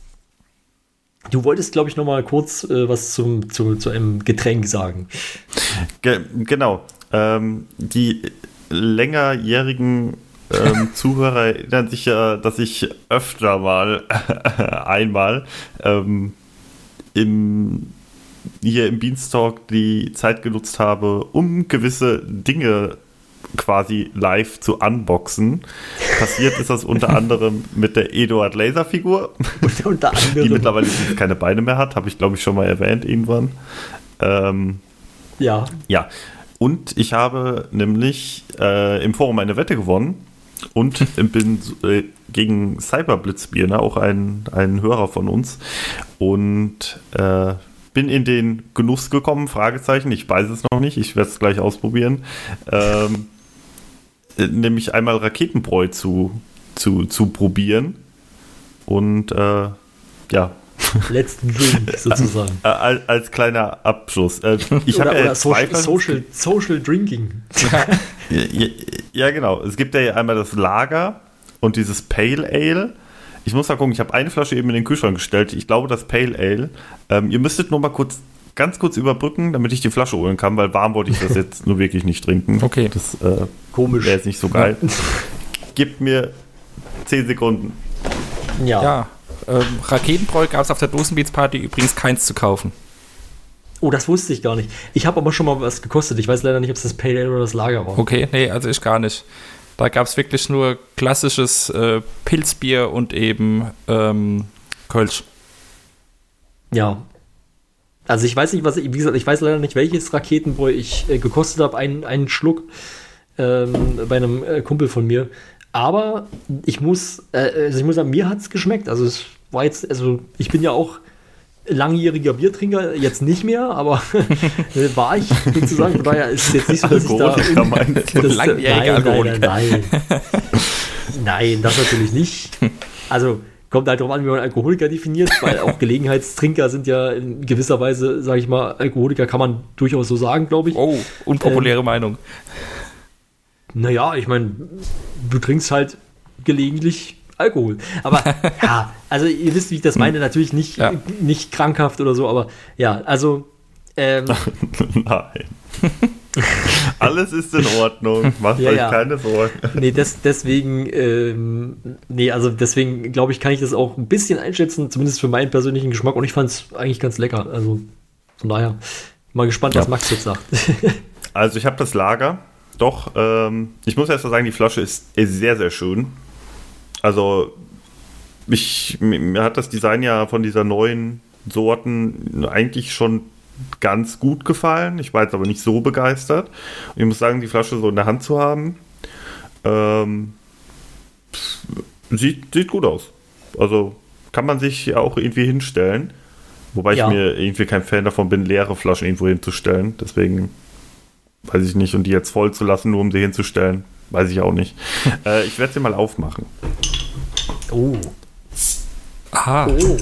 Speaker 7: Du wolltest, glaube ich, noch mal kurz äh, was zum, zu, zu einem Getränk sagen.
Speaker 5: Ge genau. Ähm, die längerjährigen ähm, Zuhörer erinnern sich ja, dass ich öfter mal einmal ähm, im, hier im Beanstalk die Zeit genutzt habe, um gewisse Dinge quasi live zu unboxen. Passiert ist das unter anderem mit der Eduard Laser Figur,
Speaker 7: Und unter
Speaker 5: die
Speaker 7: anderem,
Speaker 5: mittlerweile keine Beine mehr hat, habe ich glaube ich schon mal erwähnt irgendwann. Ähm,
Speaker 7: ja,
Speaker 5: ja, und ich habe nämlich äh, im Forum eine Wette gewonnen und bin äh, gegen Cyberblitzbirner, auch ein, ein Hörer von uns, und äh, bin in den Genuss gekommen, Fragezeichen, ich weiß es noch nicht, ich werde es gleich ausprobieren, ähm, nämlich einmal Raketenbräu zu, zu, zu probieren und äh, ja,
Speaker 7: let's drink sozusagen.
Speaker 5: äh, als, als kleiner Abschluss. Äh, ich
Speaker 7: oder
Speaker 5: habe ja
Speaker 7: oder
Speaker 5: zwei
Speaker 7: Social, Social, Social Drinking.
Speaker 5: Ja, ja, genau. Es gibt ja einmal das Lager und dieses Pale Ale. Ich muss mal gucken, ich habe eine Flasche eben in den Kühlschrank gestellt. Ich glaube, das Pale Ale. Ähm, ihr müsstet nur mal kurz, ganz kurz überbrücken, damit ich die Flasche holen kann, weil warm wollte ich das jetzt nur wirklich nicht trinken.
Speaker 6: Okay.
Speaker 5: Das äh,
Speaker 7: Komisch.
Speaker 5: wäre jetzt nicht so geil. Gib mir zehn Sekunden.
Speaker 7: Ja.
Speaker 6: Ja, ähm, Raketenbräu gab es auf der Dosenbeats-Party übrigens keins zu kaufen.
Speaker 7: Oh, das wusste ich gar nicht. Ich habe aber schon mal was gekostet. Ich weiß leider nicht, ob es das Pale Ale oder das Lager war.
Speaker 6: Okay, nee, also ich gar nicht. Da gab es wirklich nur klassisches äh, Pilzbier und eben ähm, Kölsch.
Speaker 7: Ja. Also ich weiß nicht, was ich, wie gesagt, ich weiß leider nicht, welches Raketenbräu ich äh, gekostet habe, einen, einen Schluck ähm, bei einem äh, Kumpel von mir. Aber ich muss, äh, also ich muss sagen, mir hat es geschmeckt. Also es war jetzt, also ich bin ja auch langjähriger Biertrinker, jetzt nicht mehr, aber war ich sozusagen, von daher ist es jetzt nicht so, dass ich da...
Speaker 5: Alkoholiker meinst du?
Speaker 7: das,
Speaker 6: Langjähriger
Speaker 7: nein,
Speaker 6: Alkoholiker.
Speaker 7: Nein, nein, nein. Nein, das natürlich nicht. Also kommt halt darauf an, wie man Alkoholiker definiert, weil auch Gelegenheitstrinker sind ja in gewisser Weise, sage ich mal, Alkoholiker kann man durchaus so sagen, glaube ich.
Speaker 6: Oh, unpopuläre Meinung.
Speaker 7: Naja, ich meine, du trinkst halt gelegentlich Alkohol. Aber ja, also ihr wisst, wie ich das meine, natürlich nicht,
Speaker 6: Ja.
Speaker 7: nicht krankhaft oder so, aber ja, also ähm,
Speaker 5: Nein. Alles ist in Ordnung. Macht
Speaker 7: Ja,
Speaker 5: euch
Speaker 7: ja.
Speaker 5: keine Sorgen.
Speaker 7: nee, des, deswegen, ähm, nee, also deswegen glaube ich, kann ich das auch ein bisschen einschätzen, zumindest für meinen persönlichen Geschmack und ich fand es eigentlich ganz lecker. Also von daher, mal gespannt, was
Speaker 5: Ja.
Speaker 7: Max jetzt sagt.
Speaker 5: Also ich habe das Lager. Doch, ähm, ich muss erst mal sagen, die Flasche ist, ist sehr, sehr schön. Also mich, mir, mir hat das Design ja von dieser neuen Sorten eigentlich schon ganz gut gefallen. Ich war jetzt aber nicht so begeistert. Und ich muss sagen, die Flasche so in der Hand zu haben, Ähm, sieht, sieht gut aus. Also kann man sich auch irgendwie hinstellen. Wobei
Speaker 7: Ja.
Speaker 5: ich mir irgendwie kein Fan davon bin, leere Flaschen irgendwo hinzustellen. Deswegen weiß ich nicht. Und die jetzt voll zu lassen, nur um sie hinzustellen, weiß ich auch nicht. äh, ich werde sie mal aufmachen.
Speaker 7: Oh.
Speaker 6: Aha,
Speaker 7: Oh.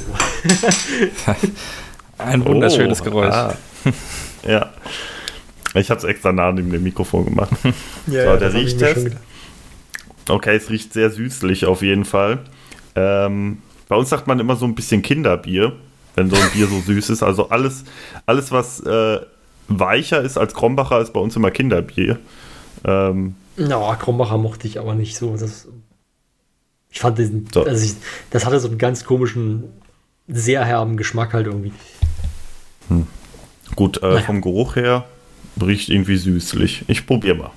Speaker 6: ein wunderschönes
Speaker 5: Oh,
Speaker 6: Geräusch.
Speaker 5: ah. Ja. Ich habe es extra nah neben dem Mikrofon gemacht.
Speaker 7: Ja,
Speaker 5: So, der
Speaker 7: das hab ich mir
Speaker 5: Riechtest.
Speaker 7: schon gedacht.
Speaker 5: Okay, es riecht sehr süßlich auf jeden Fall. Ähm, bei uns sagt man immer so ein bisschen Kinderbier, wenn so ein Bier so süß ist. Also alles, alles was äh, weicher ist als Krombacher, ist bei uns immer Kinderbier. Ähm,
Speaker 7: Ja, Krombacher mochte ich aber nicht so. Das, ich fand diesen,
Speaker 5: So.
Speaker 7: also ich, das hatte so einen ganz komischen, sehr herben Geschmack halt irgendwie.
Speaker 5: gut, äh,
Speaker 7: Naja.
Speaker 5: vom Geruch her riecht irgendwie süßlich. Ich probiere mal.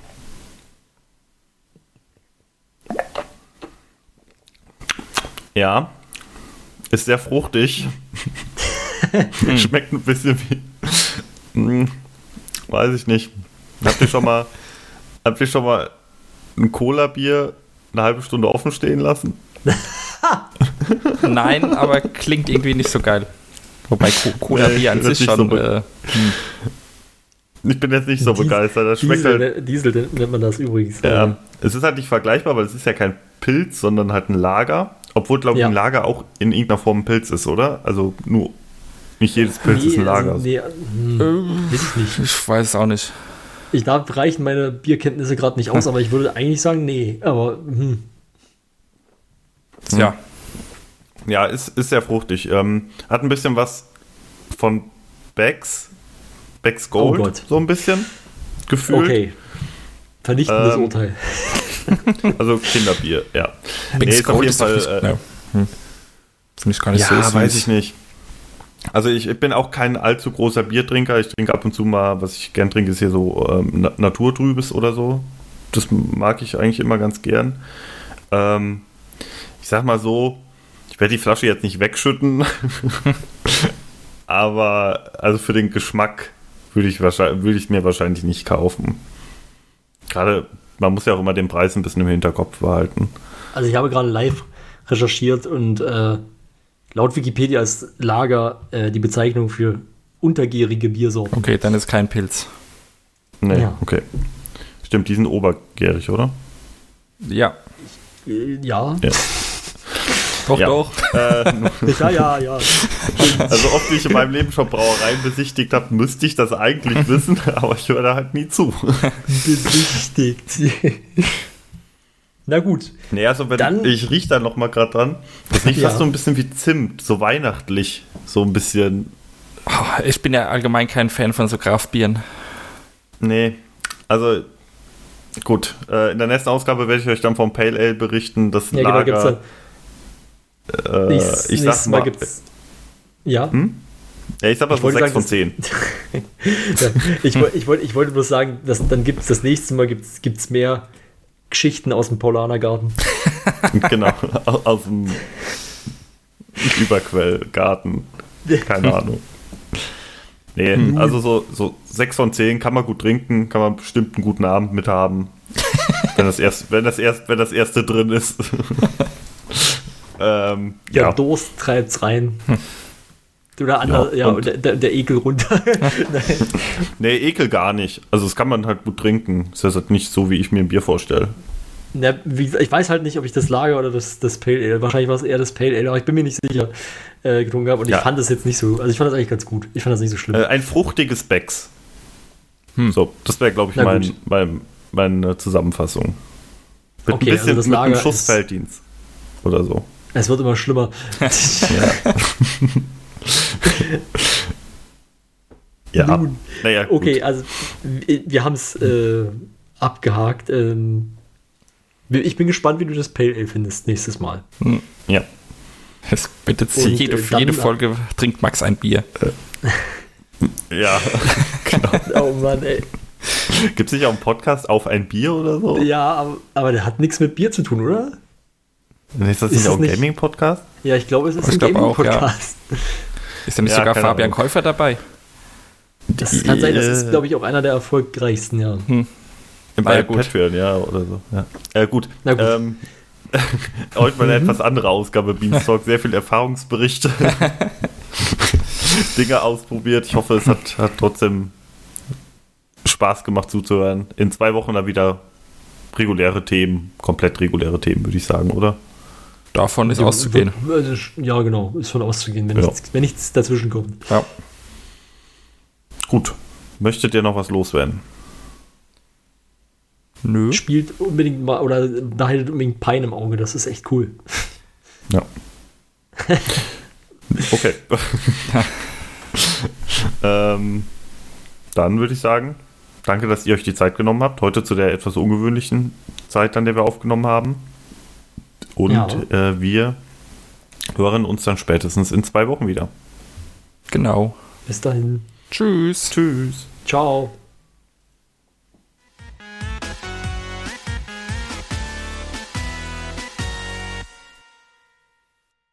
Speaker 5: Ja, ist sehr fruchtig. Schmeckt ein bisschen wie. Hm, weiß ich nicht. Habt ihr schon mal, habt ihr schon mal ein Cola-Bier eine halbe Stunde offen stehen lassen?
Speaker 6: Nein, aber klingt irgendwie nicht so geil. Wobei Co- Cola-Bier an
Speaker 5: Nee, das
Speaker 6: sich
Speaker 5: ist
Speaker 6: schon.
Speaker 5: nicht so
Speaker 6: Äh,
Speaker 5: Ich bin jetzt nicht so
Speaker 7: Dies-
Speaker 5: begeistert. Das schmeckt
Speaker 7: Diesel,
Speaker 5: halt.
Speaker 7: ne- Diesel nennt man das übrigens.
Speaker 5: Ja, es ist halt nicht vergleichbar, weil es ist ja kein Pilz, sondern halt ein Lager. Obwohl, glaube ich,
Speaker 7: Ja.
Speaker 5: ein Lager auch in irgendeiner Form ein Pilz ist, oder? Also nur nicht jedes Pilz ist ein Lager.
Speaker 7: Also, nee, hm, weiß ich nicht.
Speaker 6: ich weiß es auch nicht.
Speaker 7: Ich, da reichen meine Bierkenntnisse gerade nicht aus, aber ich würde eigentlich sagen, nee. Aber hm.
Speaker 6: Ja,
Speaker 5: Ja, ist, ist sehr fruchtig. Ähm, hat ein bisschen was von Becks, Becks Gold,
Speaker 7: Oh Gott.
Speaker 5: so ein bisschen gefühlt.
Speaker 7: Okay. Vernichtendes
Speaker 5: Ähm,
Speaker 7: Urteil.
Speaker 5: Also Kinderbier, ja.
Speaker 6: Big
Speaker 5: Nee, ist auf
Speaker 6: Gold
Speaker 5: jeden
Speaker 6: ist doch
Speaker 5: Fall,
Speaker 6: nicht-
Speaker 5: äh,
Speaker 6: ja. Hm. Finde ich gar nicht
Speaker 5: Ja,
Speaker 6: so
Speaker 5: weiß
Speaker 6: süß.
Speaker 5: ich nicht. Also ich, ich bin auch kein allzu großer Biertrinker. Ich trinke ab und zu mal, was ich gern trinke, ist hier so ähm, Na- Naturtrübes oder so. Das mag ich eigentlich immer ganz gern. Ähm, ich sag mal so, ich werde die Flasche jetzt nicht wegschütten, aber also für den Geschmack würde ich, wahrscheinlich, würde ich mir wahrscheinlich nicht kaufen. Gerade, man muss ja auch immer den Preis ein bisschen im Hinterkopf behalten.
Speaker 7: Also ich habe gerade live recherchiert und äh, laut Wikipedia ist Lager äh, die Bezeichnung für untergärige Biersorten.
Speaker 6: Okay, dann ist kein Pilz.
Speaker 5: Nee,
Speaker 7: Ja.
Speaker 5: okay. Stimmt, die sind obergärig, oder?
Speaker 6: Ja,
Speaker 7: Äh, Ja.
Speaker 5: Ja.
Speaker 6: doch,
Speaker 5: Ja.
Speaker 6: doch.
Speaker 5: Äh,
Speaker 7: Ja, ja, ja.
Speaker 5: also oft wie ich in meinem Leben schon Brauereien besichtigt habe, müsste ich das eigentlich wissen, aber ich höre da halt nie zu.
Speaker 7: Besichtigt. Na gut.
Speaker 5: Nee, also wenn
Speaker 7: Dann-
Speaker 5: ich rieche da noch mal gerade dran, das riecht
Speaker 7: Ja.
Speaker 5: fast so ein bisschen wie Zimt, so weihnachtlich, so ein bisschen,
Speaker 6: Oh, ich bin ja allgemein kein Fan von so Kraftbieren.
Speaker 5: nee, also gut, äh, in der nächsten Ausgabe werde ich euch dann vom Pale Ale berichten, das
Speaker 7: Ja, genau, gibt's
Speaker 5: Lager,
Speaker 7: dann.
Speaker 5: äh,
Speaker 7: Nächstes,
Speaker 5: ich sag
Speaker 7: nächstes Mal
Speaker 5: mal,
Speaker 7: gibt's. Ja.
Speaker 5: ja, ich sag mal
Speaker 7: Ich
Speaker 5: so
Speaker 7: wollte
Speaker 5: sechs
Speaker 7: sagen,
Speaker 5: von zehn.
Speaker 7: Ja, ich, woll- ich, wollte, ich wollte bloß sagen, dass dann gibt es das nächste Mal gibt's, gibt's mehr Geschichten aus dem Paulanergarten.
Speaker 5: Genau, aus, aus dem Überquellgarten. Keine Ahnung. Nee, also so, so sechs von zehn kann man gut trinken, kann man bestimmt einen guten Abend mit haben. wenn, das erst, wenn, das erst, wenn das erste drin ist. ähm,
Speaker 7: Der
Speaker 5: ja,
Speaker 7: Durst treibt's rein. Oder anders,
Speaker 5: Ja,
Speaker 7: ja,
Speaker 5: und-
Speaker 7: und der, der, der Ekel runter. Nein.
Speaker 5: nee, Ekel gar nicht. Also das kann man halt gut trinken. Das ist halt nicht so, wie ich mir ein Bier vorstelle.
Speaker 7: Na, wie gesagt, ich weiß halt nicht, ob ich das Lager oder das, das Pale Ale, wahrscheinlich war es eher das Pale Ale, aber ich bin mir nicht sicher, äh, getrunken habe und
Speaker 5: Ja.
Speaker 7: ich fand das jetzt nicht so, also ich fand das eigentlich ganz gut. Ich fand das nicht so schlimm.
Speaker 5: Äh, ein fruchtiges Becks. So, das wäre, glaube ich,
Speaker 7: Na
Speaker 5: mein,
Speaker 7: gut.
Speaker 5: mein, meine Zusammenfassung. Mit
Speaker 7: Okay,
Speaker 5: ein bisschen
Speaker 7: also das
Speaker 5: mit einem
Speaker 7: Lager
Speaker 5: Schuss
Speaker 7: ist-
Speaker 5: Felddienst. Oder so.
Speaker 7: Es wird immer schlimmer.
Speaker 5: Ja.
Speaker 7: Nun.
Speaker 5: Naja, gut.
Speaker 7: Okay, also wir, wir haben es äh, abgehakt. Ähm, ich bin gespannt, wie du das Pale Ale findest nächstes Mal.
Speaker 5: Ja.
Speaker 6: Es bitte
Speaker 7: Und,
Speaker 6: jede,
Speaker 7: äh,
Speaker 6: für
Speaker 7: dann-
Speaker 6: jede Folge trinkt Max ein Bier.
Speaker 5: Ja.
Speaker 7: Oh Mann, ey.
Speaker 5: Gibt es nicht auch einen Podcast auf ein Bier oder so?
Speaker 7: Ja, aber, aber der hat nichts mit Bier zu tun, oder?
Speaker 5: Ist das
Speaker 7: Ist
Speaker 5: nicht
Speaker 7: das
Speaker 5: auch ein
Speaker 7: nicht-
Speaker 5: Gaming-Podcast?
Speaker 7: Ja, ich glaube, es ist
Speaker 6: Ich
Speaker 7: ein
Speaker 6: glaub auch, ja.
Speaker 7: Gaming-Podcast.
Speaker 6: Ist da nicht
Speaker 5: Ja,
Speaker 6: sogar
Speaker 5: keine
Speaker 6: Fabian
Speaker 5: Ahnung.
Speaker 6: Käufer dabei?
Speaker 7: Das kann sein, das
Speaker 5: Äh.
Speaker 7: ist, glaube ich, auch einer der erfolgreichsten, ja.
Speaker 5: Im
Speaker 6: Na ja,
Speaker 5: bei
Speaker 6: gut.
Speaker 5: Patreon, ja, oder so. Ja, äh, gut.
Speaker 7: Na gut.
Speaker 5: Ähm, heute mal eine etwas andere Ausgabe Beanstalk. Sehr viele Erfahrungsberichte. Dinge ausprobiert. Ich hoffe, es hat, hat trotzdem Spaß gemacht zuzuhören. In zwei Wochen dann wieder reguläre Themen, komplett reguläre Themen, würde ich sagen, oder?
Speaker 6: Davon ist
Speaker 7: Ja,
Speaker 6: auszugehen.
Speaker 7: wird- Ja, genau, ist von auszugehen, wenn,
Speaker 5: Ja.
Speaker 7: nichts, wenn nichts dazwischen kommt.
Speaker 6: Ja.
Speaker 5: Gut. Möchtet ihr noch was loswerden?
Speaker 6: Nö.
Speaker 7: Spielt unbedingt mal, oder behaltet unbedingt Pein im Auge, das ist echt cool.
Speaker 5: Ja. Okay. ähm, dann würde ich sagen, danke, dass ihr euch die Zeit genommen habt. Heute zu der etwas ungewöhnlichen Zeit, an der wir aufgenommen haben. Und
Speaker 7: Ja.
Speaker 5: äh, wir hören uns dann spätestens in zwei Wochen wieder.
Speaker 6: Genau.
Speaker 7: Bis dahin.
Speaker 6: Tschüss.
Speaker 5: Tschüss.
Speaker 7: Ciao.